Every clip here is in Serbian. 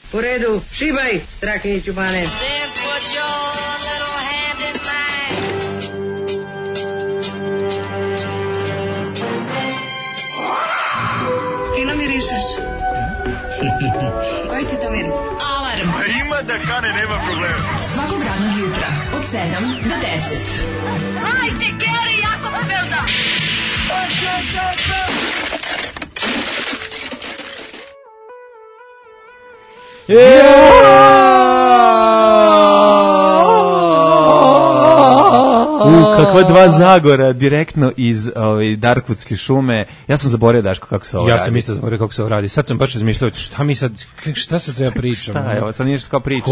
U redu, šibaj, Strahinjiću Bane. Then put your little hand in mine. Fino mirišeš. Koji ti to miris? Alarm. A ima da kane, nema problema. Svakog radnog jutra od 7 do 10. Hajde, Geri, jako se velda. Kakva dva Zagora direktno iz Darkwoodske šume. Ja sam zaboravio, Daško, kako se ovo radi. Ja sam isto zaboravio kako se ovo radi. Sad sam baš razmišljao šta se treba pričati. Šta je ovo, sad nije što kao pričam.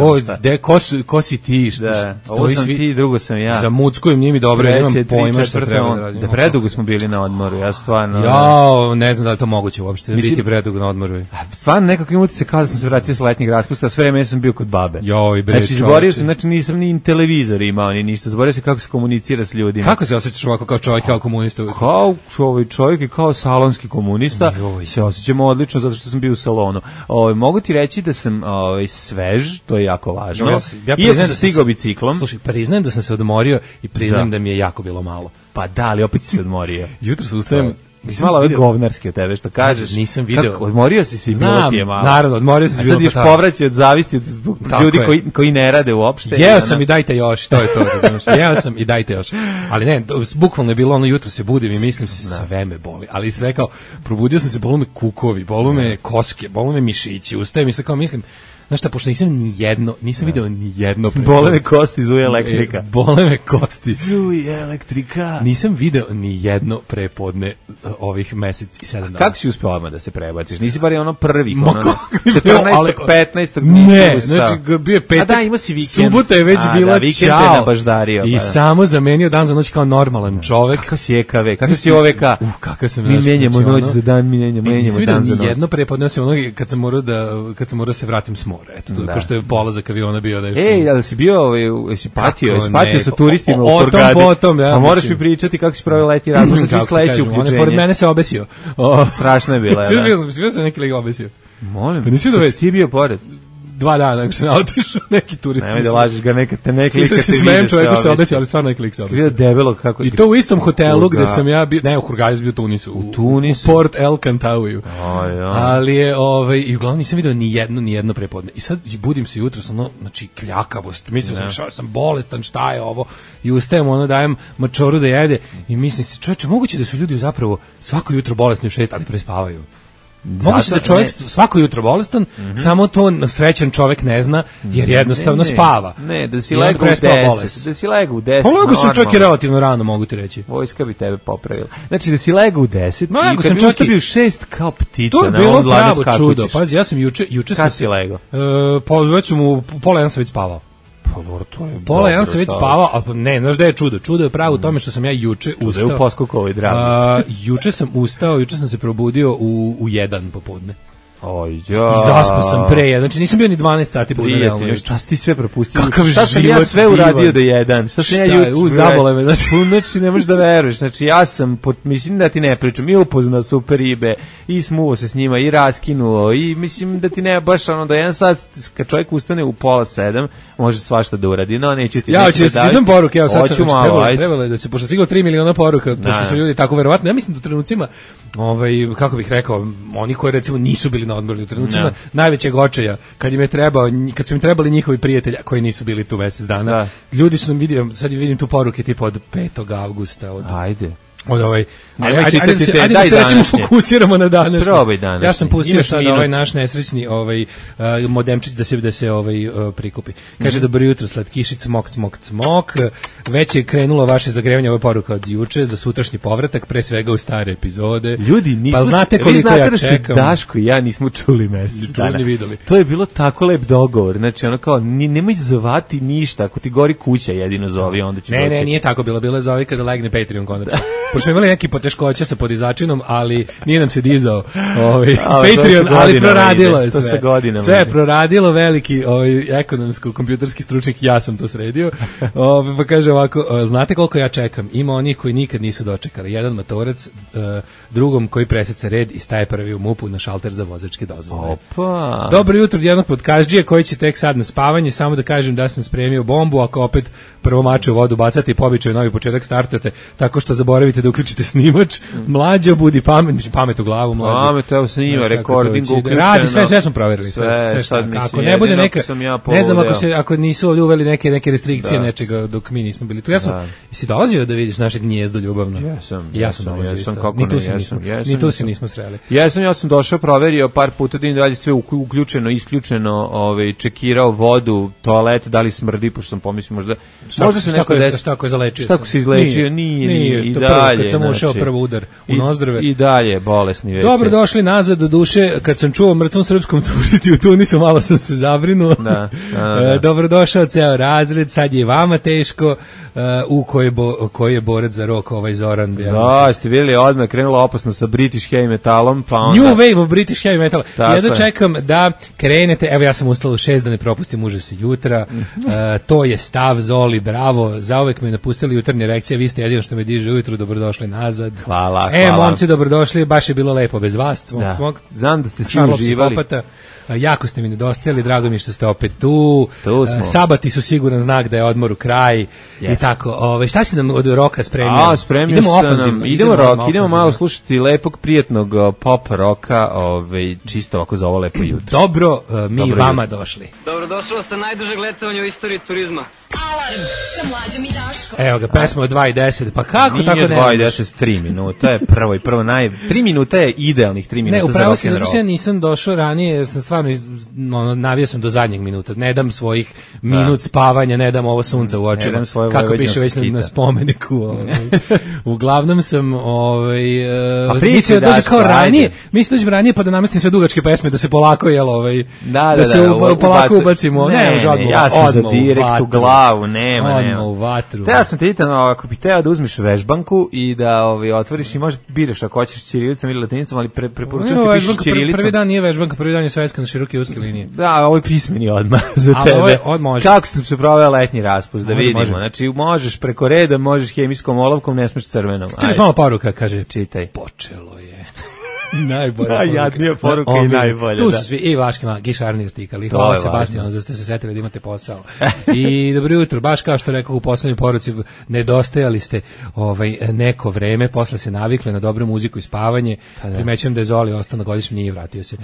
Ko si ti? Ovo sam ti, drugo sam ja. Zamuckujem, nije mi dobro, nemam pojma šta treba da radim. Da predugo smo bili na odmoru, ja stvarno... Jao, ne znam da je to moguće uopšte, biti predugo na odmoru. Stvarno nekako imam utisak kao da sam se vratio sa letnjeg raspusta, sve vreme sam bio kod babe. Joj, bre, znači, zaboravio sam, znači nisam ni televizor imao, ni ništa, zaboravio sam kako se komunicira s ljudima. Kako se osjećaš ovako kao čovjek, kao komunista? Kao čovjek i kao salonski komunista se osjećamo odlično zato što sam bio u salonu. Mogu ti reći da sam svež, to je jako važno. Ja priznajem da sam stigao biciklom. Slušaj, priznajem da sam se odmorio i priznajem da mi je jako bilo malo. Pa da, ali opet si se odmorio. Jutro se ustajem. Mislim, malo ove govnarski od tebe, što kažeš. Nisam video. Kako, odmorio si se i bilo ti je malo. Naravno, odmorio sam se. A sad još povraći od zavisti od ljudi koji ne rade uopšte. Jeo sam i dajte još, to je to, razumiješ. Jeo sam i dajte još. Ali ne, bukvalno je bilo ono jutro se budim i mislim se sve me boli. Ali sve kao, probudio sam se, bolu me kukovi, bolu me koske, bolu me mišići, ustajem i sve kao mislim, znaš šta, pošto nisam video ni jedno bole me kosti, zuje elektrika. Bole me kosti. Zuje elektrika. Nisam video ni jedno prepodne ovih mesec i 7 dana. Kako si uspio odmah da se prebaciš? Nisi bar ono prvih, ono 14. 15. Ne, znači bio je petak. A da, imao si vikend. Subota je već bila čao. Nabaždario. I samo zamenio dan za noć kao normalan čovek. Kakav si EKV, kakav si OVK? Kakav sam mi menjamo noć za dan, mi menjamo dan za noć. Jedno prepodne sam ono kad sam morao da se vratim s mora. Eto, pošto je polazak aviona bio da je. Ej, ali si bio si patio sa turistima u Hurgadi. Potom, ja. A moraš mi pričati kako si proveo leti rat, možda ću sledeće uključenje. Pored mene se obesio. Strašno je bilo. Sve sam neki leg obesio. Molim. Pa nisi dovesti. Ti bio pored. 2 dana ako sam otišao neki turist. Nemoj da lažeš ga, neki klika te vide se obesio, ali stvarno neki lik se obesio. Bio debelo kako. I to u istom hotelu gde sam ja bio, ne u Hurgadi, bio u Tunisu. U Tunisu. U Port El Kantauiju. Ali je i uglavnom nisam video ni jedno prepodne. I sad budim se jutros, znači kljakavost. Mislim sam bolestan, šta je ovo? I ustajem, dajem mačoru da jede i mislim se, čoveče, moguće da su ljudi zapravo svako jutro bolesni u 6, ali prespavaju. Moguće da čovjek svako jutro bolestan, samo to srećan čovjek ne zna, jer jednostavno spava. Ne, da si lego u 10. Da si lego u 10. Pa lego sam čak i relativno rano, mogu ti reći. Vojska bi tebe popravila. Znači da si lego u 10 i kad bi ustao bio 6 kao ptica. To je bilo pravo čudo. Pazi, ja sam juče sam... Kad si lego? Već sam u pola 1 sam već spavao. Pola 1 sam već spavao, ali ne, znaš da je čudo. Čudo je pravo u tome što sam ja juče ustao. Čudo je u Poskokovoj drami. Juče sam ustao, juče sam se probudio u 1 popodne. I zaspao sam pre 1, znači nisam bio ni 12 sati budno. Šta si ti sve propustio? Šta sam ja sve uradio do 1? Šta sam ja juče? Zabole me. Znači ne možeš da veruješ. Znači ja sam, mislim da ti ne pričam, i upoznao super ribe, i smuo se s njima, i raskinuo, i mislim da ti ne baš ono, da 1 sat, kad čovjek ustane u pola 7, može svašta da uradi, no neću ti. Ja ću stižem poruke, evo sad sam trebalo je da se, pošto stiglo 3 miliona poruka, pošto su ljudi tako verovatno, ja mislim da u trenucima, kako bih rekao, oni koji recimo nisu bili na odmoru u trenucima najvećeg očaja, kad su im trebali njihovi prijatelji koji nisu bili tu mesec dana. Ljudi su nam sad vidim tu poruke tipa od 5. avgusta. Ajde ajde da se recimo fokusiramo na današnji. Probaj današnji. Ja sam pustio sad naš nesrećni modemčić da se prikupi. Kaže dobro jutro, slatkiši, cmok, cmok, cmok. Već je krenulo vaše zagrevanje, ova poruka od juče za sutrašnji povratak, pre svega u stare epizode. Ljudi, pa znate koliko ja čekam. Daško i ja nismo čuli mesec dana. To je bilo tako lep dogovor. Znači ono kao nemoj zvati ništa, ako ti gori kuća jedino zovi, onda ću doći. Ne, nije tako bilo je zovi kada legne Patreon konačno. pošto smo imali neki poteškoća sa podizačinom, ali nije nam se dizao Patreon, ali proradilo je sve. To se godinama. Sve je proradilo, veliki ekonomsko-kompjuterski stručnik, ja sam to sredio. Pa kaže ovako, znate koliko ja čekam? Ima onih koji nikad nisu dočekali. Jedan matorac, drugom koji preseca red i staje prvi u MUP-u na šalter za vozačke dozvole. Opa. Dobro jutro od jednog podkaždžije koji će tek sad na spavanje, samo da kažem da sam spremio bombu, ako opet prvo mače u vodu bacate i po običaju novi početak startujete tako što zaboravite da uključite snimač. Mlađo budi pamet u glavu, mlađo. Pamet, evo snima, recording uključeno. Radi, sve smo proverili. Sve ako ne bude neka, ne znam ako nisu ovdje uveli neke restrikcije nečega dok mi nismo bili tu. Ja sam, jesi dolazio da vidiš naše gnjezdo ljubavno? Ja sam dolazio. Ni tu se nismo sreli. Ja sam došao, proverio par puta da im dalje sve uključeno, isključeno, čekirao vodu, toalet, da li smrdi, pošto sam pomislio možda se nešto desi. Šta ako je zalečio? Šta ako se izlečio? Nije. I dalje. Kad sam ušao prvo udar u nozdrve. I dalje, bolesni već. Dobro došli nazad, do duše, kad sam čuo mrtvom srpskom turisti u Tunisu, malo sam se zabrinuo. Da. Dobro došao ceo razred, sad je vama teško, u koji je borac za rok ovaj Zoran. Da, ste vidjeli, odmah krenulo opasno sa British Heavy Metalom, pa onda... New Wave of British Heavy Metal. Ja čekam da krenete, evo ja sam ustala u 6 da ne propustim užase jutra, to je stav, Zoli, bravo, zauvek me napustili jutarnje erekcije, vi ste jedino što me diže ujutru, dobrodošli nazad. Hvala. Momci, dobrodošli, baš je bilo lepo bez vas, smog. Znam da ste svi uživali. Jako ste mi nedostajali, drago mi što ste opet tu. Sabati su siguran znak da je odmor u kraj. I tako. Šta si nam od roka spremio? Spremio sam. Idemo malo slušati lepog, prijetnog pop roka, čisto ovako za ovo lepo jutro. Dobro, mi vama došli. Dobrodošlo sa najdužeg letovanja u istoriji turizma. Alarm sa Mlađom i Daškom. Evo ga, pesma od 2:10. Pa kako tako ne? Nije 2:10, 3 minuta je prvo 3 minuta je idealnih 3 minuta za rock and roll. Ne, upravo se, zato što ja nisam došao ranije, jer sam stvarno navio sam do zadnjeg minuta. Ne dam svojih minut spavanja, ne dam ovo sunca u očima. Kako piše već na spomeniku. Uglavnom sam mislio da dođe kao ranije. Mislio da dođe ranije pa da namestim sve dugačke pesme, da se polako da se polako ubacimo. Ne, ja sam za direkt u glavu, nema. U vatru. Ja sam te itan, ako bi teo da uzmiš vežbanku i da otvoriš i možeš biraš ako hoćeš ćirilicom ili latinicom, ali preporučujem ti pišeš ćirilicom. Prvi dan nije vežbanka, prvi dan je sveska na široke uske linije. Da, ovo je pismeni odmah za tebe. Kako sam se proveo letnji raspust, da vidimo. Znači, možeš preko reda, možeš hemijskom olovkom, ne smeš crvenom. Čitaš malo poruka, kaže. Čitaj. Počelo je. Najbolja jadnija poruka i najbolja. Tu su svi, i Vaškima, Gišarni artikali. Hvala Sebastianu, da ste se setili da imate posao. I dobro jutro, baš kao što rekao u poslednjoj poruci, nedostajali ste neko vreme, posle se navikli na dobru muziku i spavanje. Primećujem da je Zoli ostao na godišnjem, nije vratio se.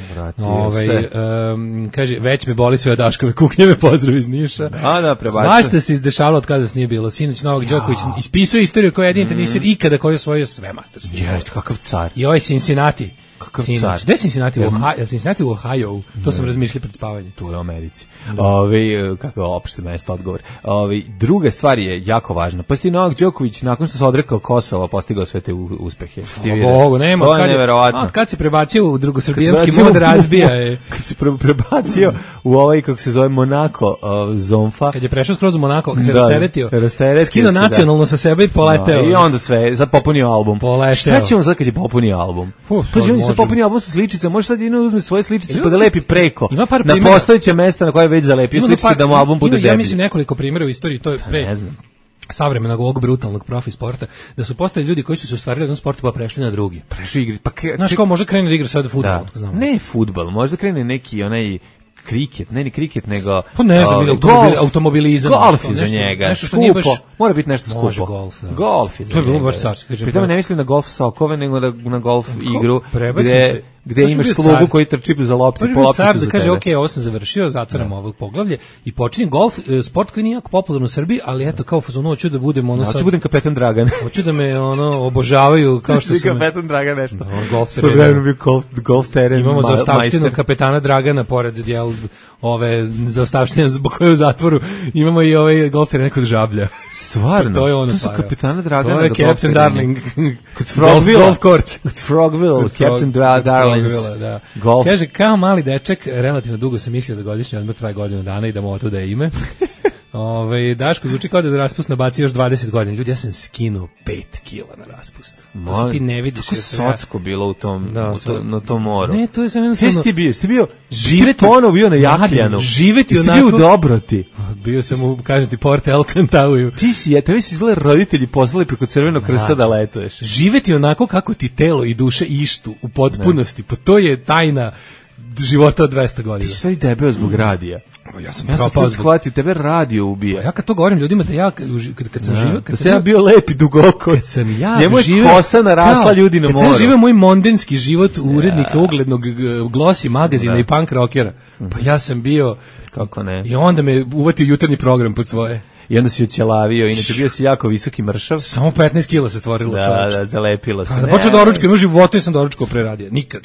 Kaže, već me boli sve od Daškove kuknjeve, pozdrav iz Niša. Svašta se izdešavalo od kada se nije bilo. Sinoć Novak Đoković ispisao istoriju koja je jedini tenisir ikada koji je osvojio sve masterske. Jeste, kakav car. I ovaj Cincinnati. Gde je Cincinnati? Cincinnati u Ohio. To sam razmišljao pred spavanjem. Tu u Americi. Kako je opšte mesto odgovor. Druga stvar je jako važna. Pa Novak Đoković, nakon što se odrekao Kosova, postigao sve te uspehe. Bogu, nema. To je neverovatno. Kad se prebacio u drugosrbijanski mod razbija je. Kad se prebacio u kako se zove Monako Zonfa. Kad je prešao skroz u Monako, kad se rasteretio. Skino nacionalno sa sebe i poleteo. I onda sve, sad popunio album. Šta će on sad kad je popunio album? Popunio album sa sličice, može sad jedino uzme svoje sličice pa da lepi preko na postojeće mesta na koje je već zalepio sličice da mu album bude debilj. Ja mislim nekoliko primjera u istoriji, to je pre savremenog ovog brutalnog profi sporta, da su postali ljudi koji su se ostvarili u jednom sportu pa prešli na drugi. Prešli igri. Znaš kao može krene da igra sad fudbal. Ne fudbal, možda krene neki onaj kriket, ne ni kriket, nego pa ne znam, automobilizam. Golf je za njega, skupo. Mora biti nešto skupo. Može golf, da. Golf je za njega. To je bilo baš carski. Pri tome ne mislim na golf sokove, nego na golf igru, gde imaš slugu koji trči za loptu, po lopticu za tebe. Kaže, ok, ovo sam završio, zatvaram ovo poglavlje i počinjem golf, sport koji nije jako popularan u Srbiji, ali eto, kao fazonu, hoću da budem hoću budem kapetan Dragan. Hoću da me obožavaju, kao što su kapetan Dragan nešto. Golf teren. Imamo za ostavštinu kapetana Dragana, pored zaostavštine zbog koje u zatvoru, imamo i golf teren kod Žablja. Stvarno? To su kapetana Dragana. To je Captain Darling. Golf court. Kod Frogville, Captain Darling. Da. Kaže, kao mali dečak, relativno dugo sam mislio da godišnji odmor traje godinu dana i da mu otuda je ime. Daško, zvuči kao da je raspust nabacio još 20 godina. Ljudi, ja sam skinuo 5 kila na raspust. To se ti ne vidiš. Kako socko bilo u tom, na tom moru. Ne, to je sam jednostavno... Gde si ti bio? Živeti ponovo bio na Jakljanu. Živeti onako... Jesi bio u Dobroti? Bio sam u, kažem ti, Porte El Cantauju. Tebi si izgleda roditelji poslali preko Crvenog krsta da letuješ. Živeti onako kako ti telo i duše ištu u potpunosti, pa to je tajna života od 200 godina. Ti si stvari debeo zbog radija. Ja sam shvatio, tebe radio ubija. Ja kad to govorim ljudima da ja kad sam živio, kad sam ja bio lep i dugoko, kad sam ja njemu je kosa narasla ljudi na moru. Kad sam živio moj mondenski život urednika uglednog Glossy magazina i punk rockera, pa ja sam bio, kako ne, i onda me uvatio jutarnji program pod svoje. I onda si oćelavio, inače bio si jako visoki mršav. Samo 15 kila se stvorilo, čovječe. Da, zalepilo se. Da počeo doručka, ima života i sam doručkao pre radija, nikad.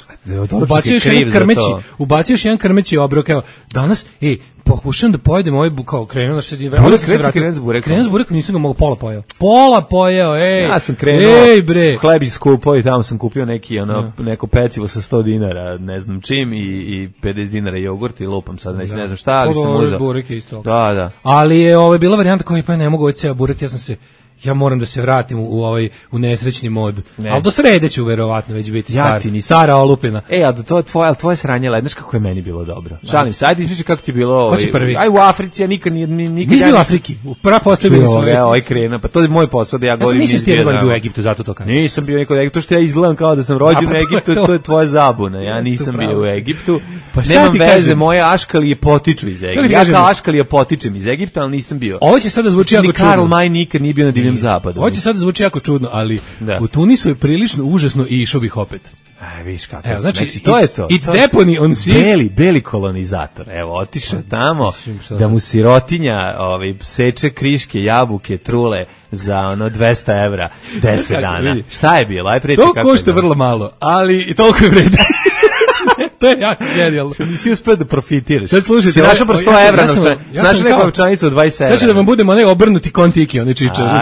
Ubacio još jedan krmeći obrok, evo, danas, pokušam da pojedem ovaj kao krenuo da se krenuo s burekom. Krenuo s burekom, nisam ga mogu pola pojeo, Ja sam krenuo. Hleb je skupo i tamo sam kupio neko pecivo sa 100 dinara, ne znam čim i 50 dinara jogurt i lupam sad, ne znam šta, ali sam uzeo. Burek je isto. Da. Ali je bila varijanta koja pa ne mogu ovaj ceo burek, ja moram da se vratim u nesrećni mod. Ali do srede ću verovatno već biti stara olupina. Ali to je tvoje sranje lednaš kako je meni bilo dobro. Šalim se, ajde ispričaj kako ti je bilo. Ko će prvi? Aj u Africi, ja nikad nisi bio u Afriki. Prva postavili svoje. Ovaj krenuo, pa to je moj posao da ja govorim. Ja sam mislio da bio u Egiptu, zato to kažem. Nisam bio nikad u Egiptu, što ja izgledam kao da sam rođen u Egiptu, to je tvoja zabuna. Ja nisam bio u Egiptu. Nemam veze, moje aškalije potiču iz Egipta. Ja kao aškalije potičem iz Egipta, ali nisam bio. Ovo će sada zvuči jako čudno. Karl May nikad nije bio na Divljem zapadu. Sada zvuči jako čudno, ali u Tunisu je prilično užasno i išao bih opet. Viš kako. Znači, to je to. It's Depony on Sea. Beli kolonizator. Evo, otišao tamo da mu sirotinja seče kriške, jabuke, trule za 200 evra 10 dana. Šta je bilo? Aj pričaj kako. To košta vrlo malo, ali i toliko je vredi. To je jako genijalno. Nisi uspeo da profitiraš. Sad slušajte, si našao pro 100 evra novčanica. Znaš neku novčanicu od 20 evra. Sad će da vam budemo obrnuti kontiki, oni čičar.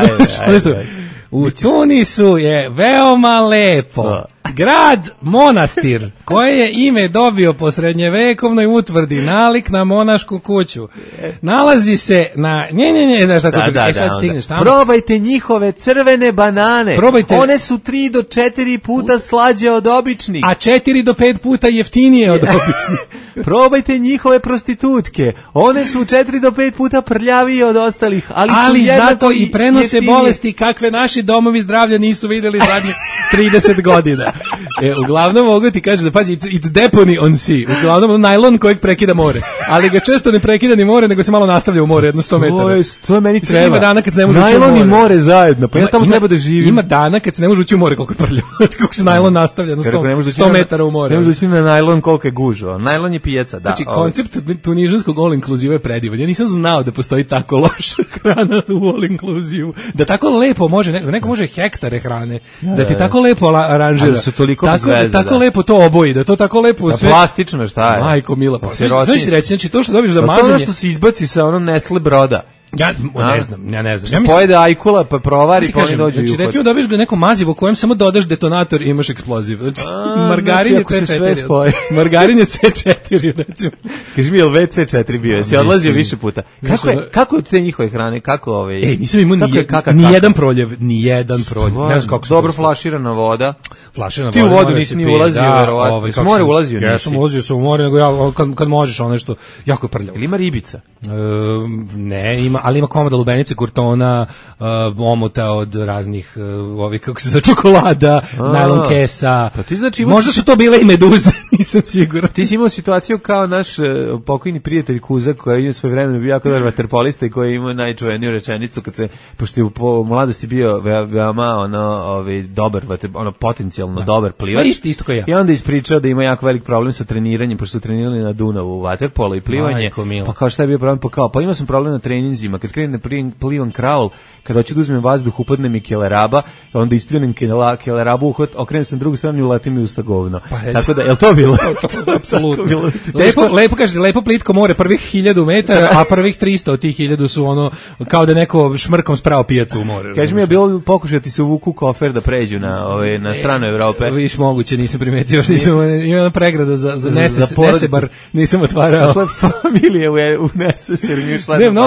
U Tunisu je veoma lepo grad Monastir, koje je ime dobio po srednjevekovnoj utvrdi nalik na monašku kuću. Nalazi se na sad stigneš tamo. Probajte njihove crvene banane. One su 3 do 4 puta slađe od običnih, a 4 do 5 puta jeftinije od običnih. Probajte njihove prostitutke. One su 4 do 5 puta prljavije od ostalih, ali zato i prenose bolesti kakve naši domovi zdravlja nisu vidjeli zadnjih 30 godina. Uglavnom mogu ti kaže da pazi, it's Depony on Sea. Uglavnom najlon kojeg prekida more. Ali ga često ne prekida ni more, nego se malo nastavlja u more, jedno 100 metara. To je meni treba. Ima dana kad se ne može ući u more. Najlon i more zajedno, pa ja tamo treba da živim. Ima dana kad se ne može ući u more koliko je prljavo. Kako se najlon nastavlja na 100 metara u more. Ne može ući na najlon koliko je gužo. Najlon je pijeca, da. Znači, koncept tunižanskog all inclusive je predivan. Ja nisam znao da postoji tako loša hrana u all inclusive. Da tako lepo može, da neko može hektare hrane, da ti tako lepo aranžira. Ali su toliko tako lepo to oboji, da to tako lepo sve. Plastično, šta je? Majko mila, pa znači reći, znači to što dobiš za mazanje. To što se izbaci sa onom Nestle broda. Ja ne znam. Ja mislim, pojede ajkula, pa provari, pa oni dođu i uhod. Recimo dobiš neko mazivo kojem samo dodaš detonator i imaš eksploziv. Znači, margarin je C4. Margarin je C4, recimo. Kaži mi, je li WC4 bio? Jesi odlazio više puta? Kako te njihove hrane? Kako nisam imao nijedan proljev. Ne znam kako. Dobro flaširana voda. Ti u vodu nisi ni ulazio, verovatno. Jesi more ulazio? Ja sam ulazio u more, nego ja, kad možeš ono nešto, jako prljavo. Ili ima ribica? Ne, ali ima komada lubenice, kurtona, omota od raznih kako se za čokolada, najlon kesa. Pa ti znači možda su to bile i meduze, nisam siguran. Ti si imao situaciju kao naš pokojni prijatelj Kuzak, koji je svojevremeno bio jako dobar vaterpolista i koji je imao najčuveniju rečenicu kad se, pošto je u mladosti bio veoma dobar, potencijalno dobar plivač. Isto kao ja. I onda ispričao da ima jako velik problem sa treniranjem, pošto su trenirali na Dunavu vaterpolo i plivanje. Pa kao šta je bio problem? Pa imao sam problem na treninzima. Kad krenem da plivam kraul, kada hoću da uzmem vazduh, upadne mi keleraba, onda ispljunem kelerabu, okrenem se na drugu stranu i uletim mi usta govno. Tako da, je li to bilo? Apsolutno. Lepo kažete, lepo plitko more, prvih 1000 metara, a prvih 300 od tih 1000 su ono, kao da neko šmrkom sprao pijacu u more. Kaži mi, je bilo pokušati se uvuku kofer da pređu na stranu Evrope? Viš moguće, nisam primetio, još nisam imao pregrada za Nesebar, nisam otvarao. Svoje familije u Neseser, ne, mnogo je simpatično.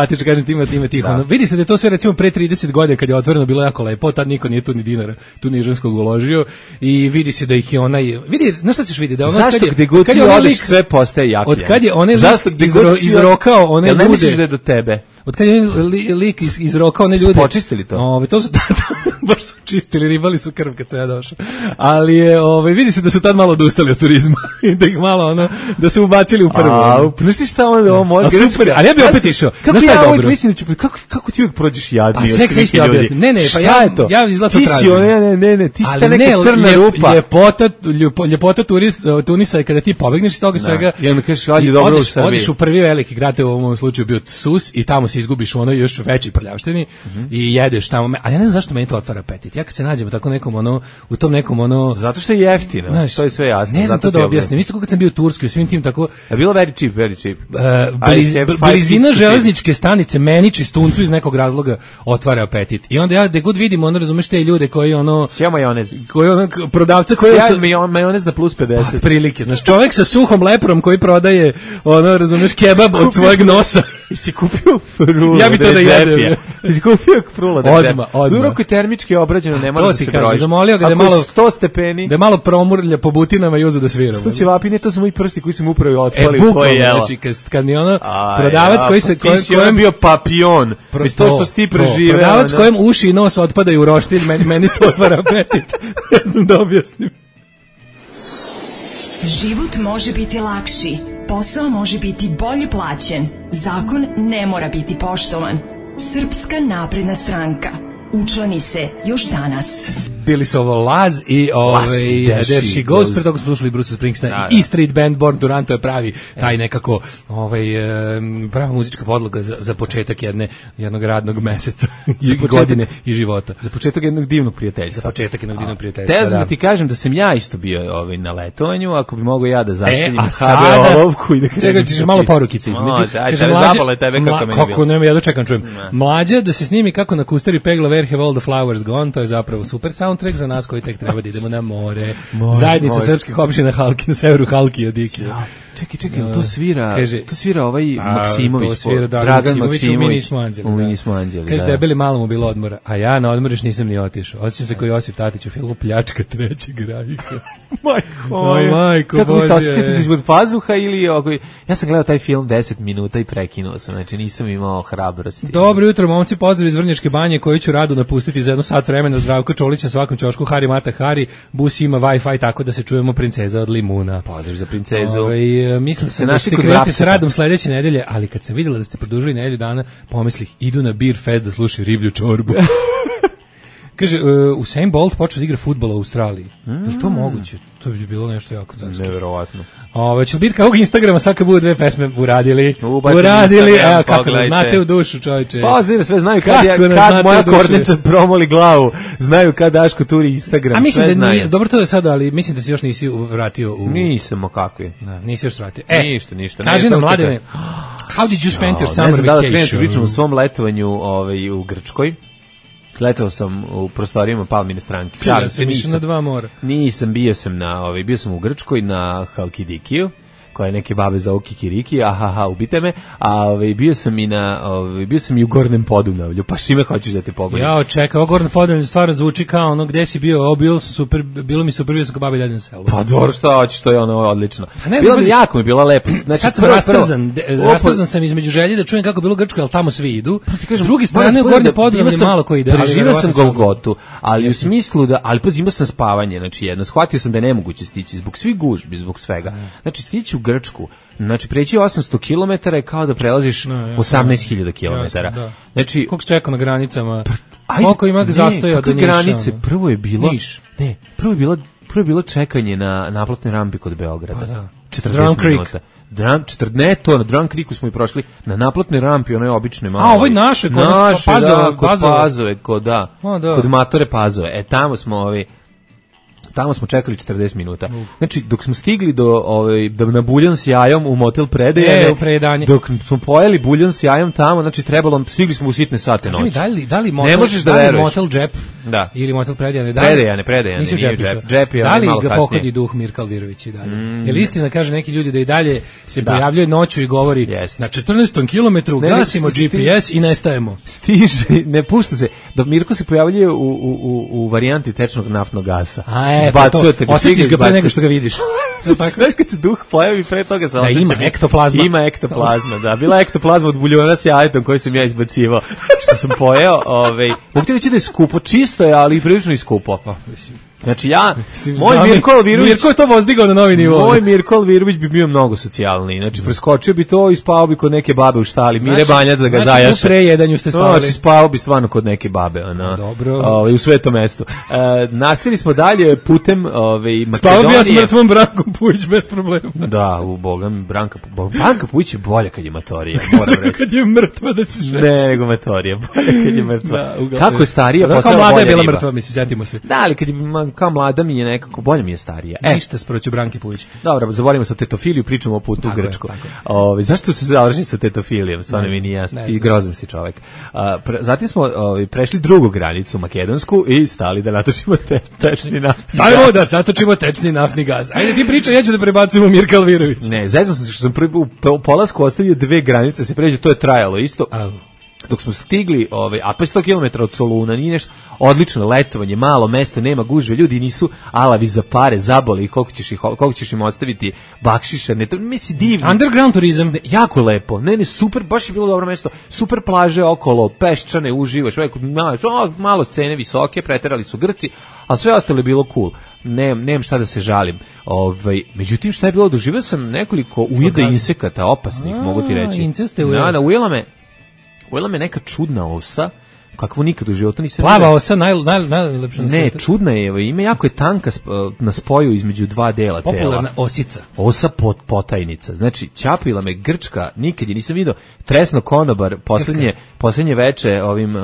simpatično, kažem ti ima tih ono. Vidi se da je to sve recimo pre 30 godina kad je otvoreno bilo jako lepo, tad niko nije tu ni dinara, tu ni ženskog uložio i vidi se da ih je onaj, vidi, znaš šta ćeš vidjeti, da ono zašto gde god ti odeš sve postaje jako. Od kad je onaj izrokao one ljude. Ne misliš da je do tebe? Od kad je lik izrokao one ljude. Su počistili to? To su baš su čistili, ribali su krv kad sam ja došao. Ali je, vidi se da su tad malo odustali od turizma i da ih malo ono, da su ubacili u prvo. Misliš šta ovo može? Super, ali ja bih opet išao. Kako ja dobro? Mislim da ću, kako ti uvijek prođeš jadni od svih ljudi? Ne, pa ja izlato tražim. Ti si ta neka crna rupa. Ljepota Tunisa je kada ti pobegneš iz toga svega. I onda kažeš, ajde dobro u Srbiji. Odiš u prvi veliki grad, u ovom slučaju bio Sus i tamo se izgubiš u onoj još većoj prljavštini i jedeš tamo. Ali ja ne znam zašto meni to otvara apetit. Ja kad se nađem tako nekom ono, u tom nekom ono... Zato što je jeftino, znaš, to je sve jasno. Ne znam to da objasnim. Isto kad sam bio u Turskoj, u svim tim tako... Je bilo very cheap. Blizina železničke stanice meni čistuncu iz nekog razloga otvara apetit. I onda ja gde god vidim, ono, razumeš, te ljude koji ono... Sjeo majonez. Koji ono, prodavca koji... Sjeo majonez na plus 50. Prilike. Znaš, čovek sa suhom leprom koji prodaje, ono, razumeš, kebab od svojeg nosa. I si kupio frula. Ja bi to da jedem. I si kupio frula da jedem. Odmah. Duroko je termički obrađeno, ne može da se broji. Zamolio ga da malo 100 stepeni. Da je malo promurlja po butinama i uzu da svira. Što će vapine, to su moji prsti koji su mu upravo otpali u tvoje jelo. Znači, kad mi ono, prodavac koji se... Ti si on bio papion. To što si ti preživeo. Prodavac kojem uši i nos otpadaju u roštilj, meni to otvara apetit. Ne znam da objasnim. Život može biti lakši, posao može biti bolje plaćen, zakon ne mora biti poštovan. Srpska napredna stranka. Učlani se još danas. Bili su ovo Laz i There She Goes, pre toga smo slušali Bruce Springsteena i Street Band Born to Run, to je pravi taj nekako prava muzička podloga za početak jednog radnog meseca i godine i života. Za početak jednog divnog prijateljstva. Te znam da ti kažem da sam ja isto bio na letovanju, ako bi mogao ja da zašaljem HB olovku i da krenem. Čekaj, ćeš malo porukice između. Kaže, zabole tebe kako meni bilo. Kako nema, ja dočekam čujem. Mlađa da se snimi kako na Kusteri pegla Where Have All the Flowers Gone, to je zapravo super soundtrack za nas koji tek treba da idemo na more. Zajednica srpskih opština Halki, na severu Halki od Ikije. Čekaj, to svira ovaj Maksimović, Dragan Maksimović, Mi nismo anđeli. Kaže, debeli malo mu bilo odmora, a ja na odmor još nisam ni otišao. Osjećam se kao Josip Tatić u filmu Pljačka trećeg rajka. Majko, kako mi osjećate se izbog pazuha ili ja sam gledao taj film 10 minuta i prekinuo sam, znači nisam imao hrabrosti. Dobro jutro, momci, pozdrav iz Vrnjačke banje koju ću rado napustiti za 1 sat vremena. Zdravko Čolić na svakom ćošku, Hari Mata Hari, bus ima Wi-Fi tako da se čujemo princeza od limuna. Pozdrav za princezu. Mislim da ste krenuli s radom sledeće nedelje, ali kad sam videla da ste produžili nedelju dana, pomislih, idu na Beer Fest da slušaju riblju čorbu. Kaže, Usain Bolt počeo da igra fudbala u Australiji. Je to moguće? To bi bilo nešto jako carsko. Neverovatno. Će biti kao Instagrama, sad kad budu 2 pesme uradili, evo kako da znate u dušu, čovječe. Pozdrav, sve znaju kad moja korneča promoli glavu, znaju kad Daško turi Instagram, mislim da nije, dobro to je sad, ali mislim da se još nisi vratio u... Nisam, o kakvi. Nisi još vratio. Ništa. Kaži nam, Mladene, how did you spend your summer vacation? Ne znam da pričam u svom letovanju u Grčkoj. Letao sam u prostorijama Palmine stranke. Ja sam išao na 2 mora. Nisam, bio sam u Grčkoj na Halkidikiju, koja je neke babe za Kikiriki, ubite me, a bio sam i u Gornjem Podunavlju, pa šime hoćeš da te pogodim? Ja čekaj, ovo Gornje Podunavlje stvarno zvuči kao ono gde si bio, bilo mi super, bio sam kao babe ljadin selo. Pa dobro, šta hoćeš, to je ono odlično. Jako mi je bila lepo. Znači, sad sam rastrzan sam između želje da čujem kako bilo u Grčkoj, ali tamo svi idu. S druge strane, u Gornje Podunavlje malo ko ide. Preživio sam Golgotu, ali u smislu da, ali imao sam spavanje, znači shvatio sam da je nemoguće stići, zbog svih gužbi, zbog svega. Znači, stići u Grčku, znači preći 800 km je kao da prelaziš 18.000 km. Znači, koliko čeka na granicama? Koliko ima zastoja do Niša? Granice, prvo je bilo čekanje na naplatnoj rampi kod Beograda. 40 minuta. Na Drunk Creeku smo i prošli na naplatnoj rampi, ono je obično malo. Ovo je naše, kod Pazove, kod Matore Pazove. Tamo smo čekali 40 minuta. Znači, dok smo stigli do na buljon s jajom u motel Predejane, dok smo pojeli buljon s jajom tamo, znači stigli smo u sitne sate noći. Da li ne možeš da veruješ. Motel Džep Da. ili Motel Predejane. Predejane, nisu nije Džepić. Džep je da li malo ga kasnije. pohodi duh Mirka Alvirović i dalje? Je li istina, kaže neki ljudi, da i dalje se pojavljuje noću i govori na 14. kilometru gasimo GPS i nestajemo. Stiže, ne pušta se. Dok Mirko se pojavljuje u varijanti tečnog naftnog gasa. Zbacujete ga, osjetiš ga pre nego što ga vidiš. Znaš kad se duh pojavi, pre toga se osjeća. Ima ektoplazma. Ima ektoplazma, da. Bila ektoplazma od buljona s jajetom koji sam ja izbacivao. Što sam pojeo, mogu ti reći da je skupo, čisto je, ali i prilično i skupo. Znači moj Mirko Alvirović... Mirko je to vozdigao na novi nivo. Moj Mirko Alvirović bi bio mnogo socijalniji. Znači, preskočio bi to i spao bi kod neke babe u štali. Mire Banjac da ga zajaše. Znači, u prejedanju ste spavali. Znači, spao bi stvarno kod neke babe. Dobro. U svetom mestu. Nastavili smo dalje putem Makedonije. Spao bi ja s mrtvom Brankom Pujić bez problema. Da, u Bogam, Branka Pujić je bolja kad je matorija. Kad je mrtva da ćeš reći. Ne, nego matorija. Bolja kad je mrtva. Kako je starija, postala bolja riba. Kao mlada je bila riba. mrtva, mislim, sjetimo se. Da, ali kad je kao mlada mi je nekako, bolje mi je starija. Ništa sproću Branki Pujić. Dobro, zavolimo sa tetofiliju, pričamo o putu u Grčku. Zašto se završi sa tetofilijom? Stvarno mi nije jasno. I grozan si čovek. Zatim smo prešli drugu granicu, makedonsku, i stali da natočimo tečni naftni gaz. Stavimo da natočimo tečni naftni gaz. Ajde ti pričaj, ja ću da prebacujemo Mirka Alvirović. Ne, zajedno sam što sam u polasku ostavio 2 granice, se pređe, to je trajalo isto. Dok smo stigli, a pa 100 km od Soluna, nije nešto, odlično letovanje, malo mesto, nema gužve, ljudi nisu alavi za pare, zaboli, koliko ćeš im ostaviti bakšiša, misli divno. Underground turizam. Jako lepo, ne, super, baš je bilo dobro mesto, super plaže okolo, peščane, uživaš, malo scene visoke, preterali su Grci, a sve ostalo je bilo cool. Nemam šta da se žalim. Međutim, šta je bilo, doživio sam nekoliko ujeda insekata, opasnih, mogu ti reći. Inceste ujela. Ujela me neka čudna osa, kakvu nikad u životu nisam... Plava osa, najlepša na svijetu. Ne, čudna je, ime jako je tanka na spoju između 2 dela tela. Popularna osica. Osa potajnica. Znači, ćapila me Grčka, nikad je nisam vidio, tresno konobar, posljednje veče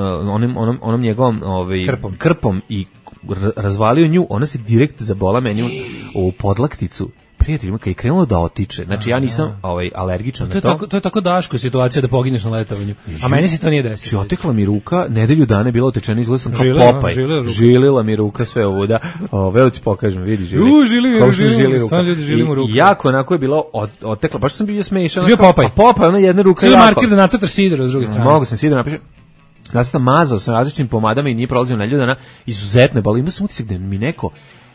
onom njegovom krpom i razvalio nju, ona se direkt zabola meni u podlakticu. Prijateljima, kad je krenulo da otiče, znači ja nisam alergičan na to. To je tako Daško situacija da pogineš na letovanju, a meni se to nije desilo. Či otekla mi ruka, nedelju dana je bila otečena, izgleda sam kao Popaj. Žilila mi ruka sve ovuda, evo ti pokažem, vidi žili ruka. I jako onako je bilo otekla, baš sam bio smešan. Bio Popaj. A Popaj, ona jedna ruka jako. Sve markir da natrtaš sidro s druge strane. Mogu sam sidro napišem. Ja sam mazao sa različitim pomadama i nije prolazio na ljudana, izuzetno je bolo. Imao sam utisak da mi neko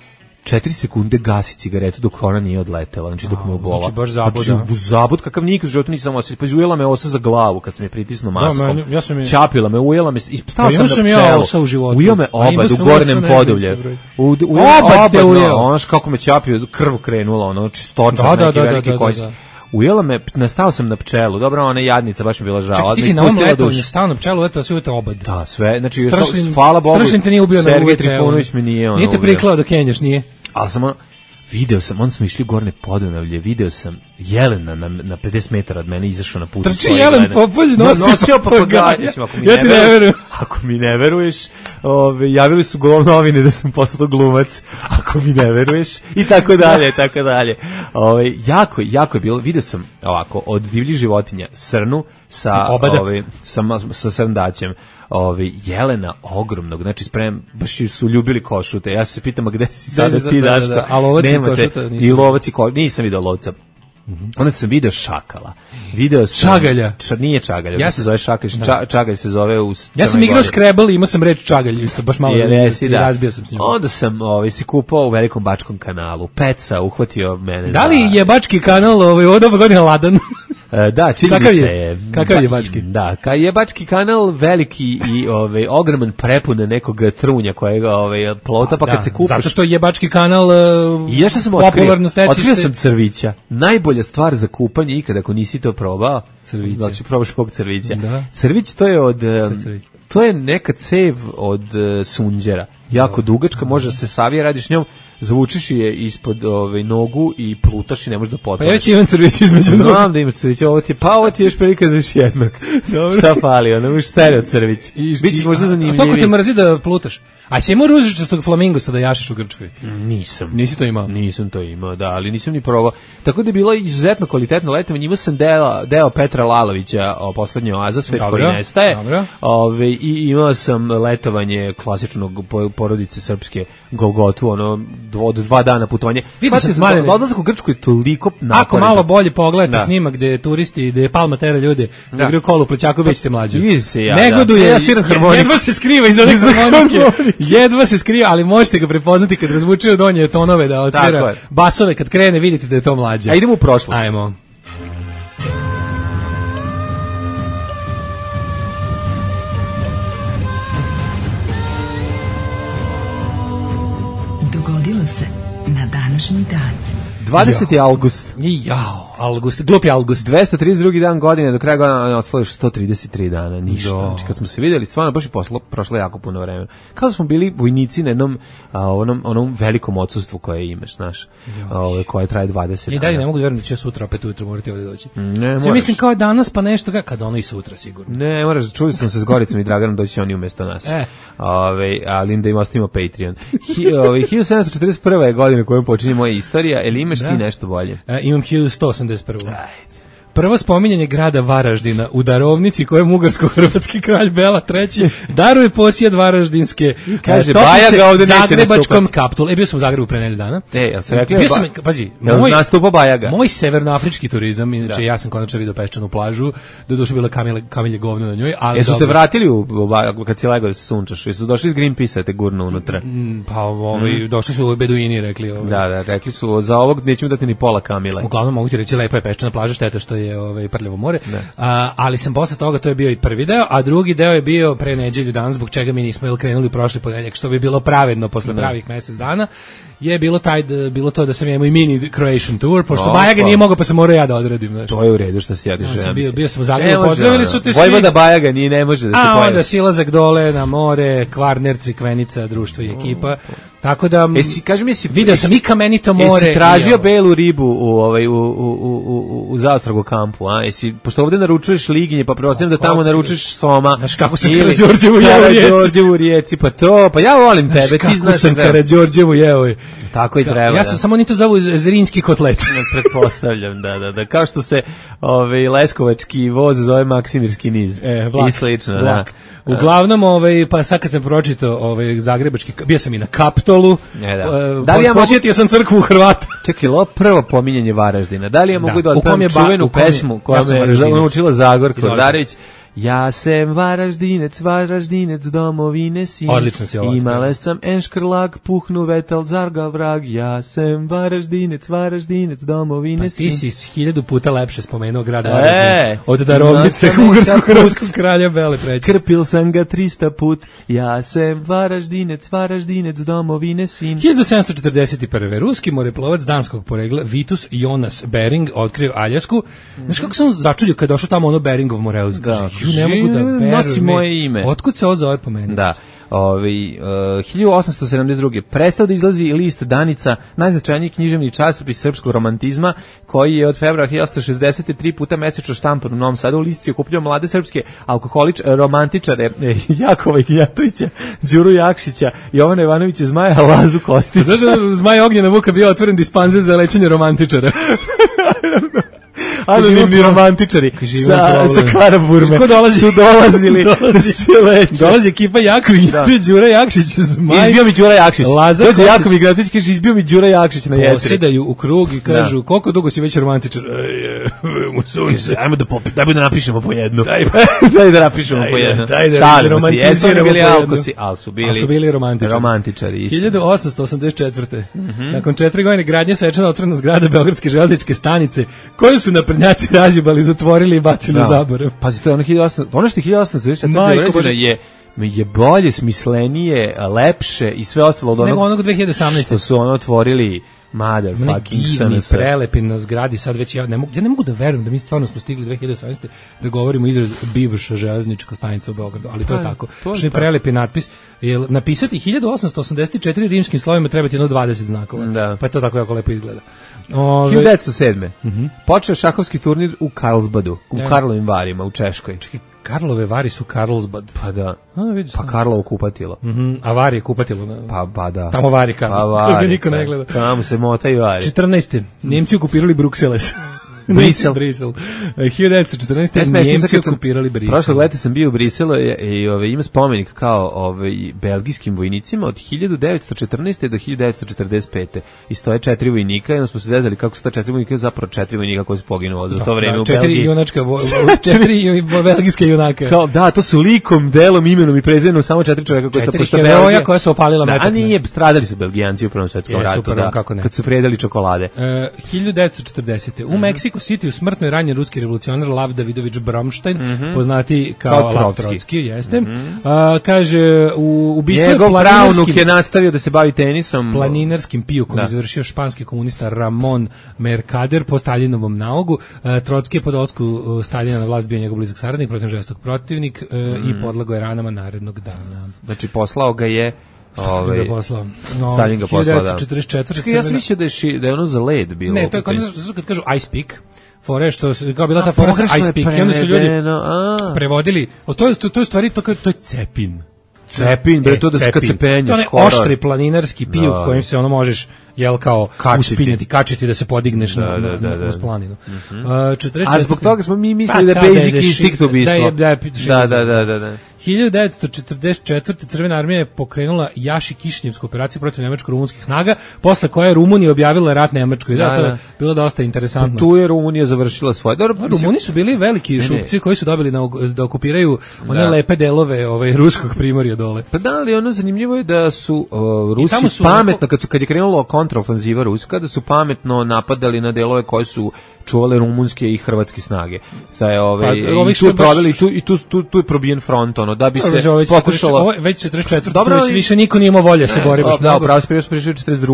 4 sekunde gasi cigaretu dok ona nije odletela, znači dok me ubola. Znači baš zabud. Znači zabud kakav nikad u životu nisam osjetio. Pa ujela me osa za glavu kad sam je pritisnuo maskom. Čapila me, ujela me i stao sam na pčelu. Ujela me obad u gornjem poduvlje. Obad te ujela. Ono kako me čapio, krv krenula, ono čistočak neki veliki kojić. Ujela me, nastao sam na pčelu. Dobro, ona jadnica, baš mi bila žao. Čekaj, ti si na ovom letovanju stao na pčelu, letao si ujete obad. Da, sve, znači, hvala Bogu, Stršlin te nije ubio na Sergej Trifunović mi nije ono. Nije te priklao da kenjaš, nije? Ali sam video sam, onda smo išli u Gornje Podunavlje, video sam Jelena na 50 metara od mene izašao na put. Trči Jelen Popolj, nosio papagaja. Ja ti ne verujem. Ako mi ne veruješ, javili su novine da sam postao glumac, ako mi ne veruješ, i tako dalje, tako dalje. Jako je bilo, video sam ovako, od divljih životinja, srnu sa srndaćem, jelena ogromnog, znači baš su ljubili košute. Ja se pitam, a gde si sada ti, Daško? A lovac i košuta? I lovac i košuta, nisam vidio lovca. Onda sam video šakala. Video sam čagalja. Nije čagalja, ja se zove šakalj, čagalj se zove u Crnoj Gori. Ja sam igrao Scrabble i imao sam reč čagalj, isto baš malo i razbio sam s njim. Onda sam se kupao u Velikom Bačkom kanalu. Peca uhvatio mene. Da li je Bački kanal od ova godina ladan? Da, činjenica je. Kakav je Bački? Da, je Bački kanal veliki i ogroman, prepun nekog trunja kojega plota, pa kad se kupaš. Zato što je Bački kanal popularno stecište. Otkrio sam crvića. Najbolja stvar za kupanje ikada, ako nisi to probao. Crvića. Znači, probaš kog crvića. Da. Crvić, to je neka cev od sunđera. Jako dugačka, može se savije, radiš njom, zavučiš je ispod nogu i plutaš i ne možeš da potpališ. Pa ja već imam crvić između nogu. Znam da ima crvić, ovo ti je još prilika za još jednog. Šta fali, onda možeš stereo crvić. Biće možda zanimljiviji. A toliko te mrzi da plutaš? A si imao ružičastog flamingosa da jašiš u Grčkoj? Nisam. Nisi to imao? Nisam to imao, da, ali nisam ni probao. Tako da je bilo izuzetno kvalitetno letovanje. Imao sam deo Petra Lalovića, poslednje Oaza, svet koji nestaje. I imao sam letovanje klasičnog porodice srpske Golgotu, ono, od 2 dana putovanje. Vidio sam odlazak u Grčku je toliko naporan. Ako malo bolje pogledate snimak gde je turisti, gde je Palma tera ljude, da igraju kolu u Plećaku, već ste mlađi. Negoduje, jedva se skriva iz one harmonike. Jedva se skriva, ali možete ga prepoznati kad razvuče od donje tonove da otvira basove, kad krene vidite da je to mlađe. A idemo u prošlost. Ajmo. Dogodilo se na današnji dan. 20. august. August, glupi August. 232. dan godine, do kraja godina ostalo je 133 dana, ništa. Znači, kad smo se vidjeli, stvarno baš je prošlo jako puno vremena. Kao smo bili vojnici na jednom onom velikom odsustvu koje imaš, znaš, koje traje 20 dana. I dalje ne mogu da verujem da će sutra opet ujutro morati ovdje doći. Ne, moraš. Mislim kao danas pa nešto, kad ono i sutra sigurno. Ne, moraš, čuli smo se s Goricom i Draganom, doći oni umjesto nas. Ali da im ostavimo Patreon. 1741. je godina kojom počinje moja istorija, ili imaš ti nešto bolje? Imam 1181. Prvo spominjanje grada Varaždina u darovnici kojem ugarsko-hrvatski kralj Bela III daruje posjed Varaždinske toplice Zagrebačkom kapitulu. Bio sam u Zagrebu pre nedelju dana. Nastupa Bajaga. Moj severnoafrički turizam, inače ja sam konačno vidio peščanu plažu, doduše bila kamilje govno na njoj. Jesu te vratili kad si legao da se sunčaš? Jesu došli iz Greenpeace-a te gurnu unutra? Došli su beduini, rekli. Da, rekli su za ovog nećemo dati ni pola kamile. Uglavnom mogu ti reći lepa je peščana plaža, šteta što je Prljavo more, ali sam posle toga, to je bio i prvi deo, a drugi deo je bio pre neđelju dan, zbog čega mi nismo krenuli prošli ponedeljak, što bi bilo pravedno posle pravih mesec dana, je bilo to da sam imao i mini Croatian tour, pošto Bajaga nije mogao, pa sam morao ja da odradim. Znači. To je u redu što si jadiš. Bio sam u Zagrebu, pozdravili su te svi. Vojvoda Bajaga ne može da se pojavi. A onda silazak dole na more, Kvarner, Crikvenica, društvo i ekipa. Tako da vidio sam i kamenito more. Jesi tražio belu ribu u Zaostragu kampu, a? Pošto ovde naručuješ liginje, pa preostavljam da tamo naručiš soma. Znaš kako sam Karađorđevu rijeci, pa ja volim tebe, ti znaš kako sam Karađorđevu jeo. Tako i treba. Ja sam samo oni to zovu zrinski kotlet. Pretpostavljam, da. Kao što se leskovački voz zove Maksimirski niz. I slično, da. Uglavnom, pa sad kad sam pročitao zagrebački, bio sam i na Kaptolu, posjetio sam crkvu u Hrvata. Čekaj, prvo pominjanje Varaždina. Da li ja mogu da otpevam čuvenu pesmu koja me naučila Zagor Kordarević? Ja sam Varaždinec, domovine sin. Odlično si ovo. Imala sam enškrlag, puhnu vetel, zarga vrag. Ja sam Varaždinec, domovine sin. Pa ti si 1000 puta lepše spomenuo grad Varaždin od darovnice ugarsko-hrvatskog kralja Bele III. Krpil sam ga 300 put. Ja sam Varaždinec, domovine sin. 1741. Ruski moreplovac danskog poregla Vitus Jonas Bering otkrio Aljasku. Znaš kako sam začudio kad došao tamo Beringov Moreus? Ne mogu da verujem. Nosi moje ime. Otkud se ovo zove po meni? Da. 1872. prestao da izlazi list Danica, najznačajniji književni časopis srpskog romantizma, koji je od februara 1963 puta mesečno štampan u Novom Sadu. List je okupljao mlade srpske romantičare Jakova Ignjatovića, Đuru Jakšića, Jovana Ivanovića Zmaja, Lazu Kostića. Znaš da Zmaj Ognjena Vuka bio otvoren dispanzer za lečenje romantičara? Anonimni romantičari sa Karaburme su dolazili da se leče. Dolazi ekipa Jaković, Đura Jakšić, Zmaj. Izbio mi Đura Jakšić. Dođe Jaković Ignjatović, kaže, izbio mi Đura Jakšić na jetri. Posedaju u krug i kažu, koliko dugo si već romantičar? Mu sunce. Ajmo da napišemo po jednu. Daj da napišemo po jednu. Daj da romantiziramo po jednu. Ali su bili romantičari. 1884. Nakon 4 godine gradnje svečana otvorena zgrada Beogradske železničke stanice, koju su naprednjaci razjebali, zatvorili i bacili u zaborav. Pazi, to je ono 1884. je bolje, smislenije, lepše i sve ostalo od nego onog 2018. Što su otvorili motherfucking SNS. Prelepi na zgradi, sad već ja ne mogu da verujem da mi stvarno smo stigli 2018. da govorimo izraz bivša železnička stanica u Beogradu, ali to je tako. Što je prelepi natpis, jer napisati 1884 rimskim slovima treba ti jedno 20 znakova, pa je to tako jako lepo izgleda. 1907. Počeo šahovski turnir u Karlsbadu, u Karlovim Varima, u Češkoj. Karlove vari su Carlsbad. Pa da. Vidiš. Pa Karlovo kupatilo. A vari je kupatilo. Pa da. Tamo vari Karlo. Pa vari. Niko ne gleda. Tamo se mota i vari. 14. Nemci okupirali Brukseles. Brisel. 1914. Njemci okupirali Brisel. Prošlog leta sam bio u Briselu i ima spomenik kao belgijskim vojnicima od 1914. do 1945. I stoje 4 vojnika i onda smo se zezali kako su to 4 vojnika, zapravo 4 vojnika koji su poginuo za to vreme u Belgiji. 4 belgijske junaka. Kao, da, to su likom, delom, imenom i prezimenom samo 4 čoveka koji su pošto Belgija koja su opalila metak. A nije, stradali su Belgijanci u Prvom svetskom ratu, da, kad su predali čokolade. 1940. U Mexico City u smrtnoj ranjen ruski revolucionar Lav Davidović Bromštajn, poznati kao Lav Trotski, jeste. Kaže, u ubistvu njegov pravnuk je nastavio da se bavi tenisom. Planinarskim pijukom izvršio španski komunista Ramon Mercader po Staljinovom nalogu. Trotski je po dolasku Staljina na vlast bio njegov blizak saradnik, protiv žestog protivnik i podlegao je ranama narednog dana. Znači, poslao ga je Stalin ga poslao, da. 1944. Ja sam mislio da je ono za led bilo. Ne, to je kad kažu ice pick, fore što kao bila ta fora sa ice pick, i onda su ljudi prevodili, to je stvari, to je cepin. Cepin, bre, to da se kad se penješ. To je oštri planinarski pijuk kojim se ono možeš, jel kao, uspinjati, kačiti da se podigneš uz planinu. A zbog toga smo mi mislili da je basic instinct ubistvo. Da. 1944. Crvena armija je pokrenula Jaši-Kišinjevsku operaciju protiv nemačko-rumunskih snaga, posle koje je Rumunija objavila rat Nemačkoj. Da, to je bilo dosta interesantno. Tu je Rumunija završila svoje. Rumuni su bili veliki šupci koji su dobili da okupiraju one lepe delove ruskog primorja dole. Pa da, ali ono zanimljivo je da su Rusi pametno, kad je krenula kontraofanziva ruska, da su pametno napadali na delove koje su čuvale rumunske i hrvatske snage. Tu je probijen front, da bi se pokušalo... Već 44. Više niko nije imao volje se bori baš mnogo. Pravo se prišli u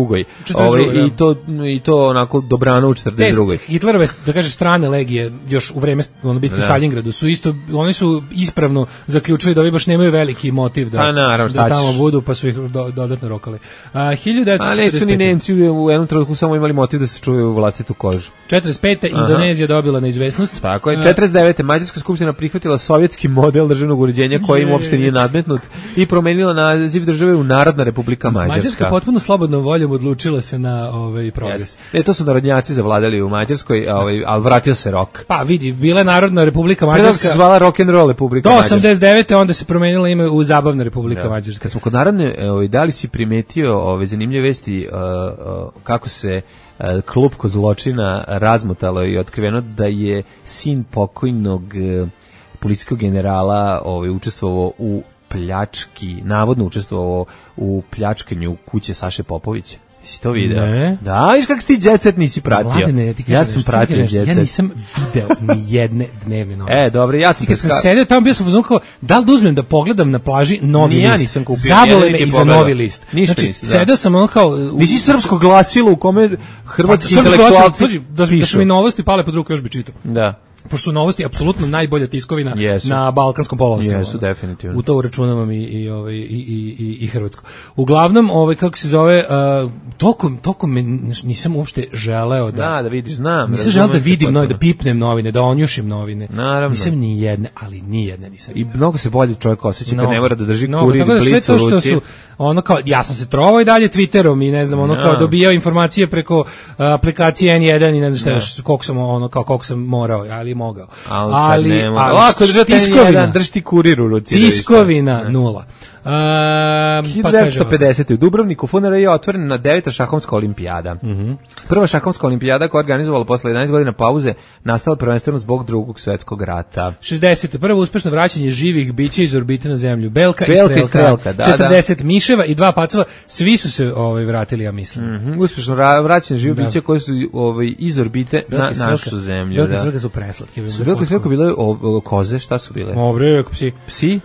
42. I to onako dobrano u 42. Hitlerove, da kaže, strane legije, još u vreme bitke u Stalingradu, su isto, oni su ispravno zaključili da ovi baš nemaju veliki motiv da tamo budu, pa su ih dodatno rokali. 1945. A nesu ni Nemci u jednom trenutku samo imali motiv da se čuvaju u vlastitu kožu. 45. Indonezija dobila neizvesnost. Tako je. 49. Mađarska skupština prihvatila sovjetski model državnog uređenja koji im uopšte nije nadmetnut i promenila naziv države u Narodna republika Mađarska. Mađarska potpuno slobodnom voljom odlučila se na progres. To su narodnjaci zavladali u Mađarskoj, ali vratio se rok. Pa vidi, bila je Narodna republika Mađarska. Prvo se zvala Rock and Roll republika Mađarska. Do 89. onda se promenila ime u Zabavna republika Mađarska. Kad smo kod Narodne, da li si primetio zanimljive vesti kako se klupko zločina razmotalo i otkriveno da je sin pokojnog policijskog generala učestvovao u pljački, navodno učestvovao u pljačkanju kuće Saše Popovića. Jesi to video? Ne. Da, viš kako ti Jet Set nisi pratio. Mladine, ja sam pratio Jet Set. Ja nisam video ni jedne dnevne novine. Dobro, ja sam... Kad sam sedeo tamo, bio sam uzmano da li da uzmem da pogledam na plaži novi list. Ja nisam kupio. Zabole me i za novi list. Ništa znači, nisam. Sedeo sam ono kao... Nisi srpsko glasilo u kome hrvatski intelektualci pišu. Da su mi novosti pale pod ruku, još bi čitao. Da. Pošto su novosti apsolutno najbolja tiskovina na Balkanskom poluostrvu. Jesu, definitivno. U to uračunavam i Hrvatsku. Uglavnom, kako se zove, toliko me nisam uopšte želeo da vidiš, znam. Nisam želeo da vidim novine, da pipnem novine, da onjušim novine. Naravno. Nisam ni jedne, ali ni jedne nisam. I mnogo se bolje čovjek osjeća kad ne mora da drži kurir i blic u ruci. Ono kao, ja sam se trovao i dalje Twitterom i ne znam, ono kao dobijao informacije preko aplikacije N1 i ne znam šta, koliko sam morao, ali mogao. Ali tiskovina, drži ti kurir u ruci. Tiskovina, nula. 1950. U Dubrovniku FNR je otvorena 9. šahovska olimpijada. Prva šahovska olimpijada koja je organizovala posle 11 godina pauze nastala prvenstveno zbog Drugog svjetskog rata. 60. Prvo uspešno vraćanje živih bića iz orbite na zemlju. Belka i strelka. 40 miševa i 2 pacova, svi su se vratili, ja mislim. Uspešno vraćanje živih bića koji su iz orbite na našu zemlju. Belka i strelka su preslatke. Belka i strelka bile koze, šta su bile? Psi. Psi?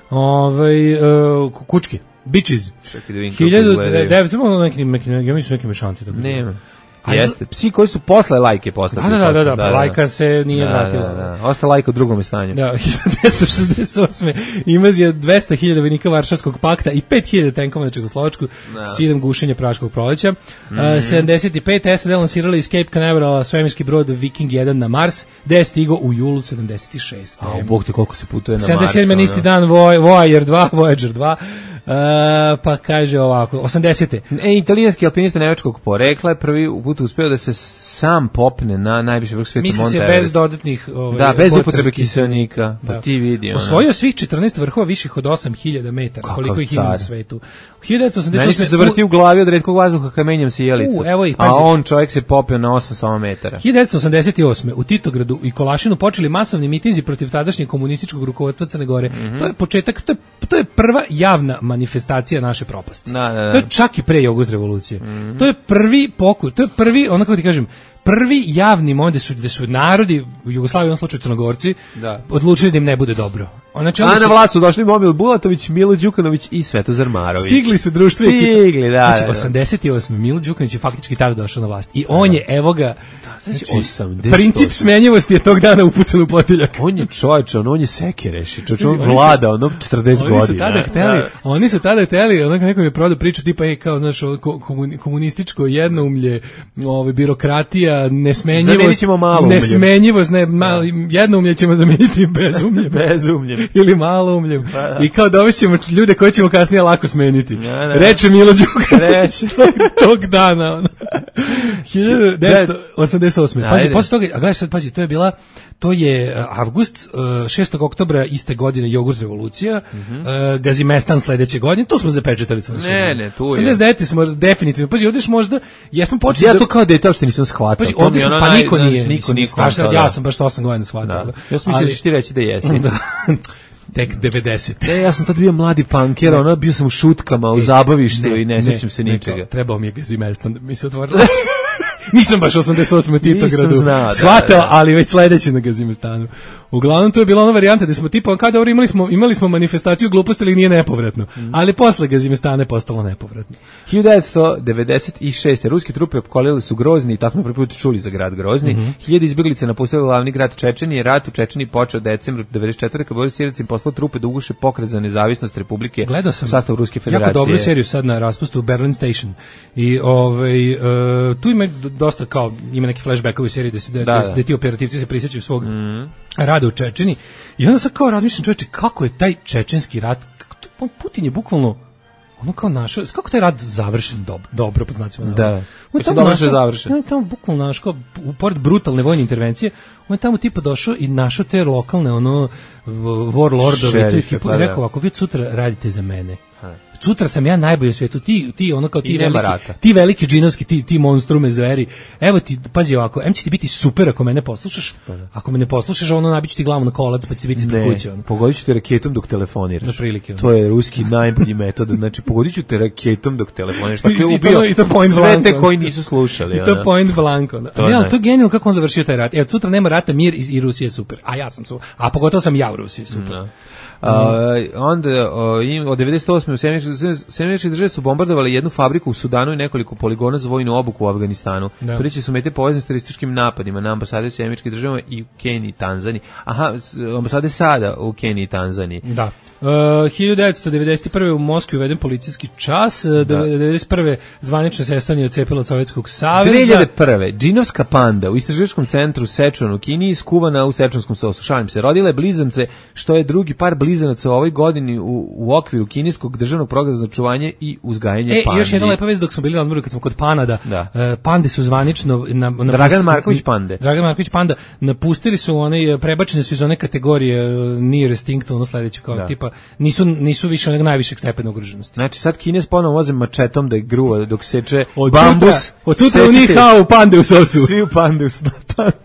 Kučki. Bitches. Čekaj da vidim kako izgledaju. 1900, ja mislim su neki mešanci. Nema. Jeste, psi koji su posle lajke postali. Da, lajka se nije vratila. Da. Ostala lajka u drugom stanju. Da, 1968. invazija 200.000 vojnika Varšavskog pakta i 5.000 tenkova na Čehoslovačku s ciljem gušenja Praškog proleća. 75. SAD lansirali Escape Canaveral, svemirski brod Viking 1 na Mars, gde je stigao u julu 76. Bog te koliko se putuje na Mars. 77. isti dan Voyager 2. Pa kaže ovako, 80. Italijanski alpinista nemačkog porekla je prvi put uspeo da se sam popne na najviši vrh sveta Mount Everest. Misli se bez dodatnih bez upotrebe kiseonika. Pa ti vidi. Osvojio svih 14 vrhova viših od 8000 metara, koliko ih ima na svetu. 1988. Meni se zavrti u glavi od retkog vazduha kamenjem sjelicu. A on čovjek se popio na 800 metara. 1988. u Titogradu i Kolašinu počeli masovni mitinzi protiv tadašnjeg komunističkog rukovodstva Crne Gore. To je početak, to je prva javna manifestacija naše propasti. To je čak i pre Jugoslavijske revolucije. To je prvi pokušaj, to je prvi, ono kako ti kažem, prvi javni moment gde su narodi u Jugoslaviji, u ovom slučaju Crnogorci, odlučili da im ne bude dobro. Znači, na vlast su došli Momil Bulatović, Milo Đukanović i Svetozar Marović. Stigli su društvo i ekipa. Znači, 88. Milo Đukanović je faktički tada došao na vlast. I on je, evo ga, princip smenjivosti je tog dana upucan u potiljak. On je čovječ, on je sekereši. On vlada, 40 godina. Oni su tada hteli, onako neko mi je prodao priču tipa, kao, znaš, komunističko jednoumlje, birokratija, nesmenjivost, jednoumlje ćemo zameniti bezumljem. Ili maloumljem. I kao dovešćemo ljude koje ćemo kasnije lako smeniti. Reče Milo Đukanović tog dana. 1988. Pazi, posle toga, a gledaj sad, pazi, to je avgust, 6. oktobra iste godine Jogurt revolucija, Gazimestan sledeće godine, to smo zapečetali. Ne, tu je. 89. smo definitivno, pazi, odeš možda, jesmo počeli ja to kao dete uopšte nisam shvatao. Pazi, odeš, pa niko nije. Ja sam baš sa 8 godina shvatao. Ja sam mislio da ćeš ti reći da jesi. Tek 90. Ja sam tad bio mladi punker, bio sam u šutkama, u zabavištu i ne sjećam se ničega. Trebao mi je Gazimestan da mi se otvorilo. Nisam baš 88. u Titogradu shvatao, ali već sledeći na Gazimestanu. Uglavnom to je bila ona varijanta da smo tipa, kada imali smo manifestaciju gluposti, ali nije nepovratno. Ali posle Gazimestana je postalo nepovratno. 1996. ruske trupe opkolili su Grozni i tad smo prvi put čuli za grad Grozni. 1000 izbjeglica napustili glavni grad Čečenije. Rat u Čečeniji počeo decembru 1994. kad Boris Jelcin poslao trupe da uguše pokret za nezavisnost Republike u sastavu Ruske federacije. Jako dobru seriju sad na raspustu Berlin Station. I tu ima dosta kao, ima neki flashbackovi u seriji gde ti operativci se prisjećaju svog rada u Čečeni. I onda sad kao razmišljam, čoveče, kako je taj čečenski rat, Putin je bukvalno ono kao našao, kako taj rat završen dobro, pod znacima navoda. On je tamo završen. On je tamo bukvalno našao, pored brutalne vojne intervencije, on je tamo tipa došao i našao te lokalne warlordove i rekao ovako, vi sutra radite za mene. Sutra sam ja najbolji u svijetu, ti ono kao ti veliki džinovski, ti monstrume zveri. Evo ti, pazi ovako, će ti biti super ako mene poslušaš. Ako me ne poslušaš, nabiću ti glavu na kolac, pa će ti biti ispred kuće. Pogodit ću te raketom dok telefoniraš. Na prilike. To je ruski najbolji metod. Znači, pogodit ću te raketom dok telefoniraš. Tako je ubio sve te koji nisu slušali. I to point blank. Ali to je genijalno kako on završio taj rat. Sutra nema rata, mir i Rusija je super. A ja sam super. A pogotovo sam ja u Rusiji super. Onda od 98. Sjedinjene države su bombardovali jednu fabriku u Sudanu i nekoliko poligona za vojnu obuku u Afganistanu. Tvrdeći su mete povezane s terorističkim napadima na ambasade u Sjedinjenih država i u Keniji i Tanzaniji. Ambasade sada u Keniji i Tanzaniji. Da. 1991. u Moskvi uveden policijski čas, 1991. zvanično se Estonija odcepila od Sovjetskog saveza. 2001. džinovska panda u istraživačkom centru Sečuan u Kiniji skuvana u sečuanskom sosu. Šalim se, rodila je blizance, što je drugi par blizanaca u ovoj godini u okviru kineskog državnog programa za očuvanje i uzgajanje pandi. Još jedna lepa vest dok smo bili na odmoru kad smo kod Panada. Pande su zvanično Dragan Marković Panda napustili su prebačene su iz one kategorije near extinct, ono sledeće kao tipa nisu više onog najvišeg stepena ugroženosti. Znači sad Kinez ponovo voze mačetom da je gruva dok seče bambus. Od sutra u njih kao u pande u sosu. Svi u pande u sosu.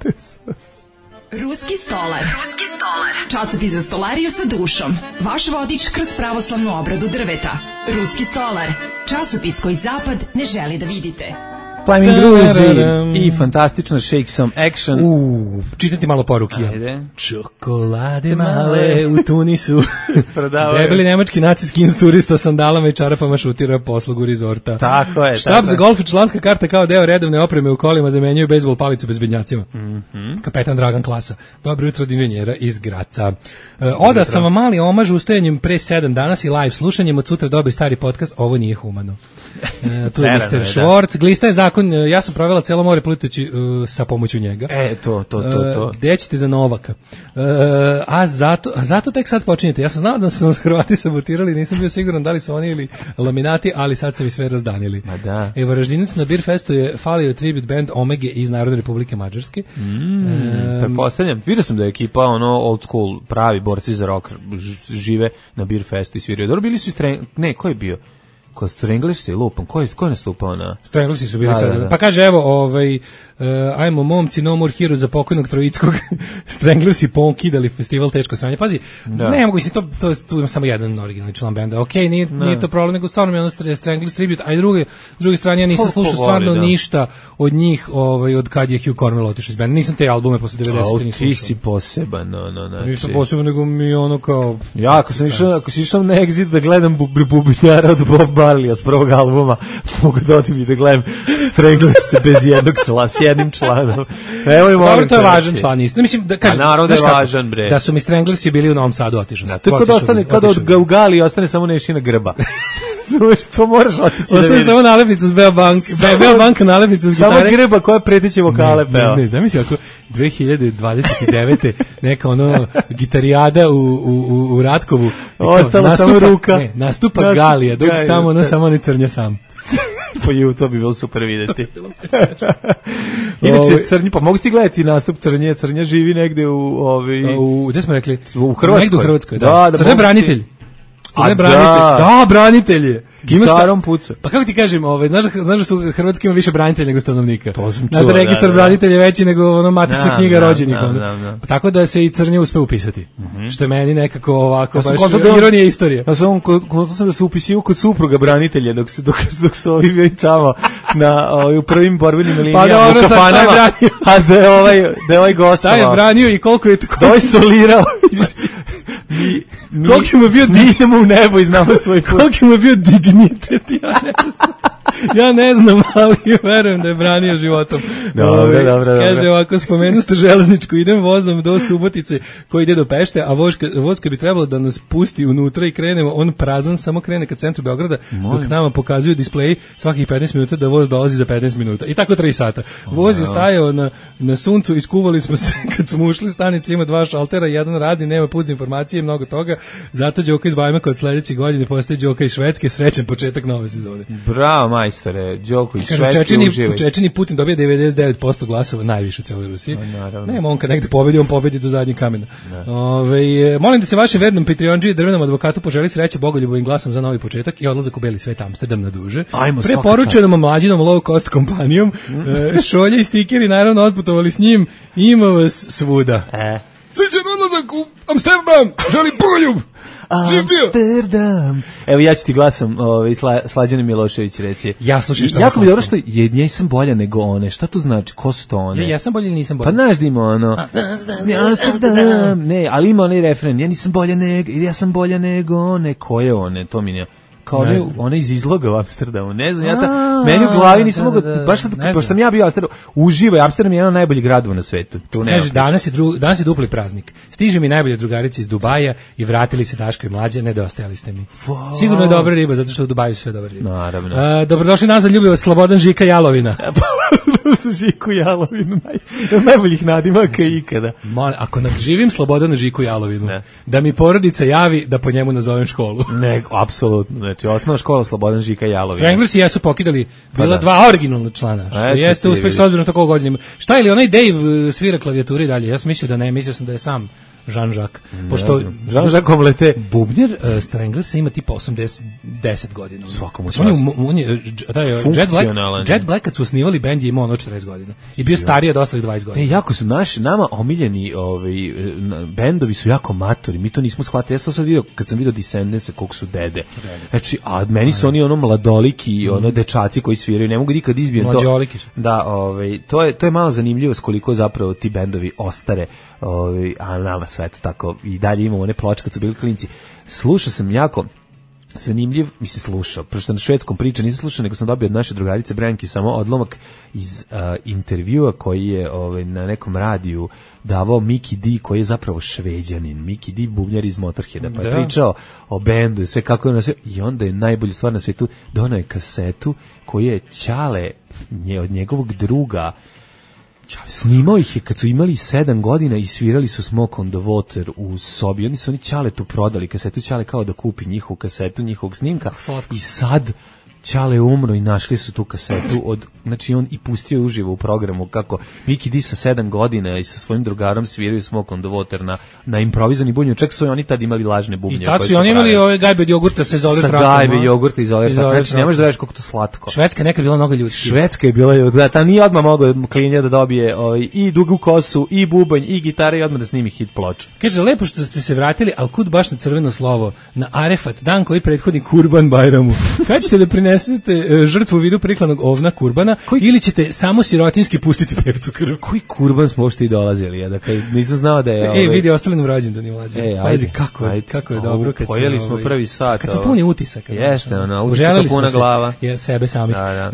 Ruski stolar. Časopis za stolariju sa dušom. Vaš vodič kroz pravoslavnu obradu drveta. Ruski stolar. Časopis koji zapad ne želi da vidite. Flaming Gruzi i fantastično Shake Some Action. Čitati malo poruke. Ajde. Čokolade male u Tunisu. Prodavaju. Debeli nemački naciski turista sandalama i čarapama šutira poslugu rezorta. Tako je. Štab za golf i članska karta kao deo redovne opreme u kolima zamenjuju bejzbol palicu bezbednjacima. Kapetan Dragan Klasa. Dobro jutro od inženjera iz Graca. Oda sam vam mali omaž ustajanjem pre 7 danas i live slušanjem, od sutra dobi stari podcast, ovo nije humano. Tu je Mr. Švorc. Glista je zakon, ja sam provela celo more plutajući sa pomoću njega. To. Gde ćete za Novaka? A zato tek sad počinjete. Ja sam znao da su nas Hrvati sabotirali, nisam bio siguran da li su oni ili laminati, ali sad ste mi sve razdanili. Ma da. Evo, Raždinac na Beer Festu je falio tribute band Omege iz Narodne Republike Mađarske. Prepostavljam. Vidio sam da je ekipa old school, pravi borci za rock, žive na Beer Festu i sviraju. Dobro, bili su ko je bio? Ko Stranglers se lupom, ko je nastupao na... Stranglers su bili sad. Pa kaže, evo, ajmo momci, no more hero za pokojnog Trojickog. Stranglers i pokidali festival teško sranje. Pazi, ne mogu, tu ima samo jedan originalni član benda. Okej, nije to problem, nego stvarno mi ono Stranglers tribute, a s druge strane ja nisam slušao stvarno ništa od njih, od kad je Hugh Cornwell otišao iz benda. Nisam te albume posle 90. nisam slušao. Ti si poseban, Nisam poseban, nego mi ono kao... Ja, ako si išao na Exit da gledam bubnjara od Bob Marleya s prvog albuma, mogu da odim i da gledam Stranglers bez jednog člana, s jednim članom. Dobro, to je važan član, isto. Mislim, da kažem, narod je važan, bre. Da su mi Stranglersi bili u Novom Sadu, otišao. To je kada od Gaugali ostane samo Nešina grba. Što moraš otići da vidiš. Ostane samo nalepnica s Beobanka. Beobanka nalepnica s gitare. Samo grba koja pretiče vokale peva. Ne, zamisli ako 2029. neka gitarijada u Ratkovu. Ostala samo ruka. Ne, nastupa Galija, doći tamo, samo ne crnja sam. Po to bi bilo super videti. Inače, Crnji, pa mogu ti gledati nastup Crnje, Crnja živi negde gde smo rekli? U Hrvatskoj. Negde u Hrvatskoj, da. Crnja branitelj. Branitelj je. Gitarom puca. Pa kako ti kažem, znaš da su Hrvatski ima više branitelja nego stanovnika. Znaš da registar branitelja je veći nego matična knjiga rođenih. Tako da se i Crnje uspe upisati. Što je meni nekako ovako baš ironija istorije. Ja sam da se upisivo kod supruga branitelja dok su ovi bili tamo u prvim borbenim linijama u kafanama. A da je ovaj gostovao. Šta je branio i koliko je tako? Da je solirao. Koliko mu je bio idemo u nebo i znamo svoj put. Koliko mu je bio dignitet, ja ne znam, ali verujem da je branio životom. Dobro. Kaže ovako, spomenu ste železničku, idem vozom do Subotice koji ide do Pešte, a vozka bi trebalo da nas pusti unutra i krenemo, on prazan, samo krene ka centru Beograda, dok nama pokazuju displeji svakih 15 minuta da voz dolazi za 15 minuta. I tako 3 sata. Voz je stajao na suncu, iskuvali smo se kad smo ušli, stanica ima 2 šaltera, jedan radi, nema put za informacije, mnogo toga. Zato Đoka iz Bajmaka od sledeće godine postaje Đoka iz Švedske, srećan početak nove sezone. Bravo, majstore, Đoko iz Švedske uživaj. U Čečeni Putin dobija 99% glasova, najviše u celoj Rusiji. Nema, on kad negde pobedi, on pobedi do zadnjeg kamena. Molim da se vašem vernom Patreondži drvenom advokatu poželi sreće bogoljubovim glasom za novi početak i odlazak u Beli svet Amsterdam na duže. Preporučenom mlađinom low cost kompanijom, šolje i stikeri naravno otputovali s njim, ima vas svuda. Srećan odlazak u Amsterdam, želim bogoljub! Amsterdam. Evo ja ću ti glasom Slađana Milošević reći. Ja slušam što. Jako mi dobro što ja sam bolja nego one. Šta to znači? Ko su to one? Ja sam bolja ili nisam bolja? Pa znaš da ima ono. Amsterdam. Ne, ali ima onaj refren. Ja sam bolja nego one. Ko je one? To mi nije. Kao one iz Izloga u Amsterdamu, ne znam, meni u glavi nisam mogao, baš sam ja bio u Amsterdamu, uživaj, Amsterdam je jedan od najboljih gradova na svetu. Kaže, danas je dupli praznik, stiže mi najbolje drugarice iz Dubaja i vratili se Daško i Mlađa, nedostajali ste mi. Sigurno je dobra riba, zato što u Dubaju sve dobra riba. Naravno. Dobrodošli nazad, ljubi vas Slobodan Žika Jalovina. Žiku Jalovinu, najboljih nadimaka ikada. Ako nadživim Slobodana Žiku Jalovinu, da mi porodica javi da po njemu nazovem školu. Ne, apsolutno. Znači, osnovna škola Slobodan Žika Jalovina. Stranglers i ja su pokidali bila 2 originalna člana, što jeste uspeh s obzirom na koliko godina. Šta ili onaj Dave svira klavijaturi dalje? Ja sam mislio da ne, mislio sam da je sam Jean-Jacques. Pošto Jean-Jacques Omelete. bubnjer Stranglersa ima tipa 10 godina. Svakom on je Jet Black kad su osnivali bend je imao 40 godina. I bio stariji od ostalih 20 godina. Jako su nama omiljeni bendovi su jako matori. Mi to nismo shvatili. Ja sam sad vidio, kad sam vidio Descendants, koliko su dede. Znači, a meni su oni ono mladoliki, ono dečaci koji sviraju. Ne mogu nikad izbijem to. Mlađoliki su. Da, to je malo zanimljivo koliko zapravo ti bendovi ostare, a nama sve to tako i dalje imamo one ploče kad su bili klinci. Slušao sam jako zanimljiv, slušao, prošto na švedskom priča, nisam slušao, nego sam dobio od naše drugarice Branki samo odlomak iz intervjua koji je na nekom radiju davao Mickey D, koji je zapravo Šveđanin. Mickey D, bubnjar iz Motorheada, pa je pričao o bendu i sve kako je na sve, i onda je najbolja stvar na svetu, donao je kasetu koju je Ćale od njegovog druga snimao ih je kad su imali 7 godina i svirali su Smoke on the Water u sobi. Oni Ćaletu prodali kasetu, Ćale kao da kupi njihovu kasetu, njihovog snimka. I sad Ćale umro i našli su tu kasetu znači on i pustio uživo u programu kako Mickey D sa 7 godina i sa svojim drugarom sviraju Smoke on the Water na improvizani bubnju. Čak su oni tad imali lažne bubnje. I tad su oni imali ove gajbe od jogurta sa izoliratom. Sa gajbe jogurta izoliratom. Znači ne možeš da vidiš koliko to slatko. Švedska je nekad bila mnogo ljudski. Švedska je bila, da, ta nije odmah mogao klinja da dobije i dugu kosu, i bubanj, i gitara i odmah da snimi hit ploču. Kaže, lepo što ste se vratili, ali kud baš na crveno slovo, na Arefat, dan koji prethodi Kurban Bajramu. Kad ćete da prinesete žrtvu u vidu priklanog ovna Kurbana, ili ćete samo sirotinski pustiti pevcu krv? Koji Kurban smo uopšte i dolazili? Ja, dakle, nisam znao da je... vidi, ostali nam rođendani mlađe. Ajde, kako je dobro kad pojeli smo prvi sat. Kad su puni utisaka. Jeste, utisaka puna glava. Sebe samih. Da.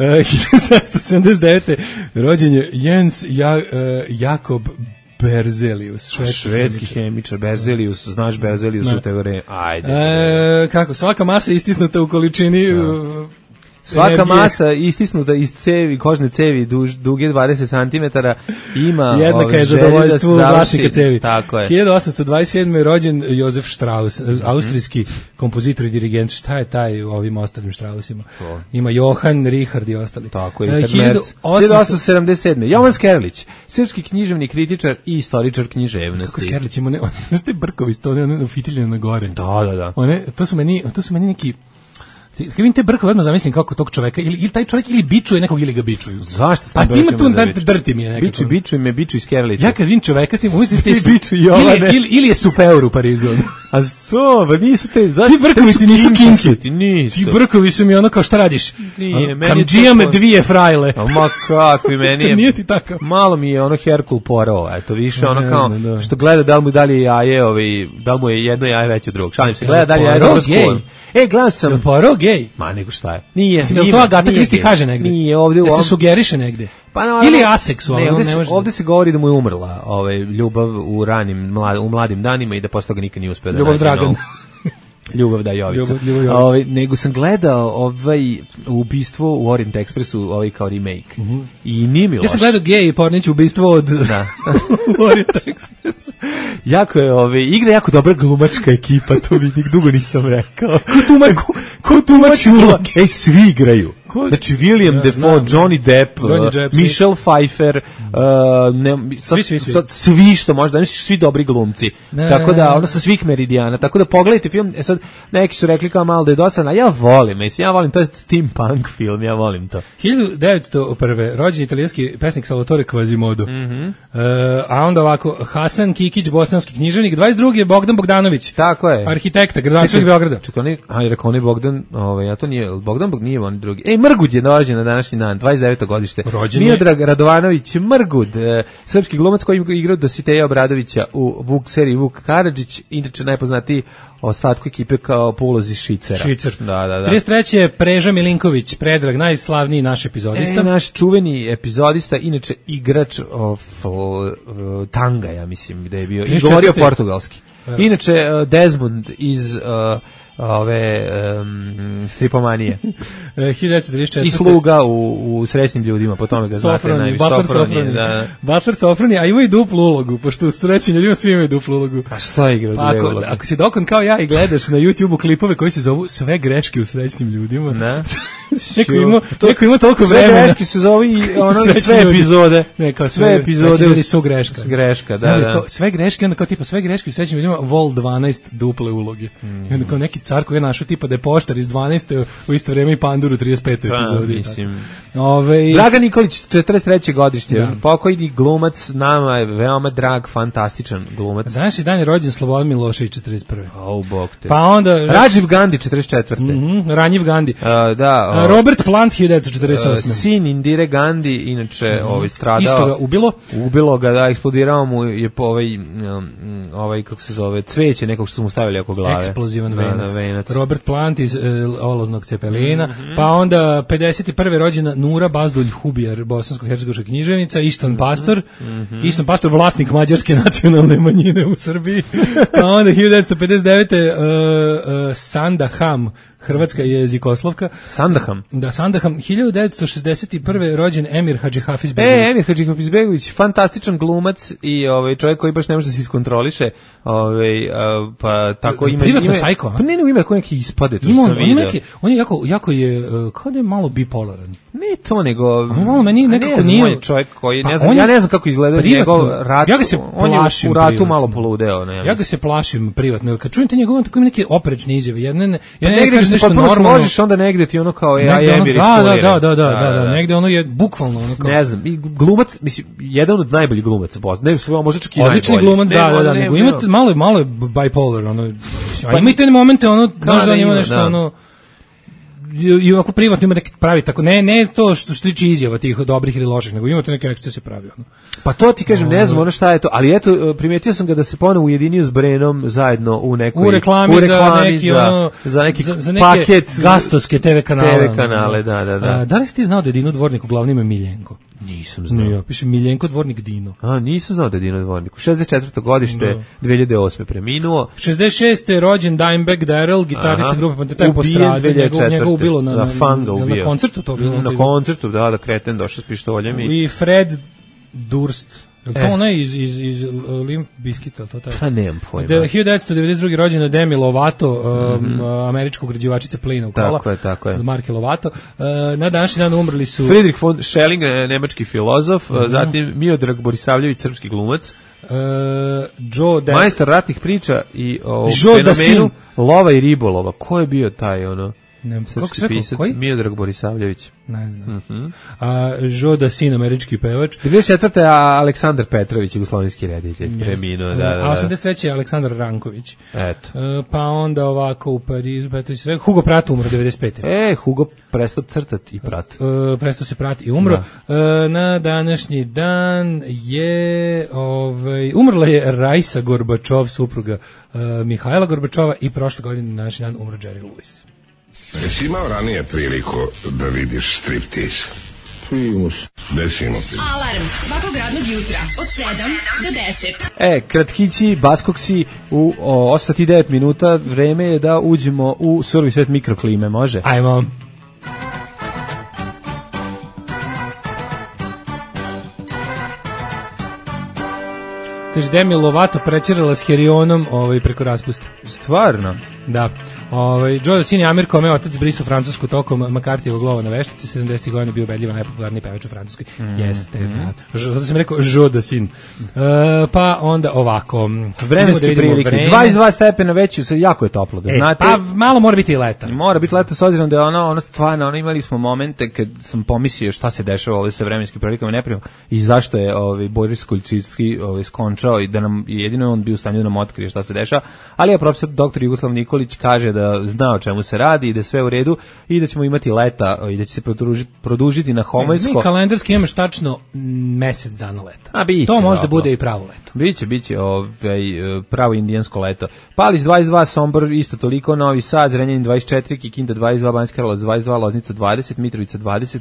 1779. rođen je Jens Jakob Berzelius, švedski hemičar. Berzelius, znaš Berzelius u teoriji. Ajde. Kako, svaka masa istisnuta u količini... Svaka masa istisnuta iz cevi, kožne cevi duge 20 cm ima jednaka je zadovoljstvu vlasnika cevi. Tako je. 1827. je rođen Josef Strauss, austrijski kompozitor i dirigent. Šta je taj u ovim ostalim Straussima? Ima Johann Richard i ostali. Tako je, Richard Merz. 1877. Jovan Skerlić, srpski književni kritičar i istoričar književnosti. Kako Skerlić ima, znaš te brkovi one fitiljene na gore. Da. To su meni neki... Kad vidim te brkove, odmah zamislim kako tog čoveka, ili taj čovjek ili bičuje nekog ili ga bičuju. Zašto? Pa ti ima tu drti mi je nekako. Biču iz Skerlića. Ja kad vidim čoveka s tim, uvijek te biču Jovane. Ili je super u Parizu. A što? Pa nisu te... Ti brkovi ti nisu kinki. Nisu. Ti brkovi su mi ono kao šta radiš? Nije, Kamdžija me dvije frajle. Ma kako, i meni je... Nije ti tako. Malo mi je ono Herkul Poirot, eto više ono kao što gleda da li mu dalje jaje, da li mu je jedno jaje veće od drugog. Šalim se, gleda dalje jaje dobro skon. Gledam sam... Poirot gej? Ma nego šta je? Nije. To Agata Kristi kaže negde. Nije ovdje. Da se sugeriše negde. Ili aseksualno. Ovdje se govori da mu je umrla ljubav u mladim danima i da posle toga nikad nije uspeo da nađe. Ljubav Dragan. Ljubav da Jovica. Nego sam gledao ubistvo u Orient Expressu, kao remake. I nije mi loš. Ja sam gledao Gej i Pornić ubistvo od Orient Expressa. Jako je, igra jako dobra glumačka ekipa, to mi dugo nisam rekao. Ko tumači ulog? Svi igraju. Znači William Defoe, Johnny Depp, Michelle Pfeiffer, svi što možda, svi dobri glumci. Tako da, sa svih meridijana. Tako da pogledajte film, sad neki su rekli kao malo da je dosadno, a ja volim, to je steampunk film, ja volim to. 1901. rođen italijanski pesnik Salvatore Quasimodo. A onda ovako, Hasan Kikić, bosanski književnik, 22. je Bogdan Bogdanović. Tako je. Arhitekta, gradonačelnik Beograda. Čekaj, rekao on je Bogdan, a to nije, Bogdan nije on drugi. Mrgud je rođen na današnji dan, 29. godište. Miodrag Radovanović Mrgud, srpski glumac koji igrao Dositeja Obradovića u seriji Vuk Karadžić, inače najpoznatiji ostatku ekipe kao po ulozi Šicera. Da. 33. je Preža Milinković, Predrag, najslavniji naš epizodista. Naš čuveni epizodista, inače igrač tanga, ja mislim da je bio. I govorio portugalski. Inače, Desmond iz ove stripomanije. 1934. I sluga u srećnim ljudima, po tome ga znate najviše. Sofroni. Butler Sofroni, a ima i duplu ulogu, pošto u srećnim ljudima svi imaju duplu ulogu. A šta igra duplu ulogu? Ako si dokon kao ja i gledaš na YouTube-u klipove koji se zovu Sve greške u srećnim ljudima, ne? Neko ima toliko vremena. Sve greške su zovu i sve epizode. Sve epizode su greška. Greška, da. Sve greške, onda kao tipa sve greške u srećnim ljudima, vol 12 duple uloge. I onda kao neki car koji je našao tipa da je poštar iz 12. u isto vreme i Panduru 35. epizodi. Mislim. Dragan Nikolić, 43. godište. Pokojni glumac, nama je veoma drag, fantastičan glumac. Današnji dan je rođen Slobodan Milošević, 41. Au, bog te. Pa onda Rajiv Gandhi, 44. Ranjiv Gandhi. Da. Robert Plant, 1948. Sin Indire Gandhi, inače stradao. Isto ga ubilo? Ubilo ga, da, eksplodirao mu je po kako se zove, cveće nekog što su mu stavili oko glave. Eksplozivan venac. Robert Plant iz Oloznog Cepelina. Pa onda 51. rođena Nura Bazdulj Hubijar, bosansko-hercegovačka književnica, Ištan Pastor. Ištan Pastor, vlasnik mađarske nacionalne manjine u Srbiji. Pa onda 1959. Sandaham, hrvatska jezikoslovka. Sandaham. Da, Sandaham. 1961. rođen Emir Hadžihafizbegović. Emir Hadžihafizbegović, fantastičan glumac i čovjek koji baš ne može da se iskontroliše. Pa tako ima sajko, pa ne ima kako neki ispade tu sam video. On je jako je kao da je malo bipolaran. Ne to nego malo meni nekako nije. On je čovjek koji ne znam, ja ne znam kako izgleda njegov rat. Ja ga se plašim u ratu malo poludeo, ne. Ja ga se plašim privatno. Kad čujem te njegove tako neke oprečne izjave, ja ne nešto normalno. Možeš onda negde ti ono kao ja Emir ispoliran. Da, negde ono je bukvalno ono kao. Ne znam, i glumac, mislim, jedan od najboljih glumaca Bosne, ne znam, možda čak i najbolji. Odlični glumac, da, nego ima malo je bipolar, ono. A ima i te momente, ono, možda ima nešto, ono, i ovako privatno ima neki pravi tako, ne to što tiče izjava tih dobrih ili loših, nego imate neke ekstra se pravi, ono. Pa to ti kažem, ne znam ono šta je to, ali eto, primijetio sam ga da se ponovo ujedinio s Brenom zajedno u nekoj... U reklami za neki paket... Gastoske TV kanale. Da. Da li si ti znao da je Dino Dvornik u glavnom ime Miljenko? Nisam znao. Piše Miljenko Dvornik Dino. Nisam znao da je Dino Dvornik. 64. godište, 2008. preminuo. 66. rođen Dimebag Darrell, gitarista grupe Pantera, postradio, njega ubilo na koncertu to bilo. Na koncertu, da, kreten došao s pištoljem. I Fred Durst. To ona iz Limp Bizkita, to taj. Pa nemam pojma. 1992. rođena Demi Lovato, američka ugrađivačica plina u kola. Tako je. Od marke Lovato. Na današnji dan umrli su... Friedrich von Schelling, nemački filozof, zatim Miodrag Borisavljević, srpski glumac, majstor ratnih priča i o fenomenu lova i ribolova. Ko je bio taj, ono... Srpski pisac, Miodrag Borisavljević. Ne znam. Joe Dassin, američki pevač. 2004. Aleksandar Petrović, jugoslovenski reditelj, preminuo. A 83. je Aleksandar Ranković. Eto. Pa onda ovako u Parizu, Hugo Pratt umro 95. Hugo prestao crtati i prati. Prestao se prati i umro. Na današnji dan je umrla je Rajsa Gorbačov, supruga Mihajla Gorbačova, i prošle godine na današnji dan umro Jerry Lewis. Jesi imao ranije priliku da vidiš striptease? Primus. Desimo ti. Alarm svakog radnog jutra od 7 do 10. Kratkići, baskoksi u 8:09 minuta. Vreme je da uđemo u surovi svet mikroklime, može? Ajmo. Kaže, Demi Lovato prečerala s herionom preko raspusta. Stvarno? Da. Joe Dassin je Amir Kome, otac brisao Francusku tokom McCarthyjevog lova na veštici, 70. godina bio ubedljivo najpopularniji pevač u Francuskoj. Jeste, da. Zato sam rekao Joe Dassin. Pa onda ovako. Vremenske prilike. 22 stepena veći, jako je toplo, da znate. Pa malo mora biti i leta. Mora biti leta, s obzirom da je ono stvarno, imali smo momente kad sam pomislio šta se dešava ovdje sa vremenskim prilikama, neprijatno, i zašto je Boris Koljčicki skončao i da nam jedino on bio u stanju da nam otkrije šta se dešava, ali je profesor dr. Jugoslav Nikolić kaže da zna o čemu se radi i da je sve u redu i da ćemo imati leta i da će se produžiti na Homoljsko. Mi kalendarski imaš tačno mesec dana leta. To možda bude i pravo leto. Biće pravo indijansko leto. Palis 22, Sombor isto toliko, Novi Sad, Zrenjanin 24, Kikinda 22, Banjska Karlovac 22, Loznica 20, Mitrovica 20,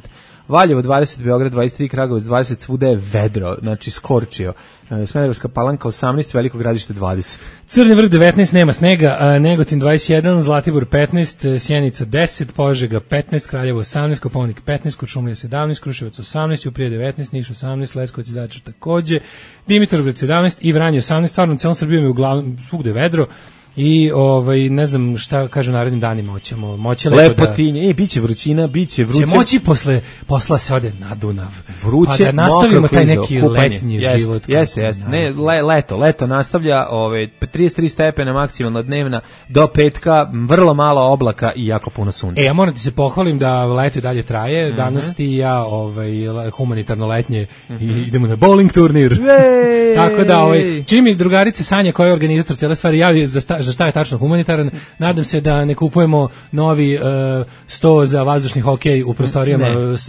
Valjevo 20, Beograd 23, Kragujevac 20, svuda je vedro, znači skorčio. Smederevska Palanka 18, Veliko Gradište 20. Crni vrh 19, nema snega, Negotin 21, Zlatibor 15, Sjenica 10, Požega 15, Kraljevo 18, Kopaonik 15, Kuršumlija 17, Kruševac 18, Ćuprija 19, Niš 18, Leskovac i Zaječar takođe, Dimitrovgrad 17 i Vranje 18, stvarno celom Srbijom je uglavnom svugde vedro. I ne znam šta kažu narednim danima, hoćemo moći lepotinje, biće vrućina, biće vruće. Će moći posle se ode na Dunav. Vruće, pa da nastavimo taj neki kupanje. letnji život. Jeste. Ne, leto nastavlja, 33 stepena maksimalna dnevna do petka, vrlo malo oblaka i jako puno sunca. Ja moram ti se pohvalim da leto i dalje traje. Danas ti i ja humanitarno letnje i idemo na bowling turnir. Tako da čim mi drugarice Sanja koja je organizator cele stvari javi za šta je tačno humanitaran, nadam se da ne kupujemo novi sto za vazdušni hokej u prostorijama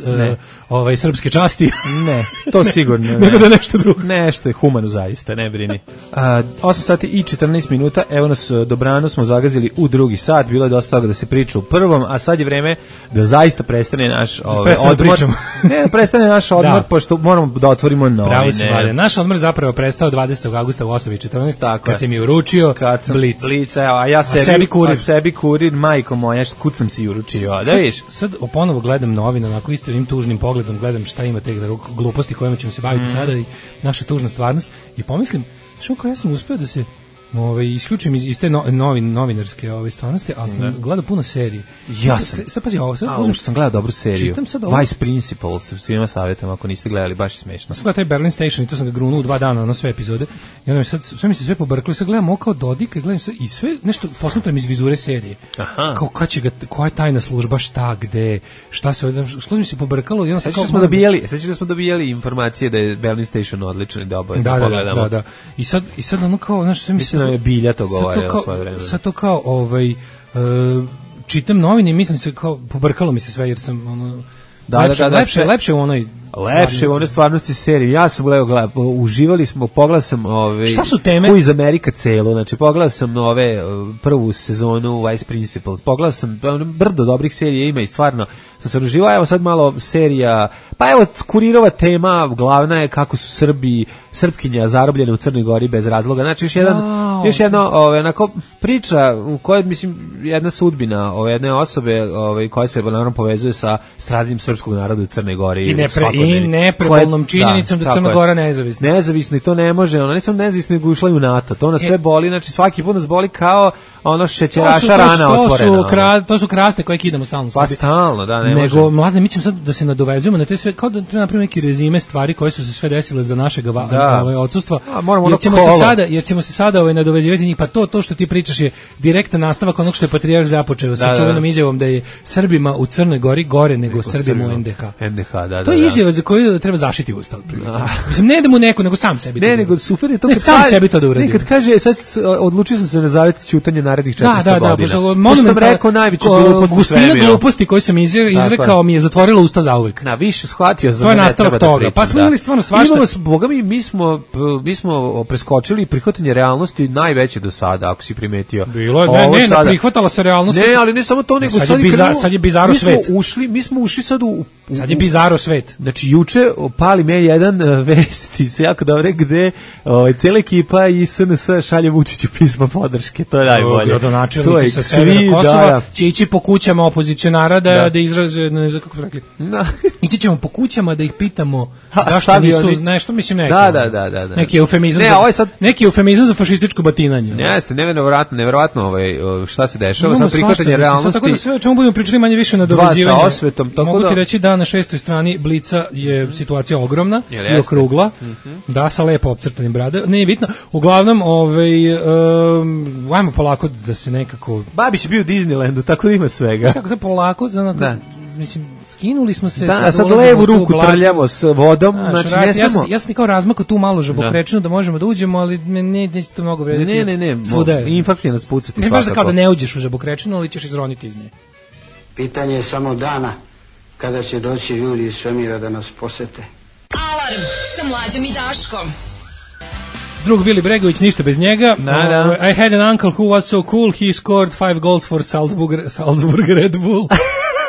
srpske časti. Ne, to sigurno. Nego da nešto drugo. Nešto je humano zaista, ne brini. 8 sati i 14 minuta, evo nas dobrano smo zagazili u drugi sat, bilo je dosta toga da se priča u prvom, a sad je vreme da zaista prestane naš odmor. Ne, prestane naš odmor, pošto moramo da otvorimo novine. Bravo si, Mladen. Naš odmor zapravo prestao 20. augusta u 8:14, kad se mi uručio Blic, a ja sebi kurir, majko moja, kucam si uručio, da vidiš. Sad ponovo gledam novine, onako istim tužnim pogledom, gledam šta ima te gluposti kojima ćemo se baviti sada i naša tužna stvarnost i pomislim, što ja sam uspeo da se isključim iz te novinarske stvarnosti, ali sam gledao puno serije. Ja sam. Sad pazi ovo. Sam gledao dobru seriju. Vice Principals, svima savjetam ako niste gledali, baš je smešno. Sam gledao taj Berlin Station i to sam ga grunuo u 2 dana, ono sve epizode. I onda sve mi se sve pobrkalo, sad gledam ovo kao Dodika, gledam sve i sve nešto posmatram iz vizure serije. Aha. Kao koja je tajna služba, šta, gde, šta se, što mi se pobrkalo i onda sad smo dobijali informacije da je Berlin Station odličan i da obavezno pogledamo. Da. I sad ono kao, znaš, sve mi se je Bilja to govorio svoje vreme. Sad to kao čitam novine i mislim se kao pobrkalo mi se sve jer sam lepše u onoj stvarnosti serije. Ja sam gledao, uživali smo, pogledao sam šta su teme? Iz Amerika celo, znači pogledao sam prvu sezonu Vice Principals, pogledao sam brdo dobrih serija ima i stvarno sam uživao. Evo sad malo serija, pa evo kurirova tema glavna je kako su Srpkinja zarobljene u Crnoj Gori bez razloga, znači još jedno onako priča u kojoj mislim jedna sudbina jedne osobe koja se naravno povezuje sa stradanjem srpskog naroda u Crnoj Gori i neprebolnom činjenicom da Crna Gora nezavisna i to ne može, ona ne samo nezavisna nego ušla i u NATO, to nas sve boli, znači svaki put nas boli kao ono šećeraša rana otvorena. To su kraste koje kidamo stalno. Pa stalno, da, ne nego, mlade, mi ćemo sad da se nadovezujemo na te sve, kao da treba napraviti neki rezime stvari koje su se sve desile za našeg odsustva, jer ćemo se sada nadovezivati njih, pa to što ti pričaš je direktan nastavak onog što je patrijarh započeo sa čuvenom izjavom da je Srbima u Crnoj Gori gore nego Srbima u NDH. To je izjava za koju treba zašiti ustav. Mislim, ne da mu neko, nego sam sebi. Ne, nego super je to. Ne, sam sebi to da uradi. Nekad kaže, sad odlučio sam se na zaveti ćutanje narednih 400 godina. Pošto sam rekao najveću glupost u svemiru. Gustina gluposti koju sam izrekao mi je zatvorila usta zauvek. Na više shvatio sam. To je nastavak toga. Pa smo imali stvarno svašta. Boga mi smo preskočili prihvatanje realnosti najveće do sada, ako si primetio. Bilo je, ne, prihvatala se realnost. Ne, ali ne samo to, nego sad je bizaro svet. Mi smo ušli sad u... Sad je bizaro svet. Znači, juče pali me jedan vesti se jako dobre gde cijela ekipa i SNS šalje Vučiću pisma podrške, to je najbolje. Gradonačelnici sa severa Kosova će ići po kućama opozicionara da izraze, ne znam kako su rekli. Ići ćemo po kućama da ih pitamo zašto nisu, nešto mislim neki. Da. Neki eufemizam za fašističko batinanje. Jeste, neverovatno šta se dešava, samo prihvatanje realnosti. Tako da sve o čemu budemo pričali manje više na dovezivanje. Mogu ti reći da na 6. strani Blica je situacija ogromna i okrugla, da, sa lepo opcrtanim brade, nije bitno. Uglavnom, ajmo polako da se nekako... Babić je bio u Disneylandu, tako da ima svega. Kako se polako, mislim, skinuli smo se... Da, sad levu ruku trljamo s vodom, znači ne smemo... Ja sam kao razmako tu malo žabokrečeno da možemo da uđemo, ali neće to mnogo vrediti. Ne, infarkt je nas pucati svakako. Ne baš kao da ne uđeš u žabokrečeno, ali ćeš izroniti iz nje. Pitanje je samo dana kada će doći ljudi iz svemira da nas posete. Alarm sa Mlađom i Daškom. Drug Billy Bregović, ništa bez njega. I had an uncle who was so cool, he scored 5 goals for Salzburg Red Bull.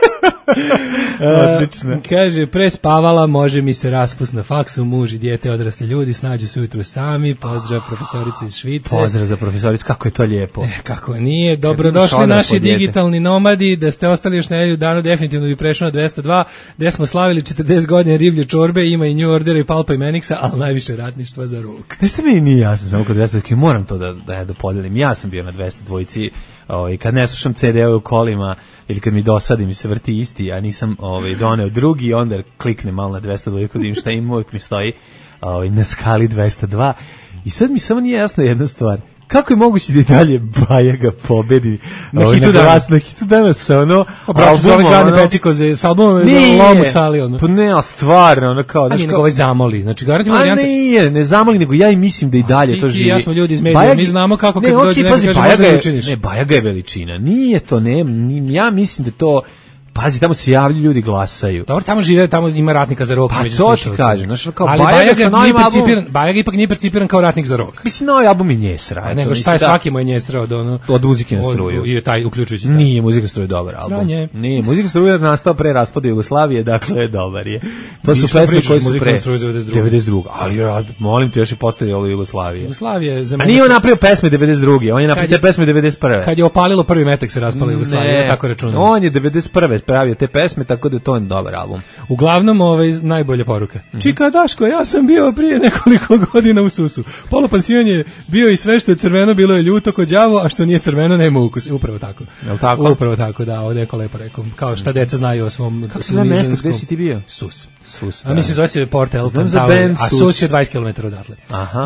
Odlično. Kaže, prespavala, može mi se raspust na faksu, muž i dijete, odrasli ljudi, snađu se ujutru sami, pozdrav profesorice iz Švice. Pozdrav za profesoricu, kako je to lijepo. Kako nije, dobrodošli naši digitalni nomadi, da ste ostali još nedelju dana, definitivno bi prešao na 202, gde smo slavili 40 godina riblje čorbe, ima i New Order i Palpa i Menixa, ali najviše ratništva za ruk. Nešto mi nije jasno, samo kod 202, moram to da podelim. Ja sam bio na 202, kad ne slušam CD-ove u kolima, ili kad mi dosadi mi se vrti isti, a nisam doneo drugi, onda kliknem malo na 202, kod im šta ima, uvijek mi stoji na skali 202. I sad mi samo nije jasno jedna stvar. Kako je moguće da i dalje Bajaga pobedi na hitu dana? Na hitu dana sa ono... Brate, za ove gadne pecikoze, s albumom na lomu sali, ono. Pa ne, stvarno, ono kao... A nije nego ovaj zamoli, znači garantima varijanta... A ne zamoli, nego ja i mislim da i dalje to živi. Ja smo ljudi iz medija, mi znamo kako kad dođe neko kaže možda ne učiniš. Ne, Bajaga je veličina, nije to, ja mislim da to... Pazi, tamo se javljaju ljudi, glasaju. Dobro, tamo žive, tamo ima ratnika za rok. Pa to ti kažem, znači kao ali Bajaga ipak nije percipiran kao ratnik za rok. Mislim, novi album je njesra. Nego šta je svaki moj njesra od muzike na struju. I taj, uključujući taj. Nije Muzika na struju dobar album. Nije, Muzika na struju je nastao pre raspada Jugoslavije, dakle, dobar je. To su pesme koje su pre 92. Ali molim te, još je postavljalo Jugoslavije. A nije on napravio pesme 92. On je napravio te pesme 91. Kad je opalilo prvi metak se raspala Jugoslavija, tako računam. On je 91. pravio te pesme, tako da to je dobar album. Uglavnom, najbolja poruka. Čika Daško, ja sam bio prije nekoliko godina u Susu. Polupansion je bio i sve što je crveno, bilo je ljuto ko đavo, a što nije crveno, nema ukus. Upravo tako. Jel tako? Upravo tako, da, ovdje neko lepo rekao. Kao šta deca znaju o svom... Kako se zove mesto, gde si ti bio? Sus. A mislim, zove se Port Elton Tower, a Sus je 20 km odatle. Aha.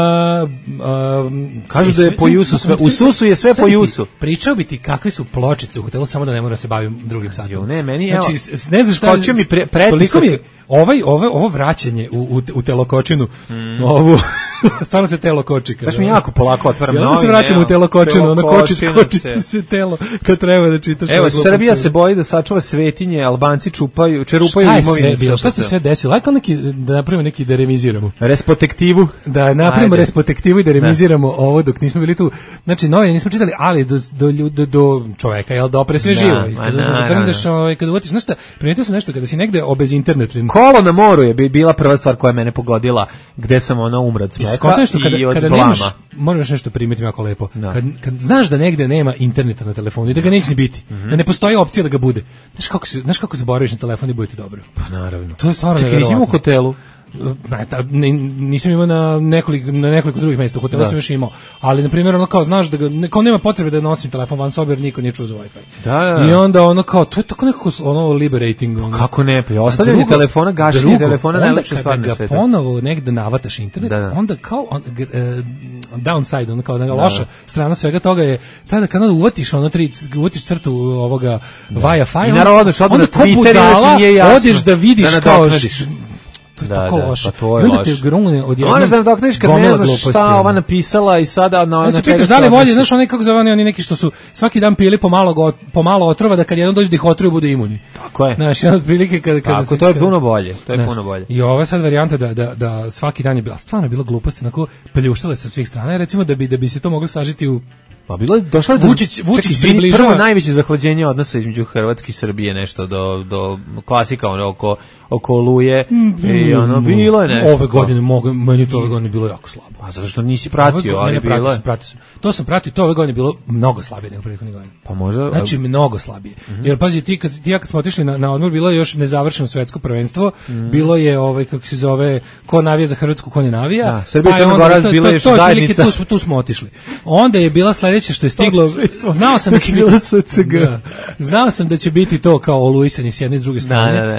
Kažu da je po Jusu sve, u Susu je sve po Jusu. Pričao bi ti kakve su pločice u hotelu, samo da ne mora se bavim drugim satom. Ne, meni je... Znači, ne znaš šta... Toliko mi je... Ovo vraćanje u telokočinu, stvarno se telo koči. Baš mi jako polako otvaram novi. Ja se vraćam u telokočinu, ono koči se telo kad treba da čitaš. Evo, Srbija se boji da sačuva svetinje, Albanci čerupaju imovinu. Šta se sve desilo? Ajko da napravimo neki da remiziramo. Respektivu. Da napravimo respektivu i da remiziramo ovo dok nismo bili tu. Znači, novine nismo čitali, ali do čoveka, jel, dopre sve živo. Kada uvatiš, znaš šta, primetio sam nešto, kada si negde obez internetlin. Kolo na moru je bila prva stvar koja mene pogodila, gde sam umro od smeha i od blama. Moram još nešto primetim jako lepo. Kad znaš da negde nema interneta na telefonu i da ga neće ni biti, da ne postoji opcija da ga bude, znaš kako zaboraviš na telefon i bude ti dobro? Pa naravno. To je stvarno nevjerovatno. Čekaj, nisi u hotelu? Nisam imao na nekoliko drugih mjesta, u hotelu sam još imao, ali na primjer ono kao znaš da kao nema potrebe da nosim telefon van sobe jer niko nije čuo za Wi-Fi. Da. I onda ono kao to je tako nekako ono liberating. Kako ne, ostavljanje telefona, gašenje telefona najlepša stvar na svijetu. Kada ponovo negde navataš internet, onda kao downside, ono kao loša strana svega toga je tada kada uvatiš crtu ovoga Wi-Fi, i naravno odeš odmah na Twitter, nije jasno. Odeš da vidiš kao to je tako loše. Pa to je loše. Moraš da nadoknadiš kad ne znaš šta ova napisala i sada na čega se pitaš da li bolje, znaš oni kako zove oni neki što su svaki dan pili pomalo otrova da kad jednom dođe da ih otruju bude imuni. Tako je. Znaš, jedan od prilike kada to je puno bolje, to je puno bolje. I ova sad varijanta da svaki dan je bila stvarno bilo gluposti, onako peljuštale sa svih strana, recimo da bi se to moglo sažiti u pa bilo je došlo do Vučić približava prvo najveće zahlađenje odnosa između Hrvatske i Srbije, nešto do klasika oko Oluje i ono bilo je nešto. Ove godine meni to ove godine bilo jako slabo. A zato što nisi pratio, ali bilo je. To sam pratio, to ove godine bilo mnogo slabije nego prethodnih godina. Pa možda, znači mnogo slabije. Jer pazi ti kad smo otišli na odmor bilo je još nezavršeno svetsko prvenstvo, bilo je kako se zove ko navija za Hrvatsku, ko ne navija. Srbija i Crna Gora bila je zajednica. Tu smo otišli. Onda je bila sledeće što je stiglo, znao sam da će biti SCG. Znao sam da će biti to kao oluisani s jedne i s druge strane.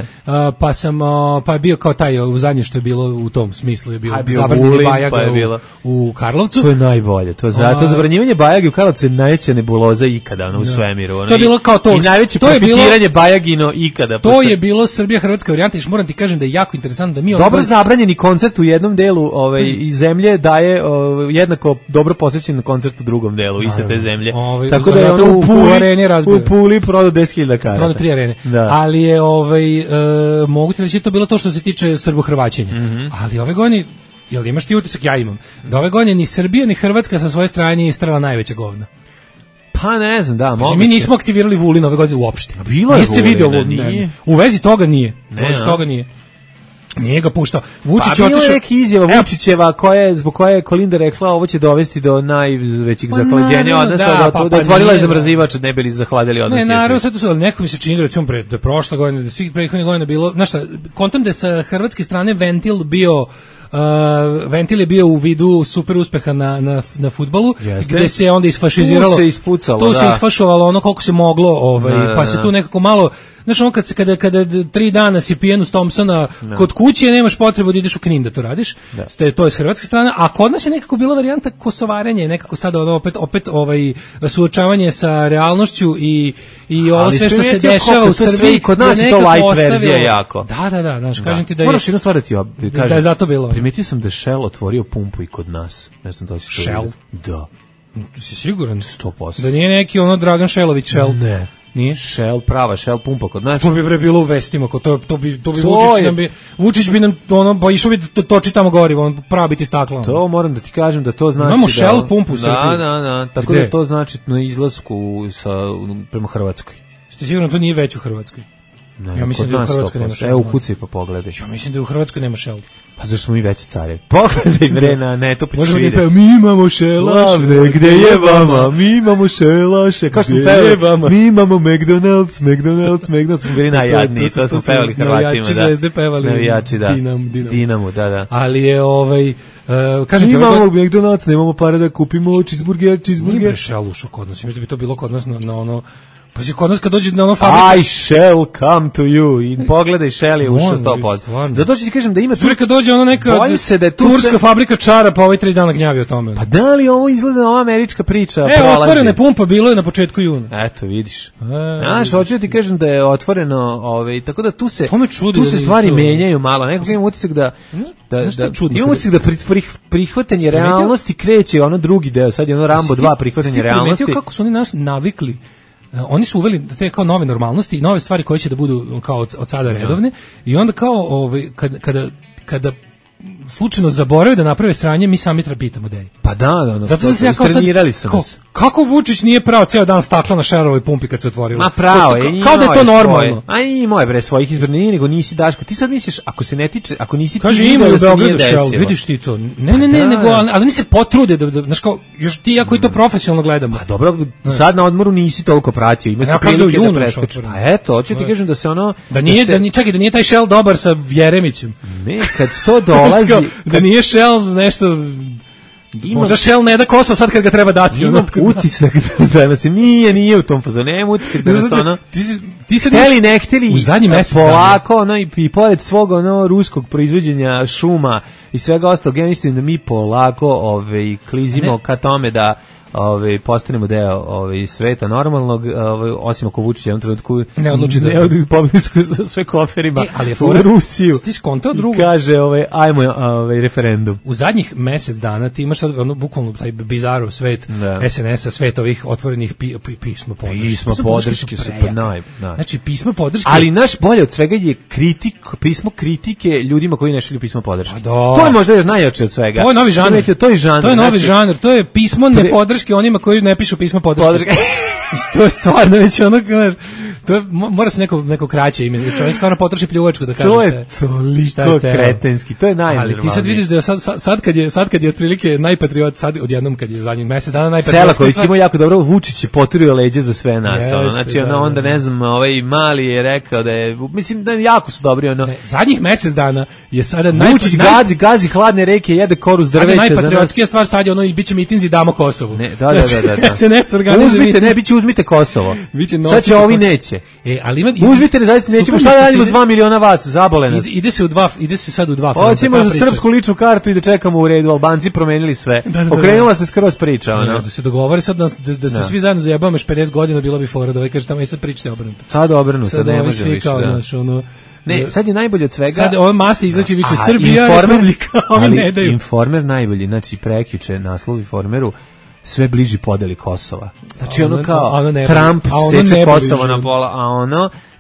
Pa je bio kao taj zadnje što je bilo u tom smislu je bio zabrnjeni Bajaga u Karlovcu. To je najbolje. To zabranjivanje Bajage u Karlovcu je najveća nebuloza ikada u svemiru. To je bilo kao to. I najveće profitiranje Bajagino ikada. To je bilo Srbija-Hrvatska varijanta i moram ti kažem da je jako interesantno da mi dobro zabranjeni koncert u jednom delu zemlje daje jednako dobro posvećen koncert u drugom delu iste te zemlje. Tako da je ono u Puli prodao 10.000 karata. Prodao 3 arene. Ali je mogu ti reći to bilo to što se tiče Srbo-Hrvaćenja. Ali ove godine, jel imaš ti utisak, ja imam, da ove godine ni Srbija ni Hrvatska sa svoje strane nije istrala najveća govna. Pa ne znam, da, moguće. Mi nismo aktivirali Vulin ove godine uopšte. Bilo je nije se video Vulina, nije. U vezi toga nije. Nije ga puštao. Vučić je otišao. Bilo je neka izjava Vučićeva zbog koje je Kolinda rekla ovo će dovesti do najvećih zahlađenja odnosa, da otvorila je zamrzivač, ne bili zahladili odnosi. Ne, naravno, sve to su, ali neko mi se čini da recimo da prošle godine, da svih prethodnih godina bilo, znaš šta, kontam da je sa hrvatske strane ventil je bio u vidu super uspeha na fudbalu, gde se onda isfašiziralo. Tu se ispucalo, tu se isfašovalo ono koliko se moglo, pa se tu nekako malo, znaš ono kada 3 dana si pijen uz Thompsona kod kuće, nemaš potrebu da ideš u Knin da to radiš, to je s hrvatske strane, a kod nas je nekako bila varijanta kosovarenje, nekako sada opet suočavanje sa realnošću i ovo sve što se dešava u Srbiji. Kod nas je to light verzija jako. Da, znaš, kažem ti da je... Moraš jednu stvar da ti kažem. Da je zato bilo. Primetio sam da je Shell otvorio pumpu i kod nas. Ne znam da li si to Shell? Da. Tu si siguran? 100%. Da nije neki Dragan Šelović Shell? Ne. Nije? Shell, prava Shell pumpa kod nas. To bi bre bilo u vestima, to bi Vučić bi nam pa išao bi toči tamo gorivo, on prava biti staklo. To moram da ti kažem da to znači imamo Shell pumpu u Srbiji. Da, tako da to znači na izlasku prema Hrvatskoj. Ste sigurno to nije već u Hrvatskoj? Ne, ja mislim da u Hrvatskoj nema Shell. Evo ukucaj pa pogledaj. Ja mislim da u Hrvatskoj nema Shell. Pa zašto smo mi veći carevi? Pogledaj bre na netu pa ćeš vidjeti. Mi imamo Shella, gde je vama? Mi imamo Shella, kao što smo pevali. Mi imamo McDonald's, smo bili najjadniji, sad smo pevali Hrvatima. Navijači zvezde pevali. Navijači, da. Dinamo, da. Ali je kažem ti, imamo McDonald's, nemamo para da kupimo cheeseburger. Nije Shell ušao kod nas, mislim da bi to bilo kod nas na ono... Pa si kod nas kad dođe na ono fabrika... I shall come to you. I pogledaj, Shell je ušao 100%. Zato ću ti kažem da ima... Sve kad dođe ono neka turska fabrika čara, pa ovaj 3 dana gnjavi o tome. Pa da li ovo izgleda ova američka priča? Otvorena pumpa, bilo je na početku juna. Eto, vidiš. Znaš, hoću ti kažem da je otvoreno, tako da tu se stvari menjaju malo. Nekako imam utisak imam utisak da prihvatanje realnosti kreće ono drugi deo. Sad je ono Rambo 2 prihvatanje realnosti. Primetio kako su oni nas navikli. Oni su uveli te kao nove normalnosti i nove stvari koje će da budu kao od sada redovne i onda kao kada slučajno zaborave da naprave sranje, mi sami pitamo gde je. Pa da, zato se ja kao sad, kako Vučić nije pravo ceo dan stakla na Šerovoj pumpi kad se otvorilo? Ma pravo je, kao da je to normalno. A i moje bre svojih izbora, nego nisi Daško. Ti sad misliš, ako nisi kaže ti ima u Beogradu Shell, vidiš ti to. Ne, nego, ali oni se potrude da znaš kao, još ti ako i to profesionalno gledamo. Pa dobro, sad na odmoru nisi toliko pratio, ima se prilike da preskočiš. Pa eto, hoću ti kažem da se ono... Da nije taj Shell dobar sa Jeremićem. Ne, kad to dolazi... Da nije Shell nešto... Možda Shell ne da Kosovo sad kad ga treba dati. Imam utisak da nas nije u tom fazonu. Nemam utisak da nas ono... Ti sad hteli, ne hteli, u zadnji mesec polako, i pored svog ruskog proizvođenja šuma i svega ostalog, ja mislim da mi polako klizimo ka tome da postanemo deo sveta normalnog, osim ako Vučić u jednom trenutku ne odluči da pobedi sa sve koferima u Rusiju i kaže ajmo referendum. U zadnjih mesec dana ti imaš sad bukvalno taj bizarro svet SNS-a, svet ovih otvorenih pisma podrške su znači pisma podrške, ali naš bolje od svega je pismo kritike ljudima koji ne šalju pismo podrške. To je možda još najjače od svega. To je novi žanr. To je pismo ne podrške onima koji ne pišu pisma podrške. To je stvarno već ono, to mora se neko kraće ime, čovjek stvarno potroši pljuvačku da kaže to je toliko kretenski, to je najnormalnije. Ali ti sad vidiš da sad kad je otprilike najpatriot, sad odjednom kad je zadnjih mesec dana najpatriot. Selaković ima jako dobro, Vučić je poturio leđa za sve nas, znači onda ne znam, Mali je rekao da je, mislim da jako su dobri zadnjih mesec dana je sada Vučić gazi hladne reke, jede koru s drveća. Najpatriotskija stvar sad je i biće mitinzi damo Kosovu. Da. SNS organizuje. Uzmite Kosovo. Sad će ovi neće. Uzmite, zaista nećemo, šta radimo s 2 miliona vas, zabole nas. Ide se sad u dva. Hoćemo za srpsku ličnu kartu i da čekamo u redu, Albanci promenili sve. Okrenula se skroz priča. Da se dogovore sad da se svi zajedno zajebamo još 50 godina, bilo bi fora da kaže tamo i sad pričate obrnuto. Sad obrnuto, ne može više. Ne, sad je najbolje od svega. Sad ove mase izaći više Srbija, Republika, oni ne daju. Informer najbolji, znači prekjuče naslov Informeru, sve bliži podeli Kosova. Znači kao Trump seče Kosovo na pola, a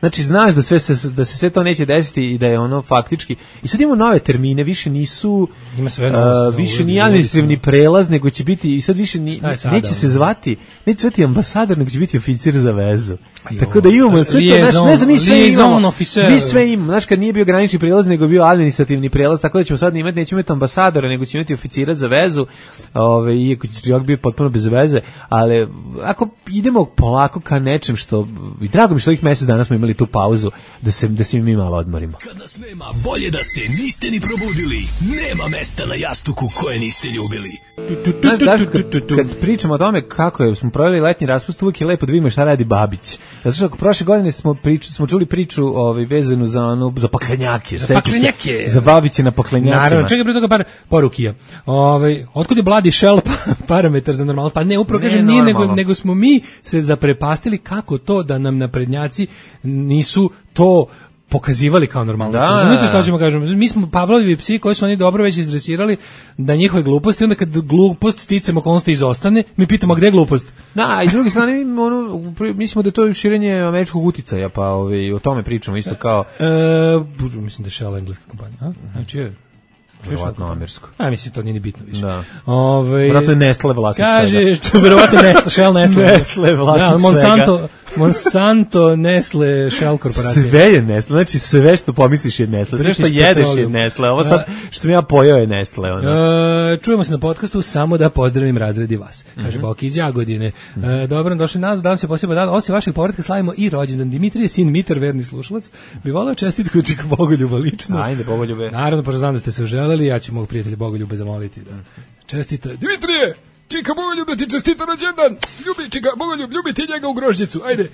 Znači, znaš da se sve to neće desiti i da je ono faktički... I sad imamo nove termine, više nisu... Ima sve novo. Više nije administrativni prelaz, nego će biti... I sad više neće se zvati ambasador, nego će biti oficir za vezu. Tako da imamo sve to, znaš da mi sve imamo. Mi sve imamo. Znaš, kad nije bio granični prelaz, nego bio administrativni prelaz, tako da ćemo sad imati, nećemo imati ambasadora, nego ćemo imati oficira za vezu, iako će čovjek biti potpuno bez veze, ali ako idemo polako ka nečem što, i drago mi što ovih mjesec dana smo imali tu pauzu, da se mi malo odmorimo. Kad nas nema, bolje da se niste ni probudili. Nema mesta na jastuku koje niste ljubili. Znaš, kad pričamo o tome kako smo proveli letnji raspust, uvijek je lepo da vidimo šta radi Babić. Zato što prošle godine smo čuli priču vezanu za paklenjake. Za Babića na paklenjacima. Naravno, čekaj, pre toga par porukija. Otkud je Bloody Shell parametar za normalnost? Pa ne, upravo kažem nije, nego smo mi se zaprepastili kako to da nam naprednjaci nisu to pokazivali kao normalnost. Znate što ćemo kažem? Mi smo Pavlovi psi koji su oni dobro već izdresirali da njihove gluposti, onda kad glupost sticam okolnosti izostane, mi pitamo a gde je glupost? Da, i s druge strane mislimo da je to širenje američkog uticaja, pa o tome pričamo isto kao... mislim da je Shell engleska kompanija. Znači je... Verovatno amersko. Mislim, to nije ni bitno više. Da. Verovatno je Nestle vlasnik svega. Kaže, verovatno Nestle, Shell Nestle. Nestle vlasnik svega. Monsanto, Nestle, Shell korporacija. Sve je Nestle, znači sve što pomisliš je Nestle. Sve što jedeš je Nestle. Ovo sad što sam ja pojeo je Nestle. Čujemo se na podcastu, samo da pozdravim razredi vas. Kaže Boki iz Jagodine. Dobro, došli nas, danas je poseban dan. Osim vašeg povratka slavimo i rođendan Dimitrije, sin Mitar, verni slušalac. Bi voleo čestitku čika Bogoljuba lično. Ajde, Bogoljube. Naravno, pošto znam da ste se uželeli, ja ću mog prijatelja Bogoljube zamoliti da čestita. Dimitrije, čika Bogoljub da ti čestita rođendan. Ljubi čika Bogoljub, ljubi ti njega u grožđicu. Ajde.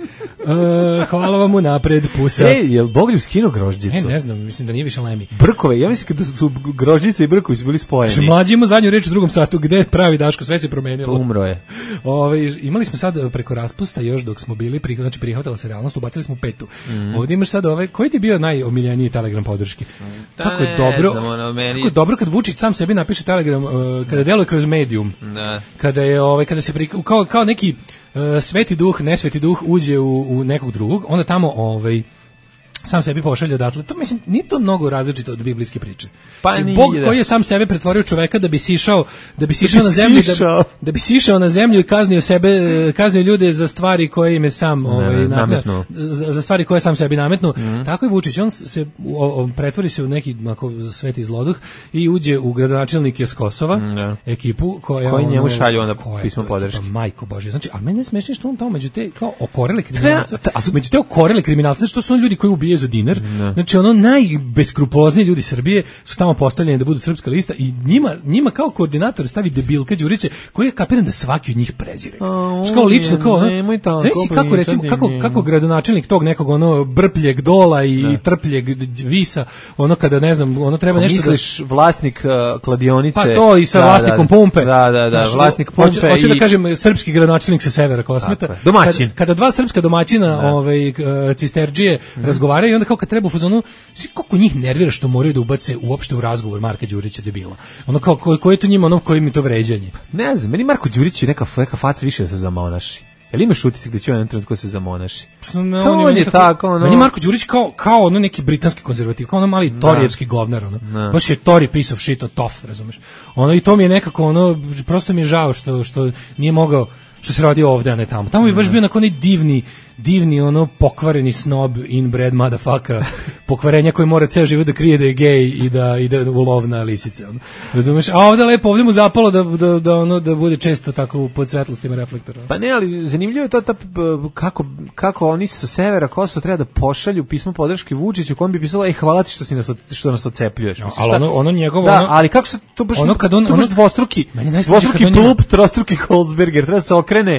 Hvala vam unapred, pusa. Jel Bogoljub skinuo grožđicu? Ne znam, mislim da nije više Lemi. Brkove, ja mislim da su grožđice i brkovi su bili spojeni. Mlađi ima zadnju reč u drugom satu, gde je pravi Daško, sve se promenilo. Umro je. Imali smo sad preko raspusta još dok smo bili, znači prihvatala se realnost, ubacili smo 5. Ovdje imaš sad koji ti je bio najomiljeniji Telegram podrške? Kako je dobro kad Vučić sam sebi napiše Telegram, kada deluje kroz Medium. Kada je kada se kao neki sveti duh, nesveti duh uđe u nekog drugog, onda tamo sam sebi pošalje odatle. To mislim nije to mnogo različito od biblijske priče. Pa Bog koji je sam sebe pretvorio čoveka da bi sišao na zemlju, da bi sišao na zemlju i kaznio ljude za stvari koje im je sam nametnuo. Za stvari koje sam sebi nametnuo. Tako je Vučić, on se pretvori se u neki sveti zloduh i uđe u gradonačelnike s Kosova, ekipu koji njemu šalju onda pismo podrške. Majko Božja. Znači, al mene ne smeši što on tamo među te kao okorele kriminalce. Među te okorele kriminalce što su ljudi koji ubijaju za dinar. Znači ono najbeskrupulozniji ljudi Srbije su tamo postavljeni da budu srpska lista i njima kao koordinator stavi debilka Đurića koji je kapiran da svaki od njih prezire. Kao lično kako gradonačelnik tog nekog brpljeg dola i trpljeg visa, kada ne znam, treba nešto misliš vlasnik kladionice. Pa to i sa vlasnikom pumpe. Da, vlasnik pumpe. Hoću da kažem srpski gradonačelnik sa severa Kosmeta. Domaćin. Kada dva srpska domaćina cisterđije razgovaraju i onda kao kad treba u fazonu, koliko njih nervira što moraju da ubace uopšte u razgovor Marka Đurića debila. Kao koji je to njima koji mi to vređanje? Ne znam, meni Marko Đurić je neka faca više da se zamonaši. Jel imaš utisak da će on trenutku se zamonaši? Samo on je tako, meni Marko Đurić kao neki britanski konzervativ, kao mali torijevski govnar, baš je Tori piece of shit od tof, razumeš? I to mi je nekako, prosto mi je žao što nije mogao, što se radi ovdje, a ne tamo. Tamo bi baš bio onaj divni pokvareni snob inbred motherfucker, pokvarenja koji mora ceo život da krije da je gej i da ide u lov na lisice. Razumeš? A ovdje mu zapalo da bude često tako pod svetlostima reflektora. Pa ne, ali zanimljivo je to kako oni sa severa Kosova treba da pošalju pismo podrške Vučiću, kom bi pisalo hvala ti što nas odcepljuješ. Ali njegovo... Da, ali kako se to baš dvostruki plup, trostruki Holzberger, treba se okrene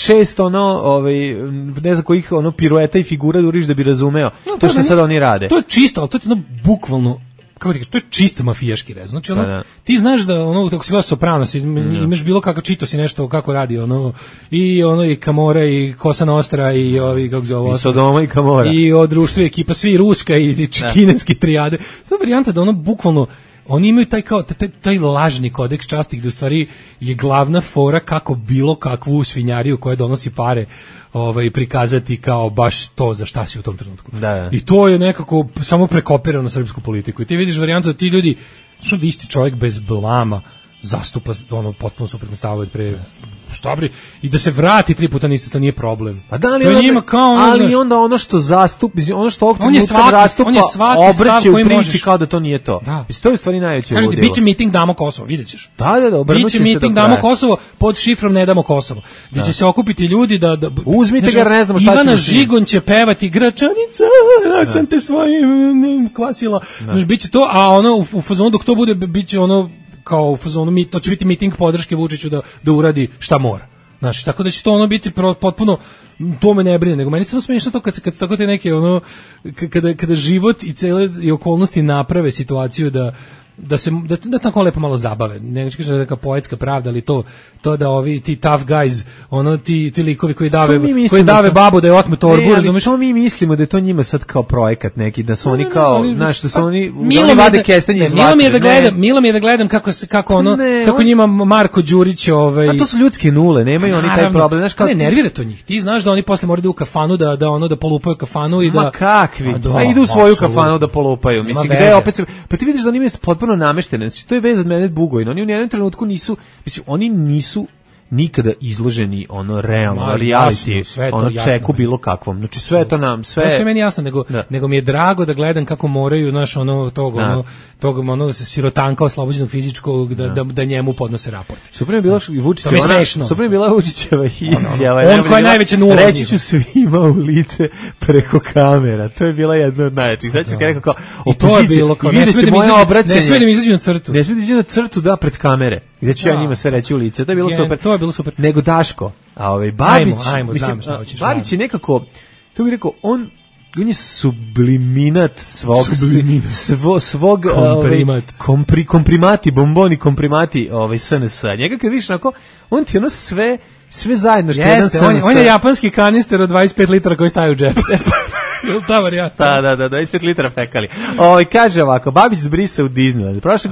6 ne znam kojih pirueta i figura da uriš da bi razumeo to što sad oni rade. To je čisto, ali to je bukvalno, kako ti kažeš, to je čisto mafijaški rez. Znači ti znaš da kako si gledao Sopranos, imaš bilo kako čito si nešto kako radi i Kamora i Kosa Nostra i kako se zove, i Sodoma i Kamora i od društva ekipa svi ruska i kineski trijade. To je varijanta da bukvalno oni imaju taj lažni kodeks časti gde u stvari je glavna fora kako bilo kakvu svinjariju koja donosi pare prikazati kao baš to za šta si u tom trenutku. Da. I to je nekako samo prekopirano srpsku politiku. I ti vidiš varijantu da ti ljudi, što da isti čovjek bez blama zastupa potpuno suprotno stavove pre šta bre, i da se vrati 3 puta niste sta nije problem. Pa da, ali onda ono što zastupa, ono što ovog trenutka zastupa obrće u priči kao da to nije to. Mislim, to je u stvari najveće ludilo. Kažete, biće miting damo Kosovo, vidjet ćeš. Da, biće miting damo Kosovo pod šifrom ne damo Kosovo. Gdje će se okupiti ljudi da uzmite ga, ne znamo šta ćemo. Ivana Žigon će pevati Gračanica, ja sam te svojim kvasila. Biće to, a ono u fazonu dok to bude, biće ono kao u fazonu, to će biti miting podrške Vučiću da uradi šta mora. Znači, tako da će to ono biti potpuno, to me ne brine, nego meni samo smiješno to kad tako te neke ono, kada život i cele i okolnosti naprave situaciju da tako lepo malo zabave. Ne kažem da je neka poetska pravda, ali to da ovi ti tough guys, ono ti likovi koji dave babu da je otme torbu, razumeš? Što mi mislimo da je to njima sad kao projekat neki, da su oni kao, znaš, da su oni vade kestenje iz vatre. Milo mi je da gledam kako njima Marko Đurić a to su ljudske nule, nemaju oni taj problem, znaš, ne nervira to njih. Ti znaš da oni posle moraju da u kafanu da polupaju kafanu i da ma kakvi, idu u svoju kafanu da polupaju. Mislim, gde opet pa ti vidiš da oni potpuno nameštene. Znači, to je vez od mene Bugojna. Oni u nijednom trenutku nisu nikada izloženi ono realno reality, ono čeku bilo kakvom. Znači sve to nam sve meni jasno, nego mi je drago da gledam kako moraju tog sirotanka oslobođenog fizičkog da njemu podnose raport. Super je bila Vučićeva izjava. On koja je najveća nula. Reći ću svima u lice preko kamera. To je bila jedna od najvećih. Sad ću rekao kao opozicija. Ne smije da mi izađu na crtu. Ne smije da izađu na crtu, da, pred kamere. Gde ću ja njima sve reći u lice. To je bilo super. To je bilo super. Nego Daško, a Babić, mislim, Babić je nekako, kako bih rekao, on je subliminat svog komprimati, bomboni komprimati SNS. Njega kad vidiš onako, on ti ono sve zajedno što jedan SNS. On je japanski kanister od 25 litara koji staje u džep. Ta varijanta. Da, 25 litara fekali. Kaže ovako, Babić zbrisa u Disneyland. Prošle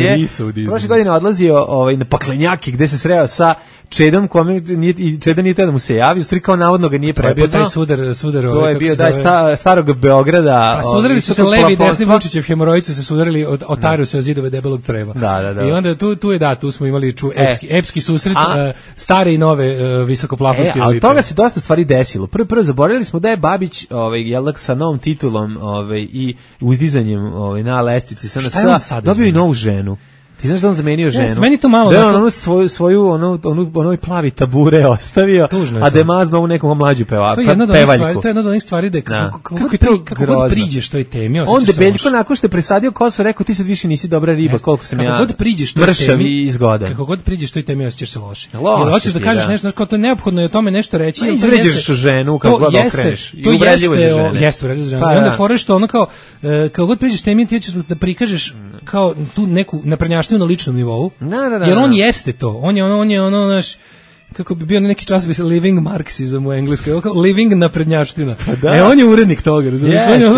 godine odlazio na paklenjaki gde se sreo sa Čedom, kome Čeda nije tada mu se javio, u stvari kao navodno ga nije prepoznao. To je bio taj sudar. To je bio starog Beograda. Pa sudarili su se levi i desni Vučićev hemorojicu, se sudarili, otaru se o zidove debelog creva. Da. I onda tu smo imali epski susret stare i nove visokoplafonske elite. Ali toga se dosta stvari desilo. Prvo zaboravili smo da je Babić sa novom titulom i uzdizanjem na lestvici SNS dobio i novu ženu. Ti znaš da on zamenio ženu? Meni to malo. Da je on svoju onoj plavi tabure ostavio, a da je mazno ovu nekom mlađu pevaljku. To je jedna od onih stvari da kako god priđeš toj temi. On debeljko nakon što je presadio kosu rekao ti sad više nisi dobra riba, koliko sam ja. Kako god priđeš toj temi i izgodan. Kako god priđeš toj temi osjećaš se loše. Jer hoćeš da kažeš nešto, kao to je neophodno je o tome nešto reći. Izvređaš ženu kako god okreneš. I uvredljivo je žene. Jeste, uvredljivo žene. I onda fore što ono kao kako god priđeš temi ti hoćeš da prikažeš kao tu neku naprednjaštinu na ličnom nivou. Jer on jeste to. On je ono naš, kako bi bio neki časopis living marksizam u engleskoj, living naprednjaština. On je urednik toga, razumiješ?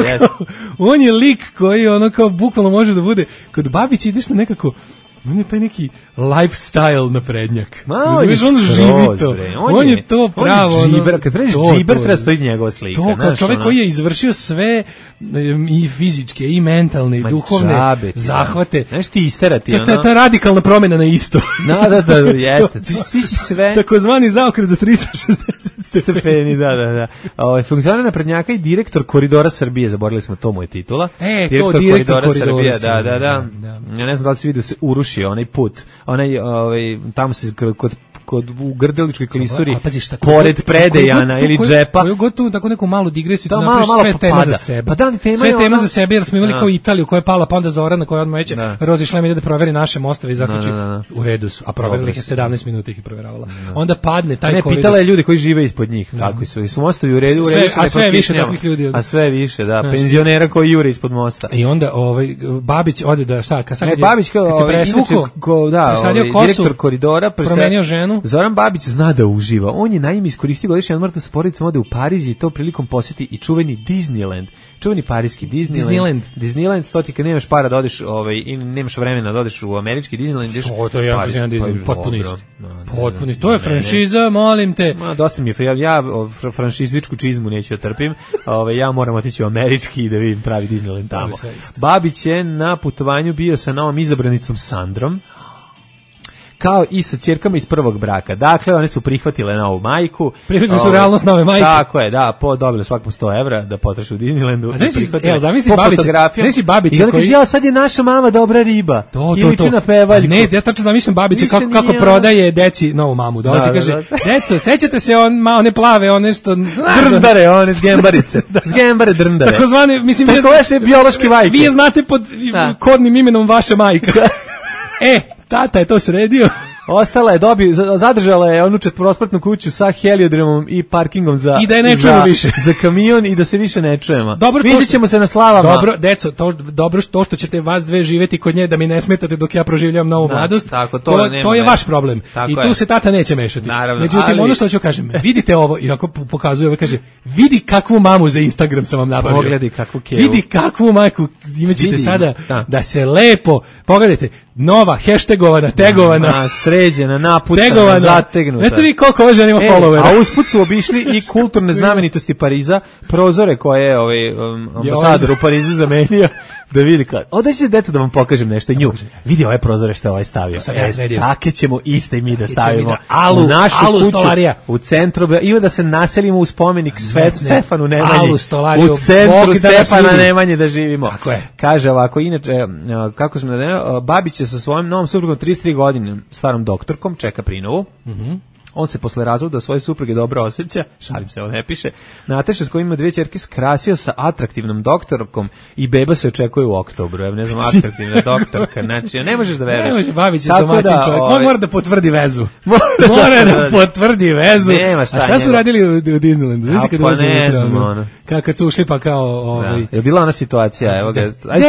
On je lik koji ono kao bukvalno može da bude, kod Babić ideš na nekako, on je taj neki lifestyle naprednjak. On živi to. On je to pravo. Kad pređeš džiber, treba stoji njegova slika. To kao čovjek koji je izvršio sve i fizičke, i mentalne, i duhovne zahvate. Znaš ti isterati. Ta radikalna promjena na isto. Da, jeste. Ti si sve. Takozvani zaokret za 360 stepeni, da. Funkcioner naprednjaka i direktor Koridora Srbije, zaboravili smo, to mu je titula. Direktor Koridora Srbije, da. Ja ne znam da li si vidio se urušio onaj put. Tamo se kod u Grdeličkoj klisuri pored Predejana ili džepa. Koju gotovo tako neku malu digresiju da napraviš sve tema za sebe. Sve tema za sebe, jer smo imali kao Italiju koja je pala, pa onda Zorana koja odmah reće Rozi Šlem ide da proveri naše mostove i zaključi u redu su, a proverili ih je 17 minuta ih je proveravala. Onda padne taj koridor. Ne, pitala je ljude koji žive ispod njih, kakvi su. Su mostovi u redu, a sve više takvih ljudi. A sve više, da, penzionera koji jure ispod mosta. I onda Babić ode da šta, kad se presvuko, direktor Koridora promenio ženu, fazonu. Zoran Babić zna da uživa. On je naime iskoristio godišnji odmor da s porodicom ode u Pariz i to prilikom poseti i čuveni Disneyland. Čuveni parijski Disneyland, to ti kad nemaš para da odeš, i nemaš vremena da odeš u američki Disneyland. Što, to je jedan Disneyland, potpuno isto. Potpuno isto. To je franšiza, molim te. Dosta mi je, ja franšizičku čizmu neću da trpim, ja moram otići u američki i da vidim pravi Disneyland tamo. Babić je na putovanju bio sa novom izabranicom Sandrom, kao i sa ćerkama iz prvog braka. Dakle, one su prihvatile novu majku. Prihvatile su realnost nove majke. Tako je, da, dobile svak po 100 evra da potroši u Disneylandu. A zamisli Babića koji... Ja, sad je naša mama dobra riba. To. Na pevaljku. Ne, ja tačno zamišljam Babića kako prodaje deci novu mamu. Dolazi, kaže, deco, sećate se one plave, one što... Drndare, one zgembarice. Zgembare drndare. Tako zvane, mislim... Tako vaše biološke majke. Vi je znate pod kodnim imenom vaša majka. Tata je to sredio. Ostala je zadržala je onu četvorospratnu kuću sa heliodromom i parkingom za i da je ne čujemo više za kamion i da se više ne čujemo. Vidjet ćemo se na slavama. Dobro, deco, dobro što ćete vas dve živeti kod nje da mi ne smetate dok ja proživljavam novu mladost. Tako, to je vaš problem. I tu se tata neće mešati. Naravno, međutim, ono što ću kažem, vidite ovo i ako pokazuje, kaže, vidi kakvu mamu za Instagram sam vam nabavio. Pogledaj kakvu kevu. Vidi kakvu majku imaćete sada da se lepo, pogledajte, nova, hashtagovana, tagovana, sređena, napucana, zategnuta. Znate vi koliko ovo žena ima followera? A usput su obišli i kulturne znamenitosti Pariza, prozore koje je ambasador u Parizu zamenio, da vidi kad. Odaj se deca da vam pokažem nešto nju. Vidi ove prozore što je ovaj stavio. Take ćemo iste mi da stavimo u našu kuću u centru. Ima da se naselimo u spomenik Stefanu Nemanji. U centru Stefana Nemanje da živimo. Kaže ovako, inače, kako smo da Babić je sa svojom novom suprugom 33 godine, starom doktorkom, čeka prinovu. On se posle razvoda svoje supruge dobro osjeća, šalim se, on ne piše. Nataša s kojim ima 2 ćerke skrasio sa atraktivnom doktorkom i beba se očekuje u oktobru. Ja ne znam, atraktivna doktorka, znači, ne možeš da veruješ. Ne može, Babić je domaćin čovjek. On mora da potvrdi vezu. Mora da potvrdi vezu. A šta su radili u Disneylandu? Pa ne znam, ono. Kad su ušli pa kao... Je bila ona situacija, evo ga.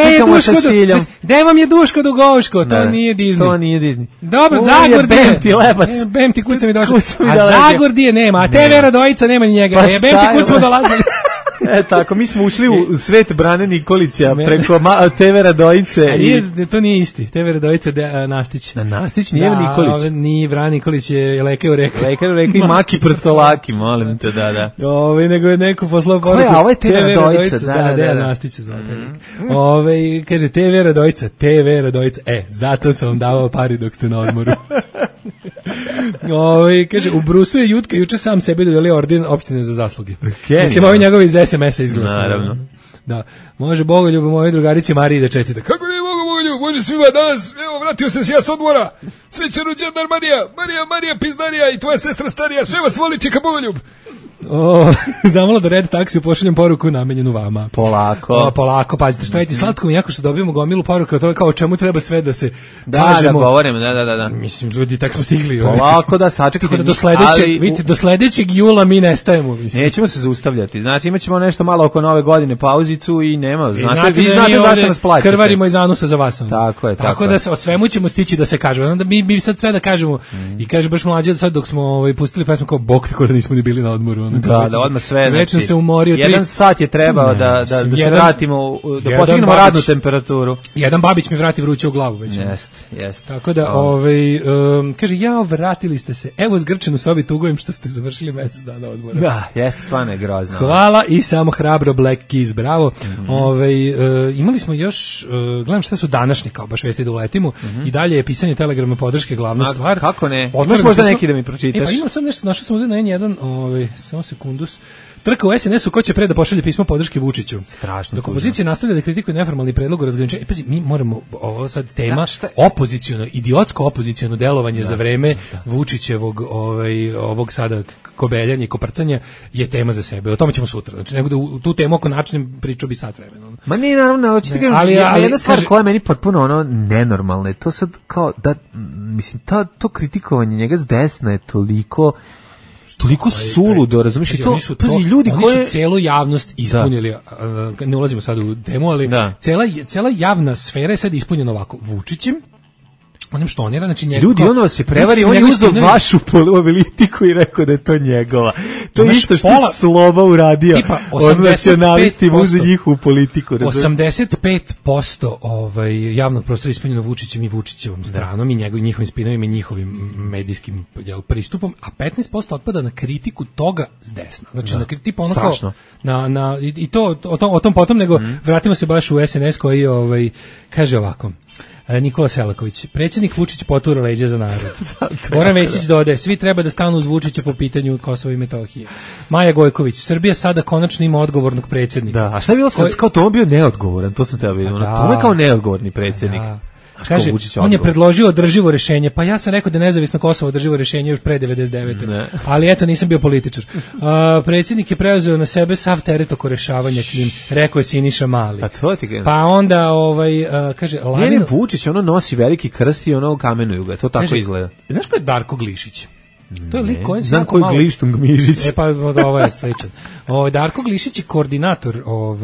Gde vam je Duško Dugovško? To nije Disney. To nije Disney. Dobro, Zagordije. Bem ti kuca mi došlo. A Zagordije nema, a TV Radojica nema ni njega. Bem ti kud smo dolazili. Tako, mi smo ušli u svet Brane Nikolića preko TV Radojice. To nije isti. TV Radojica Nastić. Nastić nije Nikolić. Nije Brane Nikolić, je Lekaj u reka. Lekaj u reka i Maki Prcolaki, molim te, da. Nego je neko poslao poruku. Koja, ovo je TV Radojica. Da, Nastić se zvao. Kaže, TV Radojica. Zato sam vam davao pari dok ste na odmoru. Kaže, u Brusu je Jutka juče sam sebi dodelio orden opštine za zasluge. Mislim, ovi njegovi iz SMS-a izglasali. Naravno. Da, može Bogoljub mojoj drugarici Mariji da čestita. Kako ne mogu Bogoljub, može svima danas, evo, vratio sam se ja s odmora. Srećan rođendan Marija Pizdarija i tvoja sestra starija, sve vas voli, čeka Bogoljub. Zamalo da red taksiju pošaljem poruku namenjenu vama. Polako, pazite, što najti slatko mi jako što dobijemo gomilu poruka, to je kao o čemu treba sve da se kažemo. Da, govorimo, da. Mislim, ljudi, tak smo stigli. Polako da sačekajte. Do sledećeg jula mi nestajemo. Mislim. Nećemo se zaustavljati, znači imat ćemo nešto malo oko nove godine pauzicu i nema, vi znate zašto nas plaćate. Krvarimo iz anusa za vas. Tako je. Tako da o svemu ćemo stići da se kažemo. Znam da mi sad sve da kažemo i kaže baš mlađe sad dok smo pustili pesmu kao bok, tako da nismo ni bili na odmoru. Da, odmah sve. Već sam se umorio. 1 sat je trebao da se vratimo, da postignemo radnu temperaturu. Jedan Babić mi vrati vruće u glavu već. Jeste. Tako da, kaže, vratili ste se. Evo zgrčen u sobi tugujem što ste završili mjesec dana odmora. Da, jeste, stvarno je grozno. Hvala i samo hrabro Black Keys, bravo. Imali smo još, gledam šta su današnji, kao baš vesti da uletimo, i dalje je pisanje telegrama podrške glavna stvar. Kako ne? Imaš možda neki da mi pročitaš? Pa imam sad nešto, našao sam ovdje na N1, samo sekundus. Trka u SNS-u ko će pre da pošalje pismo podrške Vučiću. Strašno. Dok opozicija nastavlja da kritikuje neformalni predlog o razgraničenju. Pazi, mi moramo, ovo sad tema, opoziciono, idiotsko opoziciono delovanje za vreme Vučićevog ovog sada kobeljanja i koprcanja je tema za sebe. O tome ćemo sutra. Znači, nego da tu temu oko načinem priču bi sat vremena. Ma nije naravno, hoćete jedna stvar koja je meni potpuno nenormalna. To sad kao da, mislim, to kritikovanje njega s desna je toliko suludo, razumiješ? Oni su celu javnost ispunili, ne ulazimo sad u temu, ali cela javna sfera je sad ispunjena ovako, Vučićem, onim štonira, znači Ljudi, on vas je prevari, on je uzeo vašu politiku i rekao da je to njegova. To je isto što je Sloba uradio. On nacionalistima uzeo njihovu politiku. 85% javnog prostora ispunjeno Vučićem i Vučićevom stranom i njihovim spinovima i njihovim medijskim pristupom, a 15% otpada na kritiku toga s desna. Znači, na kritiku ono kao... I to o tom potom, nego vratimo se baš u SNS koji kaže ovako. Nikola Selaković, predsjednik Vučić potura leđa za narod. Goran Vesić dodaje, svi treba da stanu uz Vučića po pitanju Kosova i Metohije. Maja Gojković, Srbija sada konačno ima odgovornog predsjednika. Da, a šta je bilo sad, kao to on bio neodgovoran, to sam teba vidio. To je kao neodgovorni predsjednik. Kaže, on je predložio održivo rješenje, pa ja sam rekao da nezavisno Kosovo održivo rješenje još pre 99. Ali eto, nisam bio političar. Predsjednik je preuzeo na sebe sav teret oko rešavanja klim, rekao je Siniša Mali. Pa onda, kaže, Lavino... Vučić, ono nosi veliki krst i ono kamenuju ga, to tako izgleda. Znaš ko je Darko Glišić? To je lik koji znam koji je Glištung Mižić. Pa ovo je sličan. Darko Glišić je koordinator,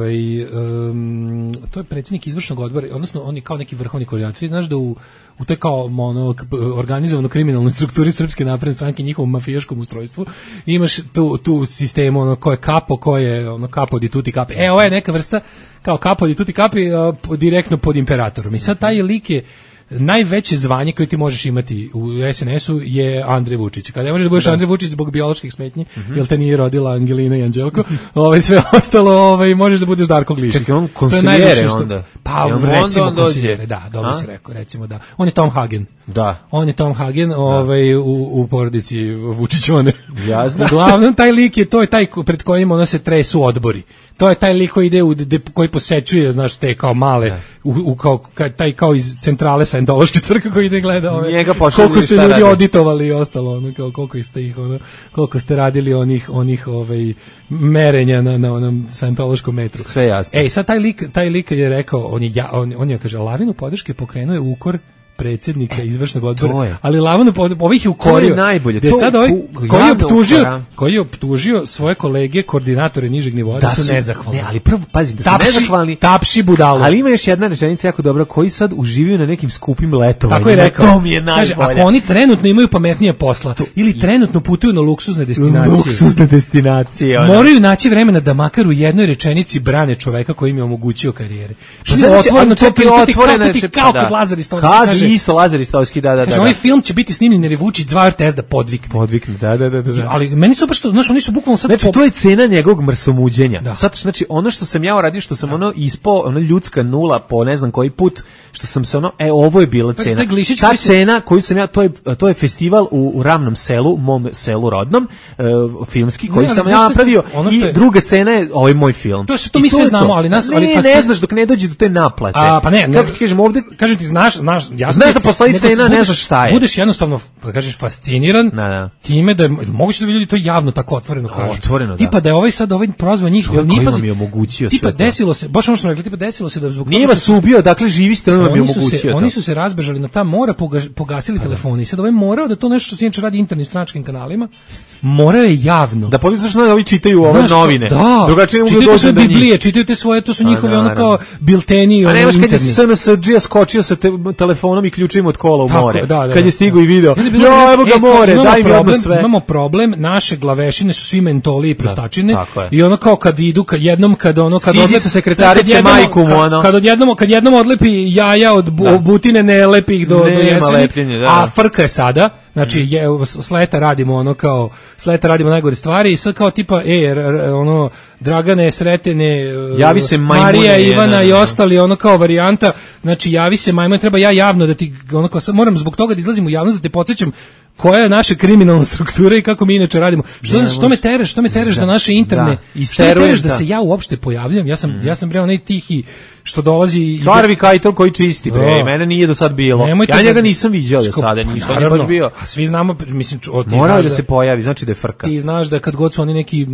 to je predsjednik izvršnog odbora, odnosno on je kao neki vrhovni koordinator. Znaš da u toj kao organizovano kriminalnoj strukturi Srpske napredne stranke, njihovom mafijaškom ustrojstvu, imaš tu sistemu ko je kapo, ko je kapo di tuti kapi. Ovo je neka vrsta kao kapo di tuti kapi direktno pod imperatorom. I sad taj lik je najveće zvanje koje ti možeš imati u SNS-u je Andrej Vučić. Kada ne možeš da budeš Andrej Vučić zbog bioloških smetnji, jer te nije rodila Angelina i Anđelko, sve ostalo možeš da budeš Darko Glišić. Čekaj, on konsiljere onda? Pa recimo konsiljere, da, dobro si rekao, recimo da. On je Tom Hagen. Da. On je Tom Hagen u porodici Vučićone. Jasno. Uglavnom, taj lik je, to je taj pred kojim se tresu odbori. To je taj lik koji ide koji posećuje, znaš, te kao male, taj kao iz centrale Sajentološke crkve koji ide gleda koliko ste ljudi auditovali i ostalo, koliko ste radili onih merenja na onom Sajentološkom metru. Sve jasno. Sad taj lik je rekao, on je kaže, lavinu podrške pokrenuo je ukor predsjednika izvršnog odbora, ali lavano ovih je ukorio. To je najbolje. Sad koji je optužio svoje kolege, koordinatore nižeg nivoa, da su nezahvalni. Ne, ali prvo, pazi, da su nezahvalni. Tapši budalo. Ali ima još jedna rečenica jako dobra, koji sad uživaju na nekim skupim letovanjima. Tako je rekao. To mi je najbolje. Kaže, ako oni trenutno imaju pametnije posla, ili trenutno putuju na luksuzne destinacije, moraju naći vremena da makar u jednoj rečenici brane čoveka koji im je omogućio karijere. Otvoreno to pitati kao kod Lazar Istovski. Isto Lazar Istovski, da. Kaže, ovaj film će biti snimljen jer je Vučić 2 RTS da podvikne. Da. Ali meni su baš to, znaš, oni su bukvalno sad... Znači, to je cena njegovog mrsomuđenja. Sad, znači, ono što sam ja uradio, što sam ispao, ljudska nula po ne znam koji put, što sam se ovo je bila cena. Ta cena koju sam ja, to je festival u Ravnom selu, mom selu rodnom, filmski, koji sam ja napravio, i druga cena je ovaj moj film. To mi sve znamo, ali nas... Ne znaš dok ne dođe do te naplate. Pa ne. Kako ti kažem ovde... Kažem ti, znaš da postoji cena, ne znaš šta je. Budeš jednostavno, kažeš, fasciniran time da je moguće da bi ljudi to javno tako otvoreno kažu. Otvoreno, tipa da je ovaj prozvao njih, jer nije mi omogućio sve. Tipa desilo se, baš ono što smo rekli, desilo se da zbog nije vas ubio, dakle živi ste, on vam je omogućio. Oni su se razbežali na ta mora, pogasili telefone i sad ovaj morao da to nešto što se inače radi internim stranačkim kanalima, morao je javno. Da pomisliš da ovi čitaju ove novine. Drugačije mogu doći do Biblije, čitaju te svoje, to su njihovi kao bilteni. A nemaš kad je SNSD skočio sa telefonom i ključima od kola u more. Kad je stigao i video, evo ga more, daj mi odmah sve. Imamo problem, naše glavešine su svi mentoli i prostačine i kao kad idu, siđi sa sekretarice majku mu, kad jednom odlepi jaja od butine, ne lepi ih do jeseni, a frka je sada. Znači, sleta radimo najgore stvari i sad kao tipa, Dragane, Sretene, javi se Marija, Ivana i ostali, kao varijanta, znači, javi se majmun, treba ja javno da ti, sad moram zbog toga da izlazim u javnost, da te podsjećam koja je naša kriminalna struktura i kako mi inače radimo. Što me tereš da naše interne, što me tereš da se ja uopšte pojavljam, ja sam bre onaj tihi što dolazi... Harvey Keitel koji čisti, bre, mene nije do sad bilo. Ja njega nisam viđao do sada, ništa nije baš bio. A svi znamo, mislim... Morao da se pojavi, znači da je frka. Ti znaš da kad god su oni neki...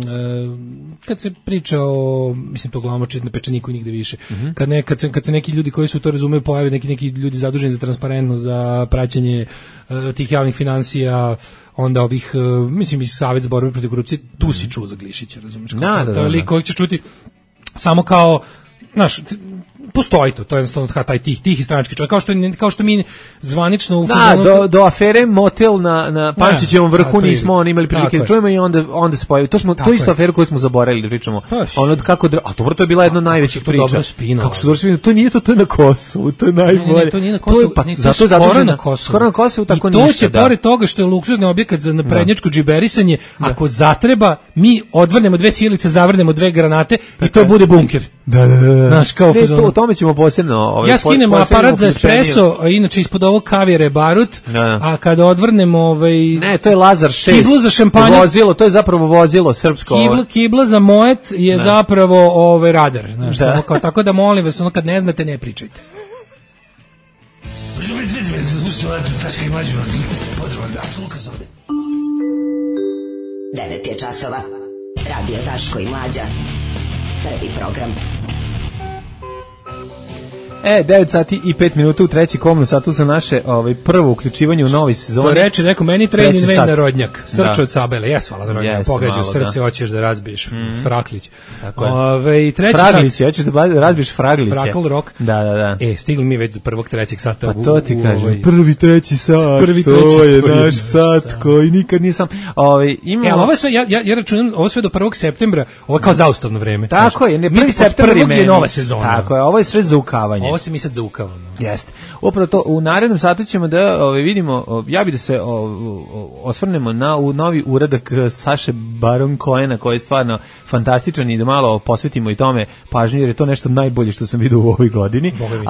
Kad se priča o, mislim, to glavomočit na pečeniku i nigde više, kad se neki ljudi koji su to razumeju pojave, neki ljudi zaduženi za transparentnost, za praćenje tih javnih financija, onda ovih, mislim, iz Savjet za borbu protiv korupcije, tu si čuo za Glišića, razumiješ? To je lik kojeg ćeš čuti samo kao, znaš, postoji to je jednostavno taj tihi stranački čovjek, kao što mi zvanično u fazonu... do afere motel na Pančićevom vrhu nismo imali prilike da čujemo i onda se pojavi. To isto aferu koju smo zaboravili da pričamo. Ono kako a dobro, to je bila jedna od najvećih priča. Kako su došli, to nije to je na Kosovu, to je najbolje. Ne, to nije na Kosovu, zato skoro na Kosovu tako ništa. I to će pored toga što je luksuzni objekat za naprednjačko džiberisanje, ako zatreba, mi odvrnemo 2 silice, zavrnemo 2 granate i to bude bunker. Da. Naš kao fazon. O tome ćemo posebno. Ja skinem aparat za espresso, a inače ispod ovog kavijara je barut, a kada odvrnemo Ne, to je Lazar 6. Kiblu za šampanjac. Vozilo, to je zapravo vozilo srpsko. Kibla za moet je zapravo radar, znaš, tako da molim vas, ono kad ne znate, ne pričajte. Devet je časova. Radio Daško i Mlađa. Prvi program. 9 sati i 5 minuta u treći komnu satu za naše prvo uključivanje u novi sezon. To reče neko, meni trenin ven narodnjak. Srče od sabele, hvala narodnjak. Pogađa u srce, hoćeš da razbiješ Fraklić. Fraglić, hoćeš da razbiješ Fragliće. Frakl rock. Da. Stigli mi već do prvog trećeg sata. Pa to ti kažem, prvi treći sat, to je naš sat koji nikad nisam... Ovo je sve, ja računam, ovo sve do 1. septembra, ovo je kao zaustavno vreme. Tako je, 1. septembar je nova sezona. Tako je, ovo je sve zaukavanje. Ovo se mi sad zaukavamo. Jeste. Upravo to, u narednom satu ćemo da vidimo, ja bih da se osvrnemo na novi uradak Saše Baron Cohena, koji je stvarno fantastičan i da malo posvetimo i tome pažnju, jer je to nešto najbolje što sam vidio u ovoj godini.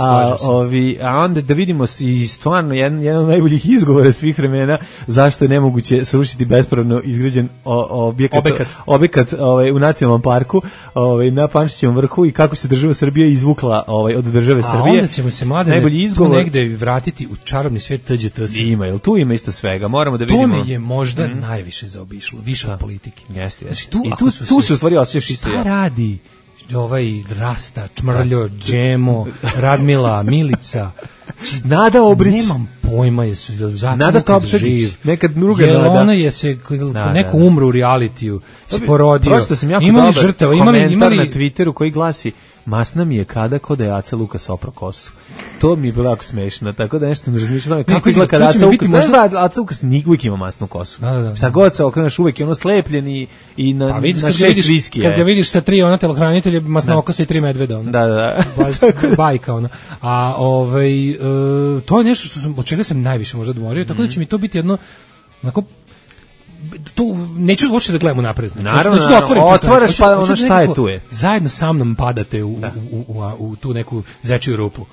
A onda da vidimo i stvarno jedan od najboljih izgovora svih vremena zašto je nemoguće srušiti bespravno izgrađen objekat u nacionalnom parku na Pančićevom vrhu i kako se država Srbije izvukla od države Srbije. Onda ćemo se mlade tu negde vratiti u čarobni svet TđTS. Ima, jel tu ima isto svega? Moramo da vidimo. To me je možda najviše zaobišlo, više od politike. Jeste. Znači, tu se u stvari osjećaš isto. Šta radi Rasta, Čmrljo, Džemo, Radmila, Milica? Nada Obrić. Nemam pojma, jesu Nada Topčagić, neka druga Nada. Ona je se, neko umru u realitiju, se porodio. Prosto sam jako dobar komentar na Twitteru koji glasi: masna mi je kada kod je Aca Lukas opro kosu. To mi je bilo jako smešno, tako da nešto sam razmišljao kako izgleda kada Aca Lukas. Znaš da Aca Lukas uvijek ima masnu kosu. Šta god se okreneš, uvijek je ono slepljen i na 6 viskija. Kad ga vidiš sa 3 telohranitelja, masna okosa i 3 medveda. Da. Bajka ona. A to je nešto od čega sam najviše možda domorio, tako da će mi to biti jedno onako to neću uopšte da gledam napred. Naravno, otvaraš pa ono šta je tu je. Zajedno sa mnom padate u tu neku zečiju rupu.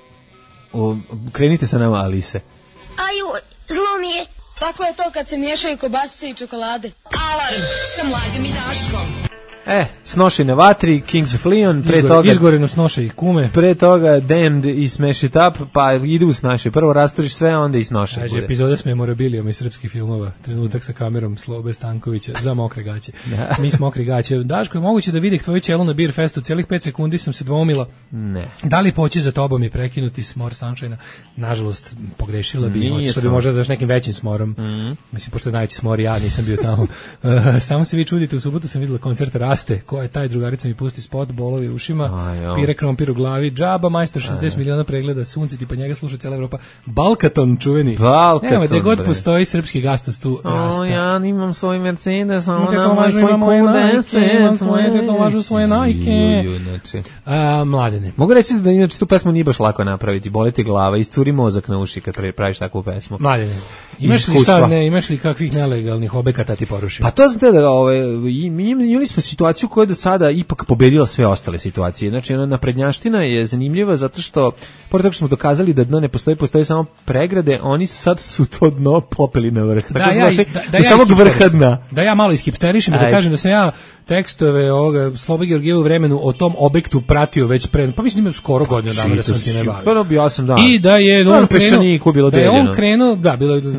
Krenite sa nama, Alise. Aju, zlo mi je. Tako je to kad se miješaju kobasice i čokolade. Alarm sa Mlađom i Daškom. Snošaj na vatri, Kings of Leon, pre toga... Izgoreno snošaj kume. Pre toga Damned i Smash It Up, pa ide u snašaj. Prvo rasturiš sve, onda i snošaj. Kaže, epizoda s memorabilijom iz srpskih filmova. Trenutak sa kamerom Slobe Stankovića za mokre gaće. Mi smo mokre gaće. Daško, je moguće da vidih tvoju ćelu na Beer Festu? Cijelih 5 sekundi sam se dvomila. Ne. Da li poći za tobom i prekinuti smor Sunshine-a? Nažalost, pogrešila bi. Što bi možda za nekim većim smorom. Mislim, pošto je najveći smor, ja nisam bio tamo. Samo se vi čudite, u subotu sam videla koncert Raste. Ko je taj, drugarica mi pusti spot, bolovi ušima, pire krompir u glavi, džaba, majstor 60 miliona pregleda, sunce, tipa njega sluša cijela Evropa. Balkaton čuveni. Evo, gde god postoji srpski gastos tu Rasta. Ja imam svoj Mercedes, ona ima svoj Q10, imam svoje Nike. Mladene. Mogu reći da inače tu pesmu nije baš lako napraviti, boli ti glava, iscuri mozak na uši kad praviš takvu pesmu. Mladene. Imaš li kakvih nelegalnih objekata ti porušio? Pa to znate da imali smo situaciju koja je do sada ipak pobedila sve ostale situacije. Znači, naprednjaština je zanimljiva zato što, pored toga što smo dokazali da dno ne postoji samo pregrade, oni sad su to dno popeli na vrh. Da samog vrha dna. Da ja malo iskipsterišem i da kažem da sam ja tekstove ovoga Slobe Georgijevu vremenu o tom objektu pratio već pre, pa mislim skoro godinu dana da sam ti ne bavio. Pa ja sam da. I da je on krenuo, da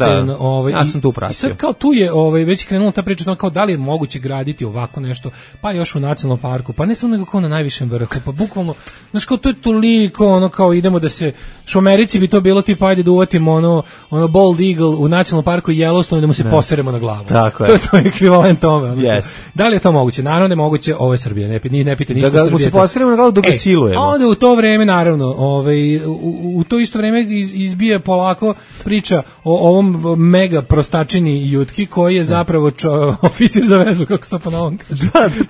Ja sam tu pratio. I sad kao tu je već krenula ta priča kao da li je moguće graditi ovako nešto, pa još u nacionalnom parku, pa ne samo nego kao na najvišem vrhu, pa bukvalno, znaš kao to je toliko kao idemo da se, što u Americi bi to bilo tipa ajde da uvatimo ono Bald Eagle u nacionalnom parku Yellowstone da mu se poseremo na glavu. Tako je. To je ekvivalent tome. Yes. Da li je to moguće? Naravno je moguće, ovo je Srbija, ne pita ništa da Srbije. Da mu se poseremo na glavu dok ga silujemo. Onda u to vreme naravno, u to isto vreme izbija polako priča o ovom mega prostačini Jutki koji je zapravo oficir za vezu, kako se to po novom kaže.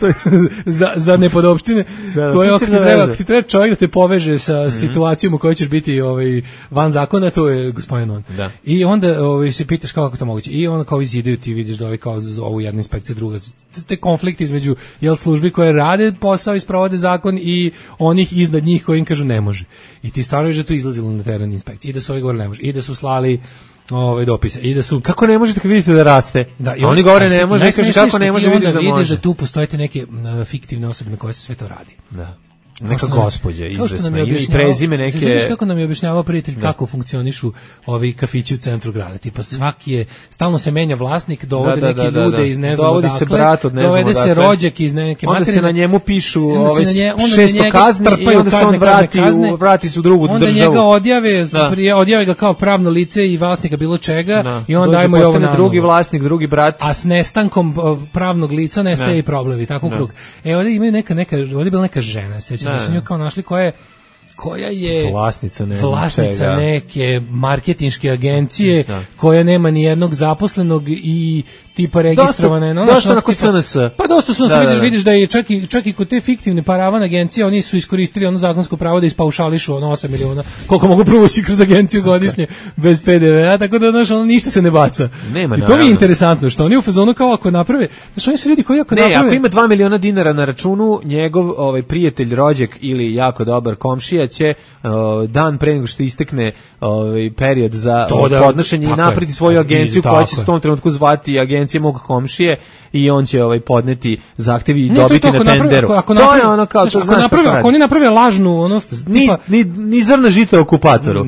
za nepodopštine. Koji ti treba čovjek da te poveže sa situacijom u kojoj ćeš biti van zakona, to je gospodin on. Da. I onda se pitaš kako to moguće. I onda kao izidaju ti vidiš da kao ovu jedna inspekcija druga. Te konflikti između službi koje rade posao i sprovode zakon i onih iznad njih koji im kažu ne može. I ti stvarno da tu izlazilo na teren inspekcije i da su ovi govorili ne može. I da su slali dopise. I da su kako ne možete kad vidite da raste? Da, i oni govore ne može, kaže kako ne može, vidiš da može. Vidiš da tu postoje neke fiktivne osobe na koje se sve to radi. Da. Neka gospođa izvesna i prezime neke. Znaš kako nam je objašnjavao prijatelj kako funkcionišu ovi kafići u centru grada. Tipa svaki je, stalno se menja vlasnik, dovode neke ljude iz ne znam odakle. Dovodi se brat od ne znam odakle. Dovede se rođak iz neke materine. Onda se na njemu pišu 600 kazni i onda se on vrati se u drugu državu. Onda njega odjave ga kao pravno lice i vlasnika bilo čega i on dajemo i ovo na drugi vlasnik, drugi brat. A s nestankom pravnog lica nestaje i problem i tako u krug. Ovdje imaju ovdje je bila neka žena, da su nju kao našli koja je vlasnica neke marketinške agencije koja nema ni jednog zaposlenog i tipa registrovane. Dosta onako SNS. Pa dosta SNS, vidiš da je čak i kod te fiktivne paravan agencije oni su iskoristili ono zakonsko pravo da ispaušališu 8 miliona, koliko mogu provući kroz agenciju godišnje bez PDV-a, tako da ništa se ne baca. I to mi je interesantno, što oni u fazonu kao ako naprave, znači oni su ljudi koji ako naprave... ako ima 2 miliona dinara na računu, njegov prijatelj, rođak ili jako dobar komšija će dan pre nego što istekne period za podnošenje i napraviti svoju agenciju koja će se u tom trenutku zvati agencija mog komšije i on će podneti zahtev i dobiti na tenderu. To je ono kao to znaš kako radi. Ako oni naprave lažnu ni zrna žita okupatoru.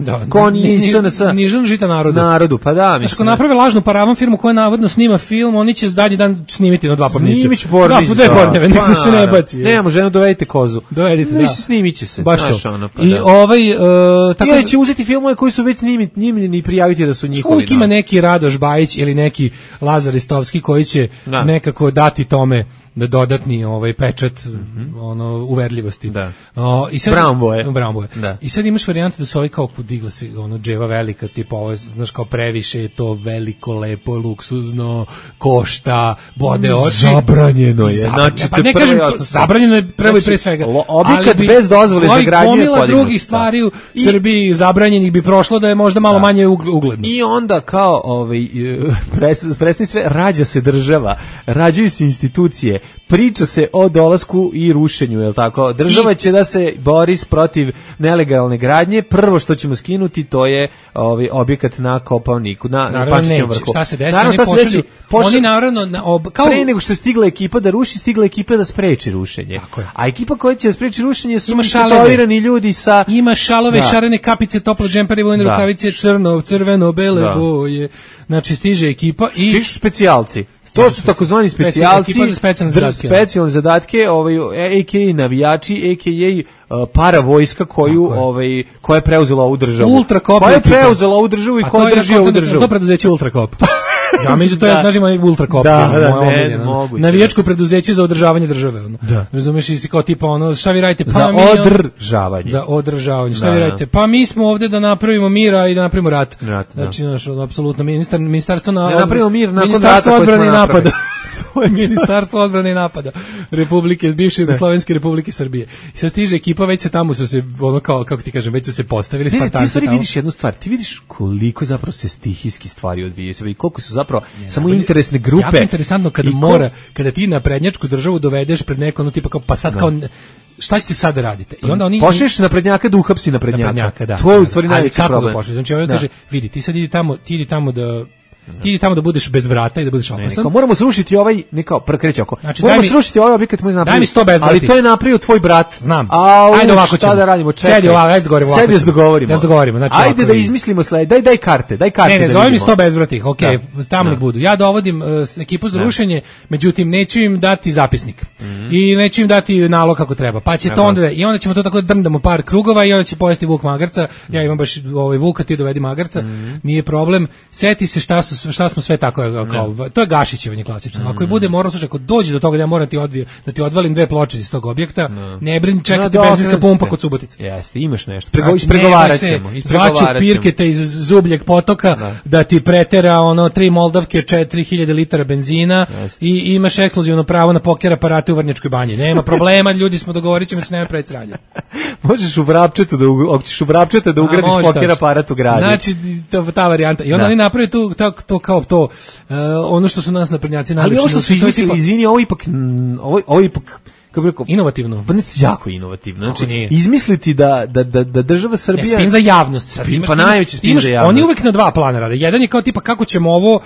Ni zrna žita narodu. Pa da, mislim. Ako naprave lažnu paravan firmu koja navodno snima film, oni će zadnji dan snimiti na 2 pornića. Snimić pornić. Da, 2 pornjeve, nek se ne baci. Nemamo ženu, dovedite kozu. Dovedite, da. Snimit će se. Baš to. I tako će uzeti filmove koji su već snimljeni i prijaviti da su njihovi. Uvijek ima neki Radoš Bajić ili neki Lazar Istovski koji će nekako dati tome dodatni pečat uverljivosti. I sad Brown boje. I sad imaš varijantu da su ovi kao digla se dževa velika, tipa ovo znaš kao previše je to veliko, lepo, luksuzno, košta, bode oči. Zabranjeno je. Znači, pa ne kažem, zabranjeno je prvo i pre svega. Objekat bez dozvole za gradnju je pomila drugih stvari u Srbiji zabranjenih bi prošlo da je možda malo manje ugledno. I onda kao presni sve, rađa se država, rađaju se institucije, priča se o dolasku i rušenju, je li tako? Država će da se bori protiv nelegalne gradnje. Prvo što ćemo skinuti to je objekat na Kopaoniku, na Pačićevom vrhu. Šta se desi? Oni naravno pre nego što je stigla ekipa da ruši, stigla ekipa da spreči rušenje. A ekipa koja će da spreči rušenje su tetovirani ljudi sa... Ima šalove, šarene kapice, tople džemperi, vojne rukavice, crveno, bele boje. Znači stiže ekipa i... Stižu specijalci. To su takozvani specijalci, specijalne zadatke, a.k.a. navijači, a.k.a. paravojska koja je preuzela ovu državu. Koja je preuzela ovu državu i koja drži ovu državu. To preduzeće Ultrakop. Ja mislim to ja znaš ima Ultrakop. Navijačko preduzeće za održavanje države. Razumeš, i si kao tipa šta vi radite? Za održavanje. Šta vi radite? Pa mi smo ovde da napravimo mira i da napravimo rat. Znači, apsolutno, ministarstvo odbrane i napada. To je Ministarstvo odbrane i napada bivše Jugoslovenske Republike Srbije. I sad stiže ekipa, već se tamo su se, kako ti kažem, već su se postavili Spartanci. Ti stvari vidiš jednu stvar, ti vidiš koliko zapravo se stihijski stvari odvijaju i koliko su zapravo samo interesne grupe. Jako interesantno kada ti na prednjačku državu dovedeš pred neko, tipa kao, pa sad kao... Šta ćete sad da radite? I onda oni pošliš naprednjaka da uhapsi naprednjaka. To je u stvari najveći problem. Kako ga pošliš? Znači ovaj kaže, vidi, ti sad idi tamo da Ti tamo da budeš bez vrata i da budeš opasan. Moramo srušiti ovaj, kreće oko. Znači, moramo srušiti ovaj objekat, daj mi 100 bezvrati. Ali to je napravio tvoj brat. Znam. Ajde ovako ćemo. Šta da radimo? Čekaj. Sedi ovako, ajde se dogovorimo. Znači, ajde da izmislimo sled. Daj karte. Ne, zove mi 100 bezvratih. Okej, tamo nek budu. Ja dovodim ekipu za rušenje, međutim neću im dati zapisnik. I neću im dati nalog kako treba. Pa će to onda i onda ćemo to tako da drndamo par krugova i onda će pojesti Vuk magarca. Ja imam baš Vuka, ti dovedi magarca. Nije problem. Seti se šta smo sve tako kao. To je gašićevanje klasično. Ako bude morao slušati, ako dođe do toga da ja moram da ti odvalim 2 ploče iz tog objekta, ne brini, čekati benzinska pumpa kod Subotice. Jeste, imaš nešto. Ispregovaraćemo. Zvaću pirkete iz Zubljeg potoka da ti pretera 3 Moldavke, 4000 litara benzina i imaš ekskluzivno pravo na poker aparate u Vrnjačkoj banji. Nema problema, ljudi smo dogovorićemo se, nema pravi sranja. Možeš u Vrapčetu da ugradiš poker aparat u gradu. Znači, ta varijanta. I onda oni naprave to kao to, ono što su nas naprednjaci najviše. Ali ovo što su izmislili, izvini, ovo ipak kako rekao, inovativno. Pa ne, jako inovativno. Znači, izmisliti da država Srbija... Ne, spin za javnost. Pa najveći spin za javnost. Oni uvek na 2 plana rade. Jedan je kao tipa kako ćemo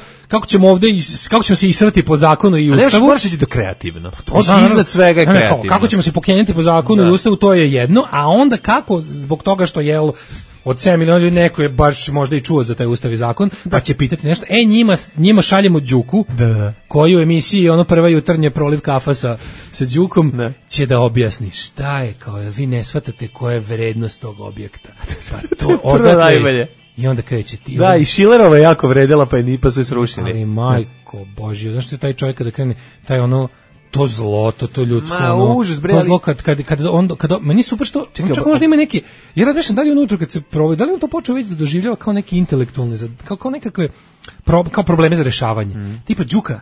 se israti po zakonu i ustavu. Ne, moraš ići do kreativno. To iznad svega je kreativno. Kako ćemo se pokenjati po zakonu i ustavu, to je jedno. A onda kako, zbog toga što je od 7 miliona ljudi neko je baš možda i čuo za taj ustav i zakon, pa će pitati nešto. Njima šaljemo Đuku, koji u emisiji prva jutarnje proliv kafa sa Đukom, će da objasni šta je, kao vi ne shvatate koja je vrednost tog objekta. Pa to odatle. I onda kreće ti. Da, i Šilerova je jako vredela, pa su je srušili. Ali majko Božje, znaš što je taj čovjek kada krene, taj to zlo, to ljudsko, užas, bre, to zlo kad meni super što, čak možda ima neki, ja razmišljam da li unutra kad se provodi, da li on to počeo već da doživljava kao neki intelektualne, kao nekakve, kao probleme za rešavanje. Tipa Đuka,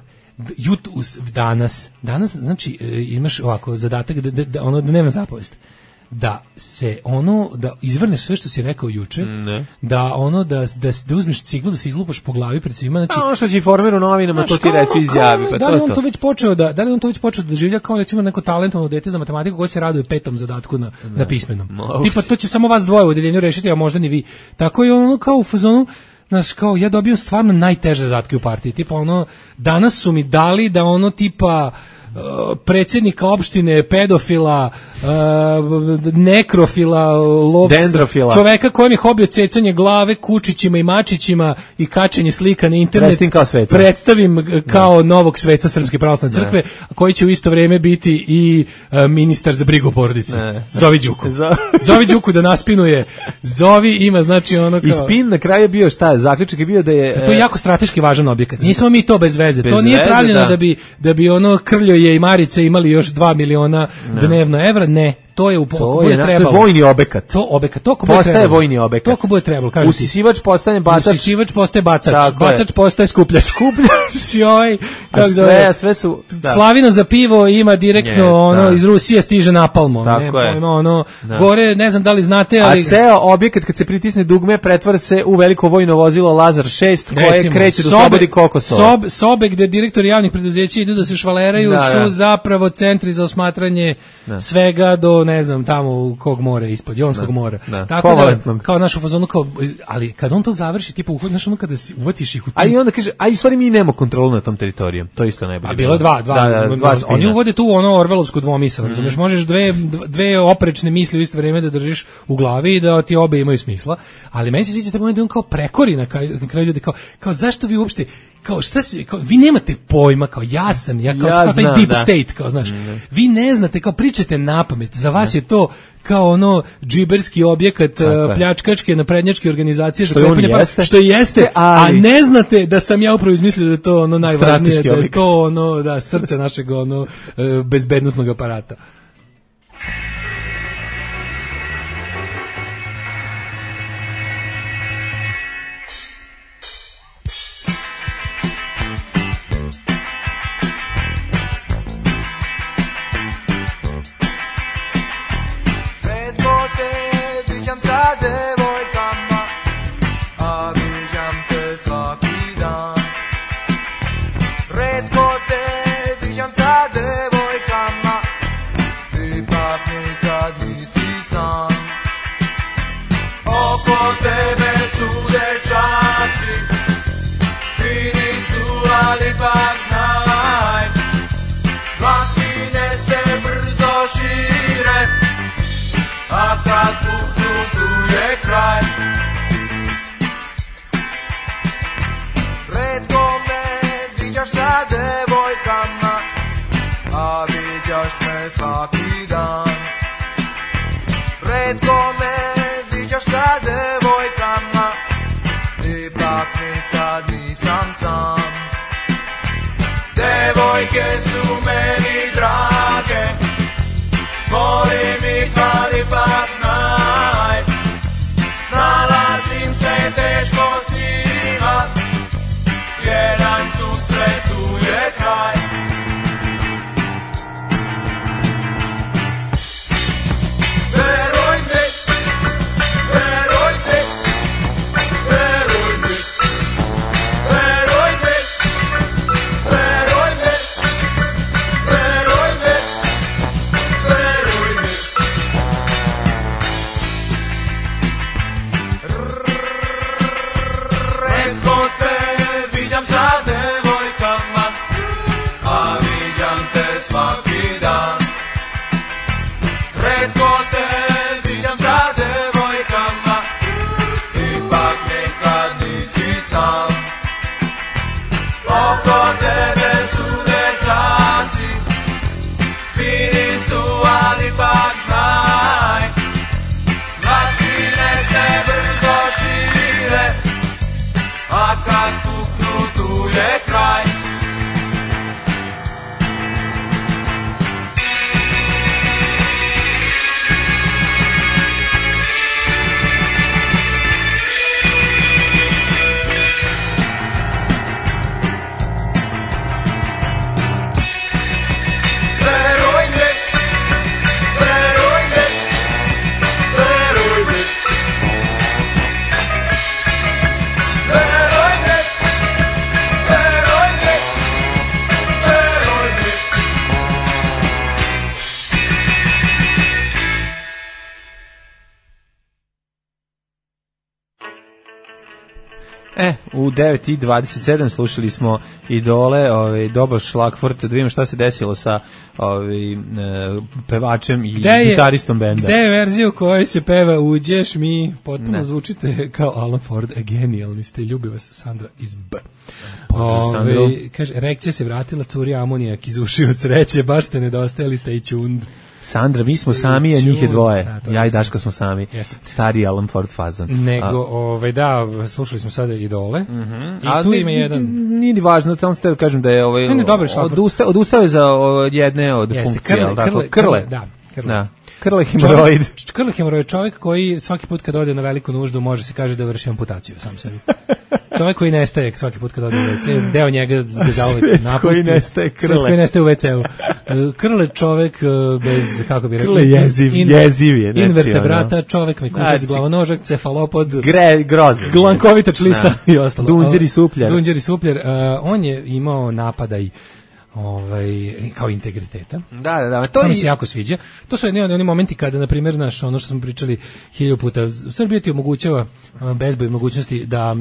danas, znači, imaš ovako zadatak da dnevna zapovest. Da se da izvrneš sve što si rekao juče, da da uzmeš ciglu, da se izlupaš po glavi pred svima, znači ono što će informira u novinama, to ti reci izjavi, pa da li on to već počeo da doživlja kao recimo neko talentovno dete za matematiku koje se raduje 5. zadatku na pismenom. Tipa to će samo vas dvoje u odeljenju rešiti, a možda ni vi. Tako je kao u fazonu, znaš, kao ja dobijam stvarno najteže zadatke u partiji, tipa danas su mi dali da tipa predsjednika opštine, pedofila, nekrofila, dendrofila, čoveka kojem je hobi odsecanje glave kučićima i mačićima i kačenje slika na internet, predstavim kao novog sveca Srpske pravoslavne crkve, koji će u isto vrijeme biti i ministar za brigu o porodici. Zovi Đuku. Zovi Đuku da naspinuje. Zovi ima, znači kao... I spin na kraju je bio šta? Zaključak je bio da je... To je jako strateški važan objekat. Nismo mi to bez veze. To nije pravljeno da bi Krljo i Marice imali još 2 miliona dnevno evra, ne. To je vojni objekat. To postaje vojni objekat. To ako bude trebalo, kažem ti. Usisivač postane bacač. Usisivač postaje bacač. Bacač postaje skupljač. Sve su... Slavina za pivo ima direktno, iz Rusije stiže napalmo. Tako je. Gore, ne znam da li znate, ali... A ceo objekat kad se pritisne dugme pretvara se u veliko vojno vozilo Lazar 6 koje kreće do Slobodi Kokosova. Sobe gde direktori javnih preduzeća idu da se švaleraju su zapravo centri za osmatranje svega do ne znam, tamo kog mora ispod Jonskog mora. Tako da, kao našu fazonu, ali kad on to završi, tipa, znaš ono kada si uvatiš ih u tim... A i onda kaže, a i stvari mi nemamo kontrolu na tom teritorijom, to isto najbolje. A bilo je dva oni uvode tu Orvelovsku dvomisao, razumiješ, možeš dve oprečne misli u isto vrijeme da držiš u glavi i da ti obe imaju smisla, ali meni se sviđa da on kao prekori na kraju ljudi, kao zašto vi uopšte, kao šta se, vi nemate pojma, kao ja kao taj deep state, kao znaš, vi ne znate, kao pričate napamet, za vas je to kao džiberski objekat pljačkačke naprednjačke organizacije što jeste, a ne znate da sam ja upravo izmislio da je to najvažnije, da je to srce našeg bezbednosnog aparata. kad puknu tu je kraj. Retko me viđaš sa devojkama, a viđaš me svaki dan. Retko me viđaš sa devojkama, ipak nikad nisam sam. Devojke su meni drage, volim ih ali ipak znaj, snalazim se teško s njima, jedan susret tu je kraj. Veruj mi, veruj mi, veruj mi, veruj mi, veruj mi, veruj mi, veruj mi. Retko te viđam sa devojkama, a viđam te svaki dan. Retko te viđam sa devojkama, ipak nikad nisi sam. Oko tebe su dečaci, fini su ali ipak znaj, vlastine se brzo šire, a kad puknu tu je kraj. Veruj mi, veruj mi, veruj mi, veruj mi, veruj mi, veruj mi. U 9:27 slušali smo Idole, Dobar Šlagfort, da vidimo šta se desilo sa pevačem i gitaristom benda. Gde je verzija u kojoj se peva Uđeš mi, potpuno zvučite kao Alan Ford, genijalni ste, ljubi vas Sandra iz B. Kaže, erekcija se vratila, curi amonijak iz ušiju od sreće, baš ste nedostajali, stay tuned. Sandra, mi smo sami, a njih je dvoje. Ja i Daško smo sami. Stari Alan Ford fazon. Nego, da, slušali smo sada Idole. I tu ima jedan... Nije ni važno, samo ste da kažem da je odustao je za jedne od funkcija. Krle. Da, Krle hemoroid. Krle hemoroid, čovjek koji svaki put kad ode na veliku nuždu može se kaže da vrši amputaciju sam sebi. Čovjek koji nestaje svaki put kad ode u WC, deo njega zauvek napusti. Koji nestaje krle. Svet koji nestaje u WC-u. Krle čovjek bez, kako bi rekli, krle jeziv je. Invertebrata, čovjek mekušac, glavonožak, cefalopod, grozan, glankovita člista i ostalo. Dunđer i supljer. On je imao napadaj kao integriteta. Da, to mi se jako sviđa. To su oni momenti kada, na primjer, ono što smo pričali 1000 puta, Srbija ti omogućava bezbroj mogućnosti da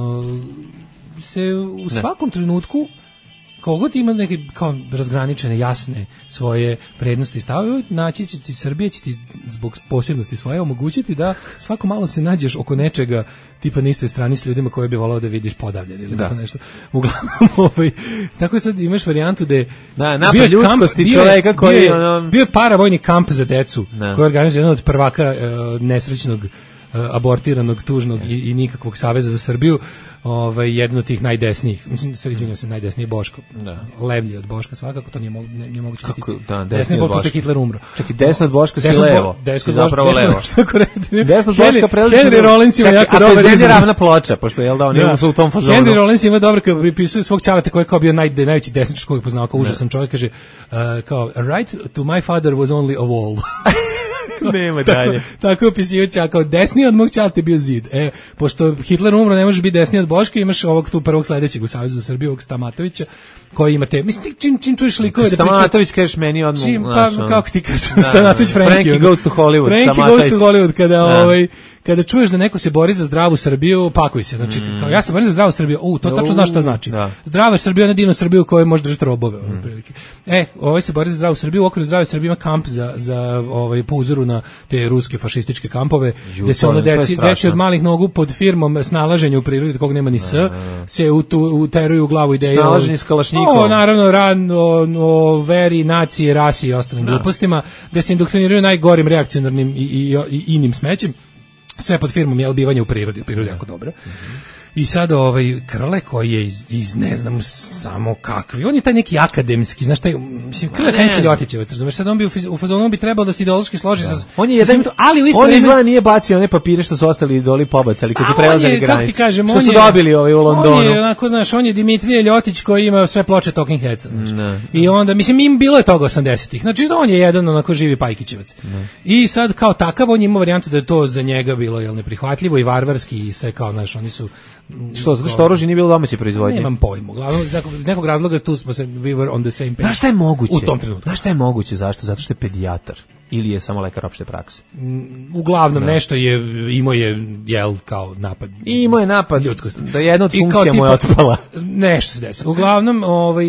se u svakom trenutku kogod ima neke kao razgraničene, jasne svoje vrednosti i stavove, naći će ti Srbija, će ti zbog posebnosti svoje omogućiti da svako malo se nađeš oko nečega tipa na istoj strani s ljudima koje bi volao da vidiš podavljeni ili tako nešto. Uglavnom, tako sad imaš varijantu da je napad ljudskosti čoveka koji bio je paravojni kamp za decu koji organizuje jedan od prvaka nesrećnog abortiranog, tužnog i nikakvog Saveza za Srbiju, jedno od tih najdesnijih, mislim, sređenja se najdesniji Boško, levlji od Boška svakako, to nije moguće biti. Desni od Boška, Hitler umro. Čekaj, desno od Boška si levo, si zapravo levo. Desno od Boška prelično. Henry Rollins ima jako dobar izraz. Čekaj, ravna ploča, pošto je on je u tom fazonu. Henry Rollins ima dobro kad pripisuje svog ćaleta koji je kao bio najveći desničar kojeg poznao, kao užasan čovjek, kaže kao, right to my father was only a wall. Nema dalje. Tako je opisivajuća, kao desniji od mog ćaleta je bio zid. Pošto Hitler umro, ne možeš biti desniji od Boška, imaš ovog tu prvog sledećeg u Savezu za Srbiju, ovog Stamatovića, koji imate, mislim, čim čuješ likove da pričaju... Stamatović kažeš meni odmah... Pa, kako ti kažeš, Stamatović Frankie Goes to Hollywood. Frankie Goes to Hollywood, kada čuješ da neko se bori za zdravu Srbiju, pakuj se. Znači, kao ja se borim za zdravu Srbiju, to tačno znaš šta znači. Zdrava Srbija, ne divna Srbija u kojoj može držati robove. Ovaj se bori za zdravu Srbiju, u okviru zdrave Srbije ima kamp za po uzoru na te ruske fašističke kampove, gde se ono deci od malih nogu pod firmom snalaženja u prirodi, kog nema ni se uteruju u glavu ideje. Snalaženje s kalašnjikom. Naravno, o veri, naciji, rasi i ostalim glupostima, gde se indoktriniraju najgorim reakcionarnim i inim smećem. Sve pod firmom je bivanje u prirodi jako dobro. I sad Krle koji je iz ne znam samo kakvi, on je taj neki akademski, znaš taj, mislim, Krle Hensel Ljotićevac, razumeš, sad on bi u fazonu, on bi trebao da se ideološki složi sa... On je jedan, ali u isto vreme... On izgleda nije bacio one papire što su ostali idoli pobacali, kad su prelazali granicu. Što su dobili u Londonu. On je, onako, znaš, on je Dimitrije Ljotić koji ima sve ploče Talking Headsa, znaš. I onda, mislim, im bilo je toga 80-ih, znači on je jedan onako živi Pajkićevac. I sad, kao takav, on je imao varijantu da je to za njega bilo neprihvatljivo i varvarski i sve kao, znaš, oni su... Što oružje nije bilo domaće proizvodnje? Nemam pojma. Uglavnom, iz nekog razloga tu smo se, we were on the same page. Znaš šta je moguće? U tom trenutku. Znaš šta je moguće? Zašto? Zato što je pedijatar. Ili je samo lekar opšte prakse? Uglavnom, nešto je, imao je, kao napad. I imao je napad ljudskosti. Da jedna od funkcija mu je otpala. Nešto se desi. Uglavnom,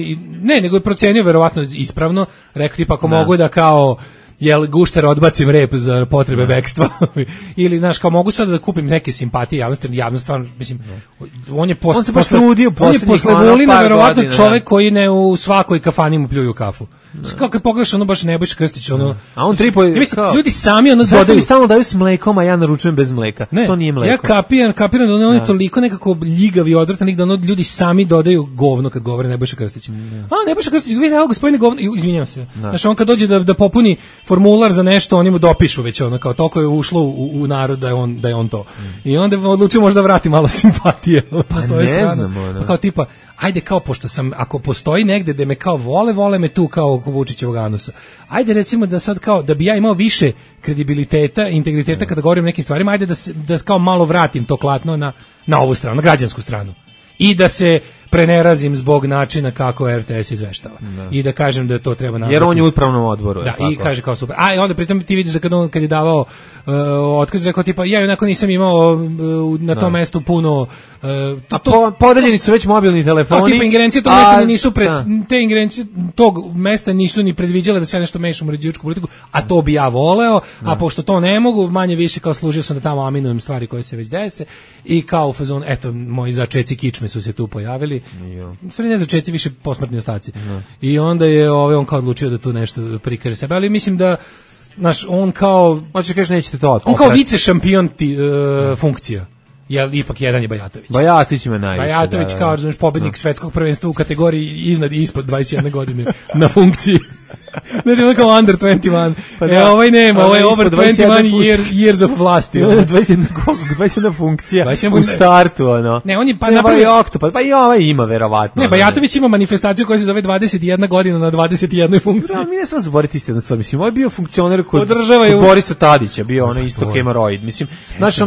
nego je procenio verovatno ispravno, rekao tipa ako mogu da kao gušter odbacim rep za potrebe bekstva ili znaš kao mogu sad da kupim neke simpatije javnost stvarno mislim on se baš trudio posle Vulina verovatno čovjek koji ne u svakoj kafani mu pljuju kafu. Kako je pogledaš ono baš Nebojša Krstić ono. A on tripo ljudi sami ono dodaju. Zašto stalno daju s mlekom, a ja naručujem bez mleka? To nije mleko. Ja kapiram da on je toliko nekako ljigav i odvratan da ono ljudi sami dodaju govno kad govore Nebojša Krstić. Nebojša Krstić, vi znate, gospodine govno, izvinjavam se. Znači on kad dođe da popuni formular za nešto, oni mu dopišu već ono kao toliko je ušlo u narod da je on to. I onda odlučio možda vrati malo simpatije pa ne znam, pa kao tipa ajde kao pošto sam, ako postoji negde da me kao vole me tu kao Vučićevog anusa. Ajde recimo da sad kao, da bi ja imao više kredibiliteta i integriteta kada govorim o nekim stvarima, ajde da kao malo vratim to klatno na ovu stranu, na građansku stranu. I da se prenerazim zbog načina kako RTS izveštava. I da kažem da to treba nazvati. Jer on je u upravnom odboru. Da, i kaže kao super. A i onda pritom ti vidiš da kad je davao otkaz, rekao tipa, ja onako nisam imao na tom mestu puno... podeljeni su već mobilni telefoni. Tipa ingerencije tog mesta nisu te ingerencije tog mesta nisu ni predviđale da se ja nešto mešam u uređivačku politiku, a to bi ja voleo, a pošto to ne mogu, manje više kao služio sam da tamo aminujem stvari koje se već dese i kao u fazon, eto, moji začeci kičme su se tu pojavili. Sve ne začeci, više posmrtni ostaci. I onda je on kao odlučio da tu nešto prikaže sebe, ali mislim da on kao... Hoće kažeš nećete to on kao vice šampion funkcija. Jer ipak jedan je Bajatović. Bajatović ima najviše. Bajatović kao pobednik svetskog prvenstva u kategoriji iznad i ispod 21 godine na funkciji. Znači ono kao under 21. Ovaj nema, ovaj over 21 years of vlasti. 21 funkcija u startu, ono. Ne, on je pa napravio Oktopad, pa i ovaj ima verovatno. Ne, Bajatović ima manifestaciju koja se zove 21 godina na 21 funkciji. Mi ne smemo zaboraviti istu jednu stvar. Mislim, ovaj je bio funkcioner kod Borisa Tadića, bio ono isto hemoroid. Mislim, znači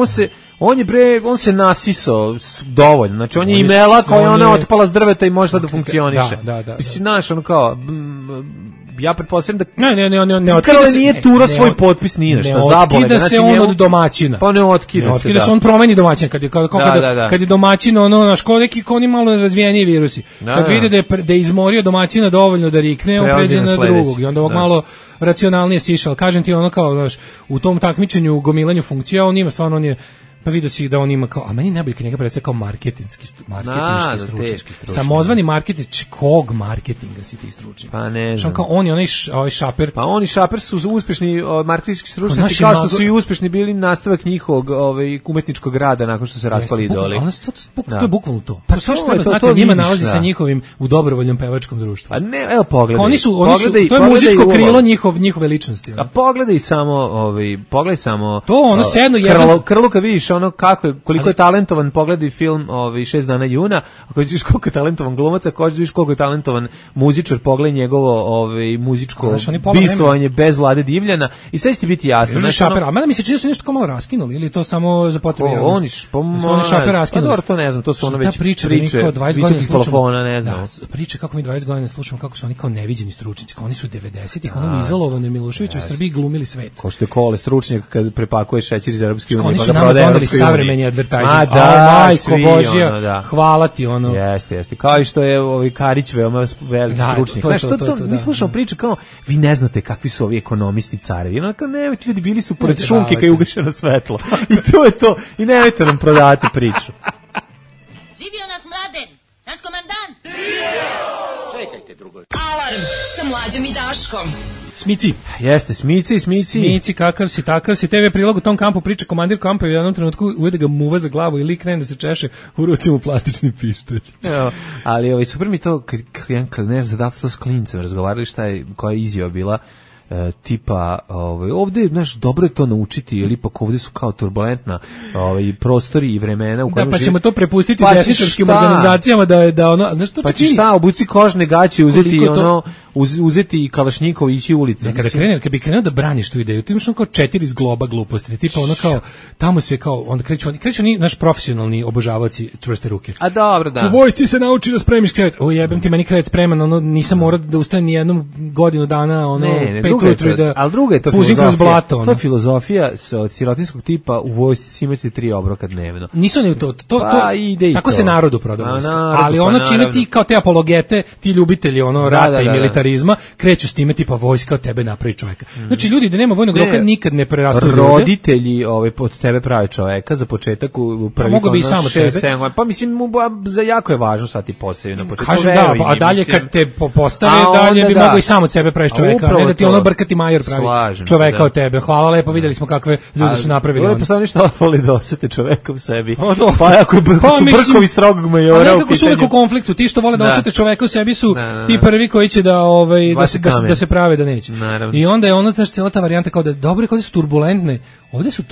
on se nasisao dovoljno. Znači on je imela koja je ona otpala s drveta i može sad da funkcioniše. Mislim, znaš, ono kao... Ja pretpostavljam da ne otkida se, nije turao svoj potpis ni nešto, zabole. Ne otkida se on od domaćina. Pa ne otkida se on promeni domaćina kad je domaćin ono oni malo razvijeniji virusi. Kad vide da je izmorio domaćina dovoljno da rikne, on pređe na drugog i onda ovog malo racionalnije sišao. Kažem ti ono kao, znaš, u tom takmičenju, gomilanju funkcija, on ima stvarno, on je pa vidio si da on ima kao, a meni najbolje kad njega predstavlja kao marketinški stručnjak. Samozvani kog marketinga si ti stručnjak? Pa ne znam. Kao on je onaj Šaper. Pa oni Šaper su uspešni marketinški stručnjaci, kao što su i uspešni bili nastavak njihovog umetničkog rada nakon što se raspali idoli. To je bukvalno to. Pa sve što treba znati o njima nalazi sa njihovim u dobrovoljnom pevačkom društvu. A ne, evo pogledaj. Oni su, to je muzičko krilo njihove ličnosti. A pogledaj samo to ono sedno jedan Krluka vidiš ono koliko je talentovan, pogledaj film 6 dana juna, ako vidiš koliko je talentovan glumac, ako vidiš koliko je talentovan muzičar, pogledaj njegovo muzičko bivstvovanje bez Vlade Divljana i sve će ti biti jasno. Šaper, a mada mi se čini da su nešto kao malo raskinuli, ili to samo za potrebe javnosti? Su oni Šaper raskinuli? Pa dobro, to ne znam, to su ono već priče visokih plafona, ne znam. Da, priče kako mi 20 godina slušamo kako su oni kao neviđeni stručnjaci, kao oni su 90-ih, ono izolovanoj Miloševićevoj Srbiji glumili svet. Ko što je Kole stručnjak kad prepakuje šećer iz Evropske unije, pa ga prodaje Evropskoj uniji. Savremeni advertising. Majko Božja, hvala ti ono. Jeste. Kao i što je Karić veoma veliki stručnjak. Znaš, to mi slušamo priče kao, vi ne znate kakvi su ovi ekonomisti carevi. Ono kao, nemojte ljudi, bili su pored šunke kad je ugašeno svetlo. I to je to. I nemojte nam prodavati priču. Živio naš Mladen, naš komandant. Čekajte drugo. Alarm sa Mlađom i Daškom. Smici. Jeste, Smici. Smici, kakav si, takav si. TV prilog u tom kampu priča komandir kampa i u jednom trenutku uvede ga muva za glavu i lik krene da se češe, u ruci mu plastični pištolj. Ali super mi to, kad ne znam da li to s klincem razgovarali, koja je izjava bila, tipa ovde, znaš, dobro je to naučiti, jer ipak ovde su kao turbulentna prostori i vremena u kojima pa ćemo to prepustiti desničarskim organizacijama da ono, znaš, to pa ćeš obuci kožne gaće, uzeti i kalašnjikov i ići ulicom. Kad bi krenuo da braniš tu ideju, ti imaš ono kao 4 zgloba gluposti, tipa ono kao, tamo se kao, onda kreću oni naš profesionalni obožavaoci čvrste ruke. A dobro, da. U vojsci se nauči da spremiš krevet. O jebem ti, meni krevet spreman, ono, nisam morao da ustanem ni jednu godinu dana, ono, 5 ujutru i da puzim kroz blato. To je filozofija od sirotinskog tipa, u vojsci imate 3 obroka dnevno. Nisu ni to tako se narodu prodava. Ali ono čine ti kao te apologete, ti ljubitelji ono rata i militarizma, kreću s time tipa vojska od tebe napravi čoveka. Znači ljudi da nema vojnog roka nikad ne prerastu ljude. Roditelji od tebe prave čoveka za početak u prvi mogu bi i samo sebe. Pa mislim za jako je važno sad ti posao na početku. Kažem da, a dalje kad te postave dalje bi mogao i samo od sebe praviš čoveka, a ne da ti ono brkati major pravi čoveka od tebe. Hvala lepo, videli smo kakve ljudi su napravili. Ovo je postavljeno što voli da osete čoveka u sebi. Pa ako su brkovi strogog majora. A nekako su uvek u konfliktu, ti što vole da osete čoveka u sebi su ti prvi koji će da se prave da neće. I onda je ono cela ta varijanta kao da dobro, kao da su turbulentne. Ovde su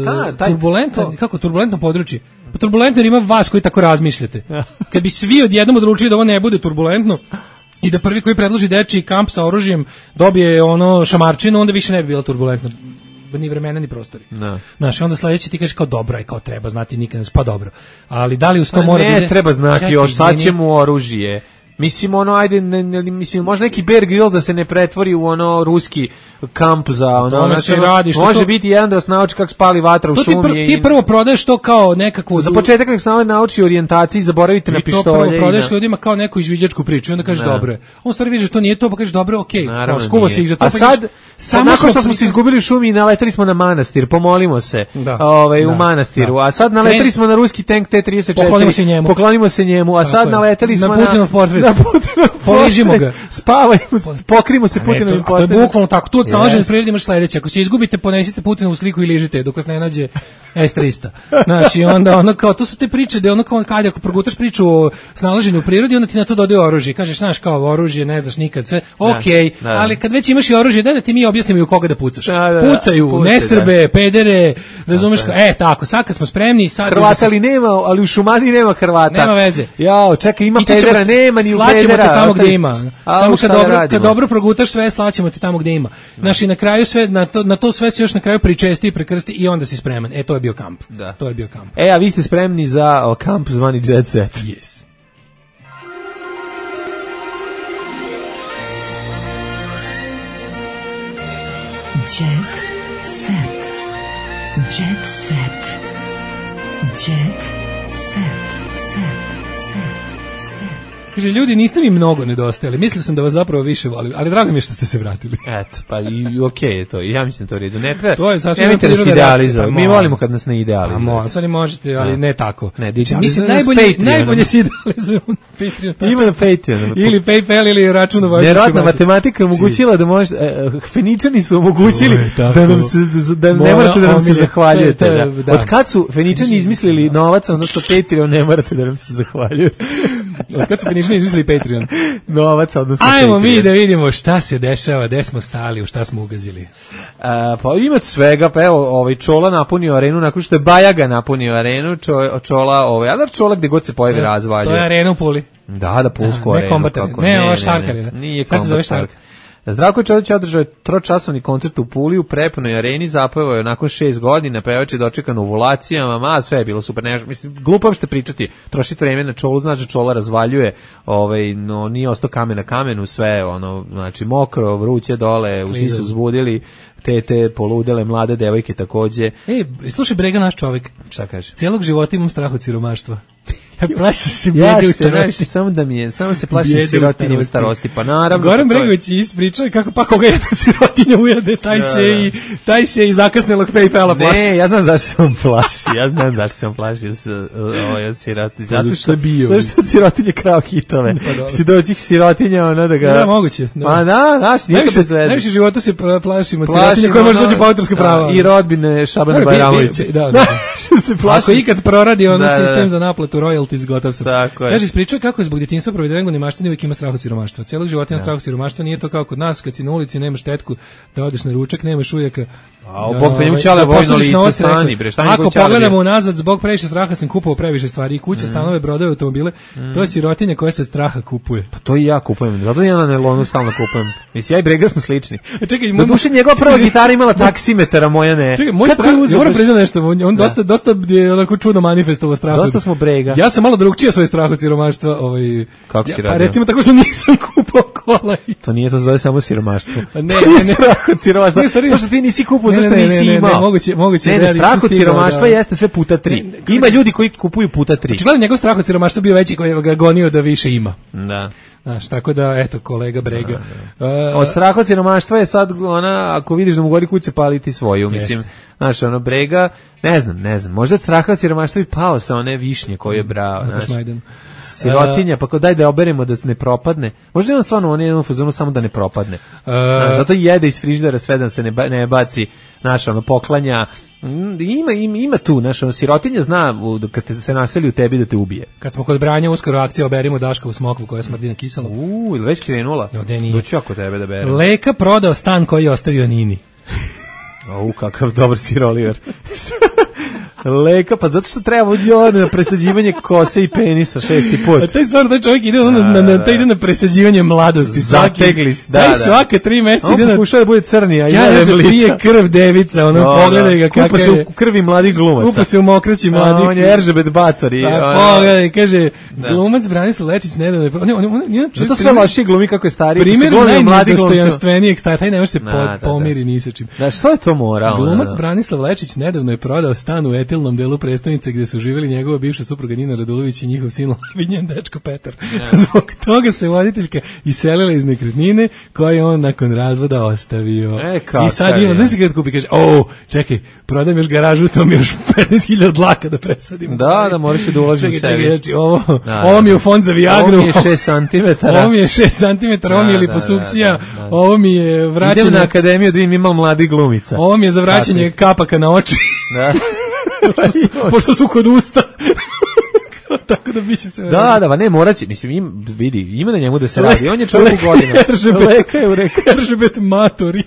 turbulentno područje. Pa turbulentno jer ima vas koji tako razmišljate. Kad bi svi odjednom odlučili da ovo ne bude turbulentno i da prvi koji predloži dečiji kamp sa oružjem dobije ono šamarčinu, onda više ne bi bilo turbulentno. Ni vremena ni prostori. Znaš, onda sledeći ti kažeš kao dobro i kao treba znati nikad, pa dobro. Ali da li uz to mora biti... Ne, treba znati još, sad će mu oružje. Mislim, ajde, mislim, može neki Bear Grylls da se ne pretvori u ruski kamp za može biti jedan da vas nauči kako spali vatra u šumi. Ti prvo prodaješ to kao nekakvu... Za početak nek se nauči orijentaciji, zaboravite na pištolje. I to prvo prodaješ ljudima kao neku izviđačku priču i onda kažeš dobro. On stvari vidiš to nije to, pa kažeš dobro, okej, skuvo se ih za to. A sad, nakon što smo se izgubili u šumi i naleteli smo na manastir, pomolimo se u manastiru, a sad naleteli smo na ruski tank T-34, poklonimo se njemu, a sad naleteli smo na poližimo ga. Spavajmo, pokrimo se Putinovim portretom. To je bukvalno tako. Tu od salažene prirode imaš sledeće. Ako se izgubite, ponesite Putinovu sliku i ližite dok vas ne nađe S-300. Znaš, i onda ono kao, to su te priče da ono kao kad ako progutaš priču o snalaženju u prirodi, onda ti na to dodaje oružje. Kažeš, znaš, kao oružje, ne znaš nikad sve. Okej, ali kad već imaš i oružje, da ti mi objasnimo i u koga da pucaš. Pucaju, nesrbe, pedere, razumeš kao, tako, sad kad smo spremni, sad... Hrvata li nema, ali u Šumadiji nema Hrvata. Nema veze. Jao, čekaj, ima pedera, nema ni u pedera. Slaćemo te tamo gde ima. Samo kad dobro progutaš sve, slaćemo te tamo gde ima. Znaš, i na kraju sve, na to sve se još na kraju pričesti i prekrsti i onda si spreman. To je bio kamp. To je bio kamp. A vi ste spremni za kamp zvani Jet Set. Yes. Jet Set. Jet Set. Jet Set. Kaže, ljudi, niste mi mnogo nedostajali. Mislio sam da vas zapravo više volim, ali drago mi je što ste se vratili. Eto, pa i okej je to. Ja mislim to u redu. Ne treba. To je sasvim idealizovati. Mi volimo kad nas ne idealizuje. Stvari možete, ali ne tako. Ne, mislim najbolje se idealizuje na Patreon. Ima na Patreon. Ili PayPal ili račun u vašoj. Nerodna matematika omogućila da može Feničani su omogućili da nam se da ne morate da nam se zahvaljujete. Od kad su Feničani izmislili novac, odnosno Patreon, ne morate da nam se zahvaljujete. Od kad su Peničani izmislili Patreon? Novac, odnosno Ajmo mi da vidimo šta se dešava, gde smo stali, u šta smo ugazili. Pa ima svega, pa evo, Čola napunio arenu, nakon što je Bajaga napunio arenu, Čola, Čola gde god se pojavi razvalje. To je arena u Puli. Da, Pulsku arenu. Ne kombatar, ovo Štark arena. Nije kombatar. Zdravko Čolić održao 3-časovni koncert u Puli u prepunoj areni, zapevao je nakon 6 godina, pevač je dočekan ovulacijama, sve je bilo super, mislim, glupo ste pričati, trošiti vreme na Čolu, znači Čola razvaljuje, no nije ostao kamen na kamenu, sve, znači mokro, vruće dole, svi su zbudili, tete, poludele, mlade devojke takođe. Slušaj, Brega, naš čovjek. Šta kaže? Cijelog života imam strah od siromaštva. Plašim se bijede u starosti. Samo se plašim sirotinje u starosti, pa naravno. Goran Bregović je ispričao kako pa koga jedna sirotinja ujede, taj se i zakasnelog PayPala plaši. Ne, ja znam zašto se on plaši. Od sirotinje. Zato što od sirotinje krao hitove. Si doći sirotinja, da ga... Da, moguće. Pa naš, niko bez veze. Najviše života se plašimo od sirotinje koja može doći po autorska prava. I rodbine Šabana Bajramovića. Da. Ako ikad proradi sistem za naplatu royalties, gotov sam. Kaže, ispričao kako je zbog djetinjstva proveden nemaštine uvijek ima strah od siromaštva. Cijelog života ima strah od siromaštva, nije to kao kod nas, kad si na ulici, nemaš tetku, da odeš na ručak, nemaš uvijeka. Bog pa njemu čale vojno lice, stani bre, šta ako pogledamo unazad, zbog previše straha sam kupovao previše stvari, kuće, stanove, brodove, automobile, to je sirotinja koja se od straha kupuje. Pa to i ja kupujem, zato ja na nelonu stalno kupujem. Mislim, ja i Brega smo slični. Čekaj, do duše njegova prva gitara imala taksimetara, moja ne. Čekaj, moj strah, ja moram priznati nešto, on dosta je onako čudno manifestovao strah. Dosta smo Brega. Ja sam malo drugčije svoj strah od siromaštva, kako si radio? Pa recimo tako što nisam kupovao kola. To nije, to zove samo siromaštvo. Ne, strah od siromaštva. To što ti nisi kupovao, zašto nisi imao? Moguće. Ne, strah od siromaštva jeste sve puta 3. Ima ljudi koji kupuju puta 3. Očigledno njegov strah od siromaštva bio veći koji ga gonio da više ima. Da. Znaš, tako da, eto, kolega Brega. Od straha od siromaštva je sad ako vidiš da mu gori kuće, paliti svoju, mislim. Znaš, Brega, ne znam, možda straha od siromaštva i pao sa one višnje koje je brao, znaš. Sirotinja, pa daj da oberemo da ne propadne. Možda je on stvarno, on je jednom fazonu samo da ne propadne. Zato jede iz frižidera sve da se ne baci, znaš, poklanja. Ima tu, znaš, sirotinja zna kad se naseli u tebi da te ubije. Kad smo kod branja uskoro akcija oberimo Daška u smokvu koja je smrdina kisela. Ili već krenula? Doći ako tebe da berem. Leka prodao stan koji je ostavio Nini. Kakav dobar siroliver. Leka, pa zato što treba uđi na presađivanje kose i penisa 6. put. A taj čovjek ide ide na presađivanje mladosti. Zateglis, da. Svake 3 mjeseca ide na... On pokušava da bude crni, a ja se pije krv devica, pogledaj ga kakav je... Kupa se u krvi mladih glumaca. Kupa se u mokraći mladih. On je Eržebet Bator. Pogledaj, kaže, glumac Branislav Lečić nedavno... Zato sve vaši glumi kako je stariji. Primjer najnedostojanstvenijeg stara, taj ne može se pomiri ni sa čim. Da, što je to moralo? Glumac Branislav Lečić nedavno je prodao stan u etilnom delu prestonice gde su živjeli njegova bivša supruga Nina Radulović i njihov sin Lavinjen dečko Petar. Zbog toga se voditeljka iselila iz nekretnine koju on nakon razvoda ostavio. I sad ima, znaš si kad kupi, kaže, čekaj, prodam još garažu, to mi još 15.000 dlaka da presadim. Da, moraš da uložim u sebi. Znači, ovo mi je u fond za Viagru. Ovo mi je 6 cm. Ovo mi je 6 cm, ovo mi je liposukcija, ovo mi je vraćanje... Idem na akademiju da im imam mladih glumica. Ovo mi je za vraćanje kapaka na oči. Da. Pošto su kod usta. Tako da biće sve. Da, ne, moraće, mislim, vidi, ima na njemu da se radi. On je čovjek u godinu. Leka je u reka. Eržebet matori.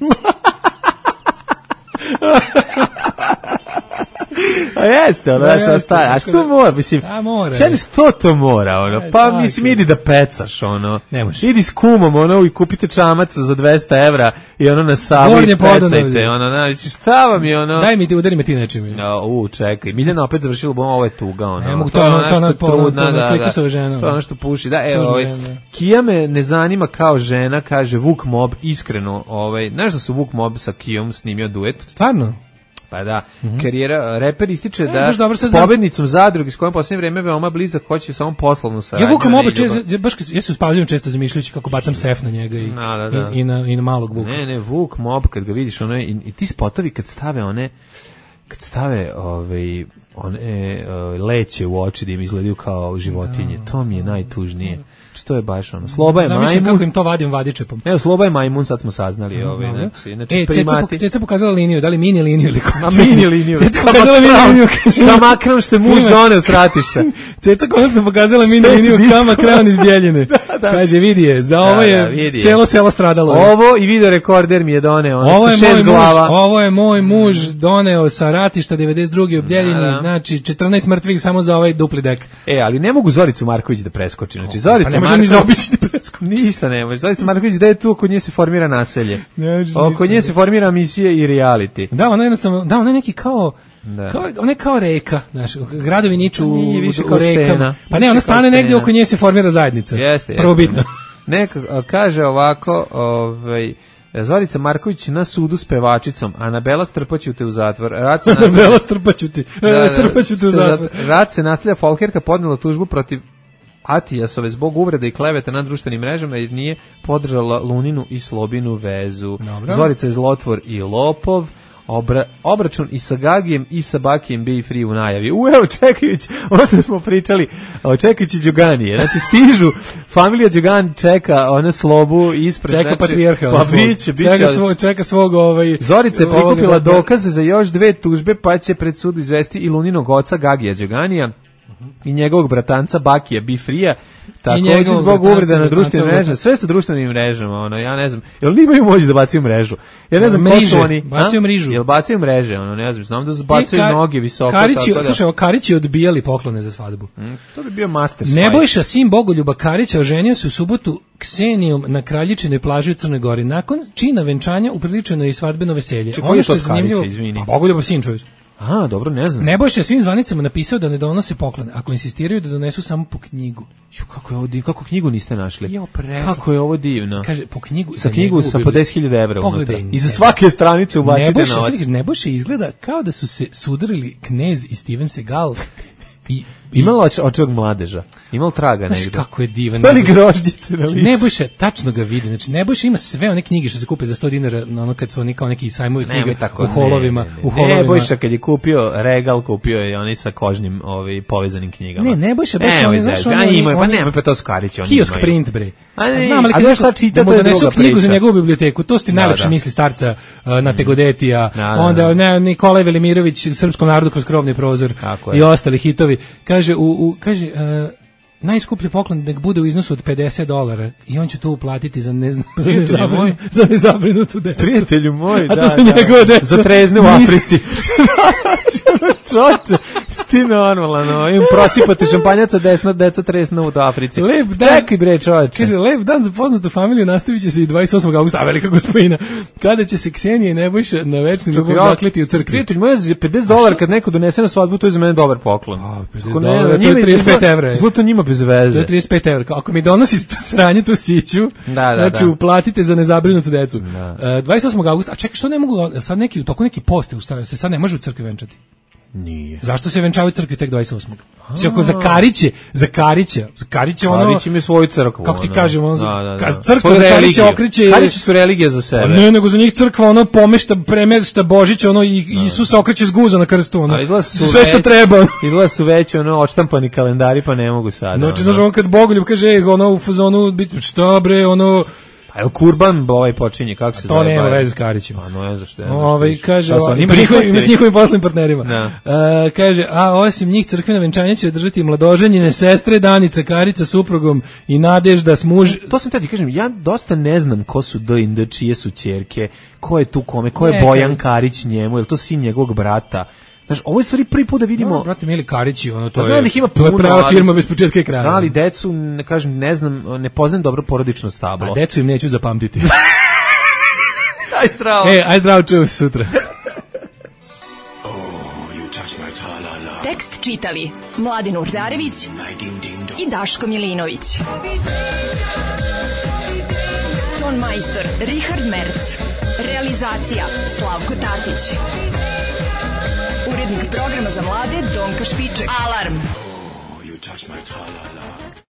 A jeste, a što mora, mislim, što to mora, pa mislim, idi da pecaš, idi s kumom, i kupite čamac za 200 evra i na Savu i pecajte, šta vam je, daj mi, udari me ti nečim. Čekaj, Miljana opet završila, ovo je tuga, ne mogu to je ono što puši, da, Kija me ne zanima kao žena, kaže Vuk Mob, iskreno, znaš da su Vuk Mob sa Kijom snimio duet? Stvarno? Pa da, karijera, reper ističe da s pobednicom zadruge s kojom posljednje vreme veoma blizak, hoće samo poslovnu saradnju. Ja Vuka Moba, ja se uspavljujem često zamišljajući kako bacam sef na njega i na malog Vuka. Ne, Vuk Mob, kad ga vidiš, i ti spotovi kad stave one leće u oči da im izgledaju kao životinje, to mi je najtužnije. to je baš ono. Sloba je Zamišljam majmun. kako im to vadim vadičepom. Evo, Sloba je majmun, sad smo saznali. Znači primati. Ceca pokazala liniju, da li mini liniju ili a mini liniju. Ceca pokazala mini liniju. Kamakram što je muž doneo s ratišta. Ceca konačno pokazala mini liniju Kamakram iz Bjeljine. Kaže, vidi je, za ovo je celo selo stradalo. Ovo i video rekorder mi je doneo, ono sa 6 glava. Ovo je moj muž doneo sa ratišta 92. u Bjeljini, znači 14 mrtvih samo za ovaj dupli dek. Ali ne mogu Zoricu Marković da preskoči. Znači, Zorica ne može ni zaobići da preskoči. Ništa ne može. Zorica Marković da je tu, oko nje se formira naselje. Oko nje se formira misije i reality. Da, ona jednostavno, da, ona je neki kao ona je kao reka, znaš, gradovi niču u rekama. Pa ne, ona stane negdje, oko nje se formira zajednica. Prvobitno. Neka kaže ovako, Zorica Marković na sudu s pevačicom, Anabela strpaću te u zatvor. Anabela strpaću te u zatvor. Rat se nastavlja, folkerka podnela tužbu protiv Atijasove zbog uvrede i kleveta na društvenim mrežama jer nije podržala Luninu i Slobinu vezu. Dobro. Zorica je zlotvor i lopov. Obračun i sa Gagijem i sa Bakijem Be Free u najavi. Evo, čekajući, ono što smo pričali, čekajući Đoganije. Znači, stižu, familija Đogan čeka ona Slobu ispred. Čeka patrijarha. Pa biće. Čeka svog Zorica je prikupila dokaze za još 2 tužbe, pa će pred sud izvesti i Luninog oca Gagija Đoganija i njegovog bratanca Bakija Be Free-a, također zbog uvreda na društvenim mrežama, sve sa društvenim mrežama, ja ne znam, jel imaju moć da bacaju mrežu? Ja ne znam ko su oni. Bacaju mrežu. Jel bacaju mreže, ne znam, znam da bacaju noge visoko. Slušaj, Karić je odbijali poklone za svadbu. To bi bio master. Nebojša, sin Bogoljuba Karića, oženio se u subotu Ksenijom na Kraljičinoj plaži u Crnoj Gori. Nakon čina venčanja upriličeno je i svadbeno veselje. Ono što je zanimljivo, Bogoljubov sin, čuješ. Dobro, ne znam. Nebojša je svim zvanicama napisao da ne donose poklone, ako insistiraju da donesu samo po knjigu. Kako je ovo divno, kako knjigu niste našli? Presno. Kako je ovo divno. Kaže, po knjigu sa knjigu sa po 10.000 evra unutra. I za svake stranice ubacite novac. Nebojša izgleda kao da su se sudarili Knez i Steven Seagal. Imalo očevog mladeža, imalo traga negdje. Znaš kako je divan. Ali grožđice na licu. Nebojša, tačno ga vidi. Znači, Nebojša ima sve one knjige što se kupe za $100 na ono kad su oni kao neki sajmovi knjige u holovima. Nebojša kad je kupio Regal, kupio je oni sa kožnim povezanim knjigama. Ne, Nebojša baš pa nema, pa to su Karići. Kiosk print, bre. Znam, ali kada šta čita, to je druga priča. Knjigu za njegovu biblioteku, to su ti najlepše misli starca na Tegodetija, onda Nikolaj Velimirović, Srpskom narodu kroz krovni prozor i ostali hitovi. Kaže, najskuplji poklon nek bude u iznosu od $50 i on će to uplatiti za nezabrinutu decu. Prijatelju moj, a to su njegove deca. Za trezne u Africi. Čoče, sti normalno, im prosipate šampanjaca, desna deca tresna u Africi. Čekaj bre čoče. Kaže, lep dan za poznatu familiju nastavit će se i 28. augusta, velika gospodina. Kada će se Ksenija i Nebojša na večni ljubav zakleti u crkvi. Prijatelj moj, za $50 kad neko donese na svadbu, to je za mene dobar poklon. $50, to je 35 evra. Zbog njima bez veze. To je 35 evra. Ako mi donosite to sranje, tu siću, znači uplatite za nezabrinutu decu. 28. augusta, a čekaj, što ne mogu, sad neki, u toku neki post je ustavio, se sad ne može u crkvi venčati. Nije. Zašto se venčavaju crkvi tek 28. Sve oko za Karića ono... Karić ima svoju crkvu. Kako ti kažem, ono, crkva za Karića okreće... Karići su religija za sebe. Ne, nego za njih crkva, ono, premešta Božić, ono, i Isusa okreće s guza na krstu, ono. Sve što treba. Izgleda su već, ono, odštampani kalendari, pa ne mogu sad. Znači, znaš, ono, kad Bogoljub kaže, ono, u fazonu, šta bre, ono... A jel Kurban počinje, kako se zove? To nema veze s Karićima. A no, zašto? Kaže, ima s njihovim poslovnim partnerima. Kaže, a osim njih crkveno venčanje će održati mladoženjine sestre Danica Karica suprugom i Nadežda s muž. To sam tada kažem, ja dosta ne znam ko su D i D, čije su ćerke, ko je tu kome, ko je Bojan Karić njemu, je li to sin njegovog brata? Znaš, ovo je stvari prvi put da vidimo... brate, Mili Karići, ono, to je prava firma bez početka i kraja. Ali decu, ne znam, ne poznajem dobro porodično stablo. A decu im neću zapamtiti. Aj zdravo. Aj zdravo, čujem se sutra. Tekst čitali Mladin Urdarević i Daško Milinović. Ton majstor Richard Merc. Realizacija Slavko Tatić. Urednik programa za mlade Donka Špiček. Alarm!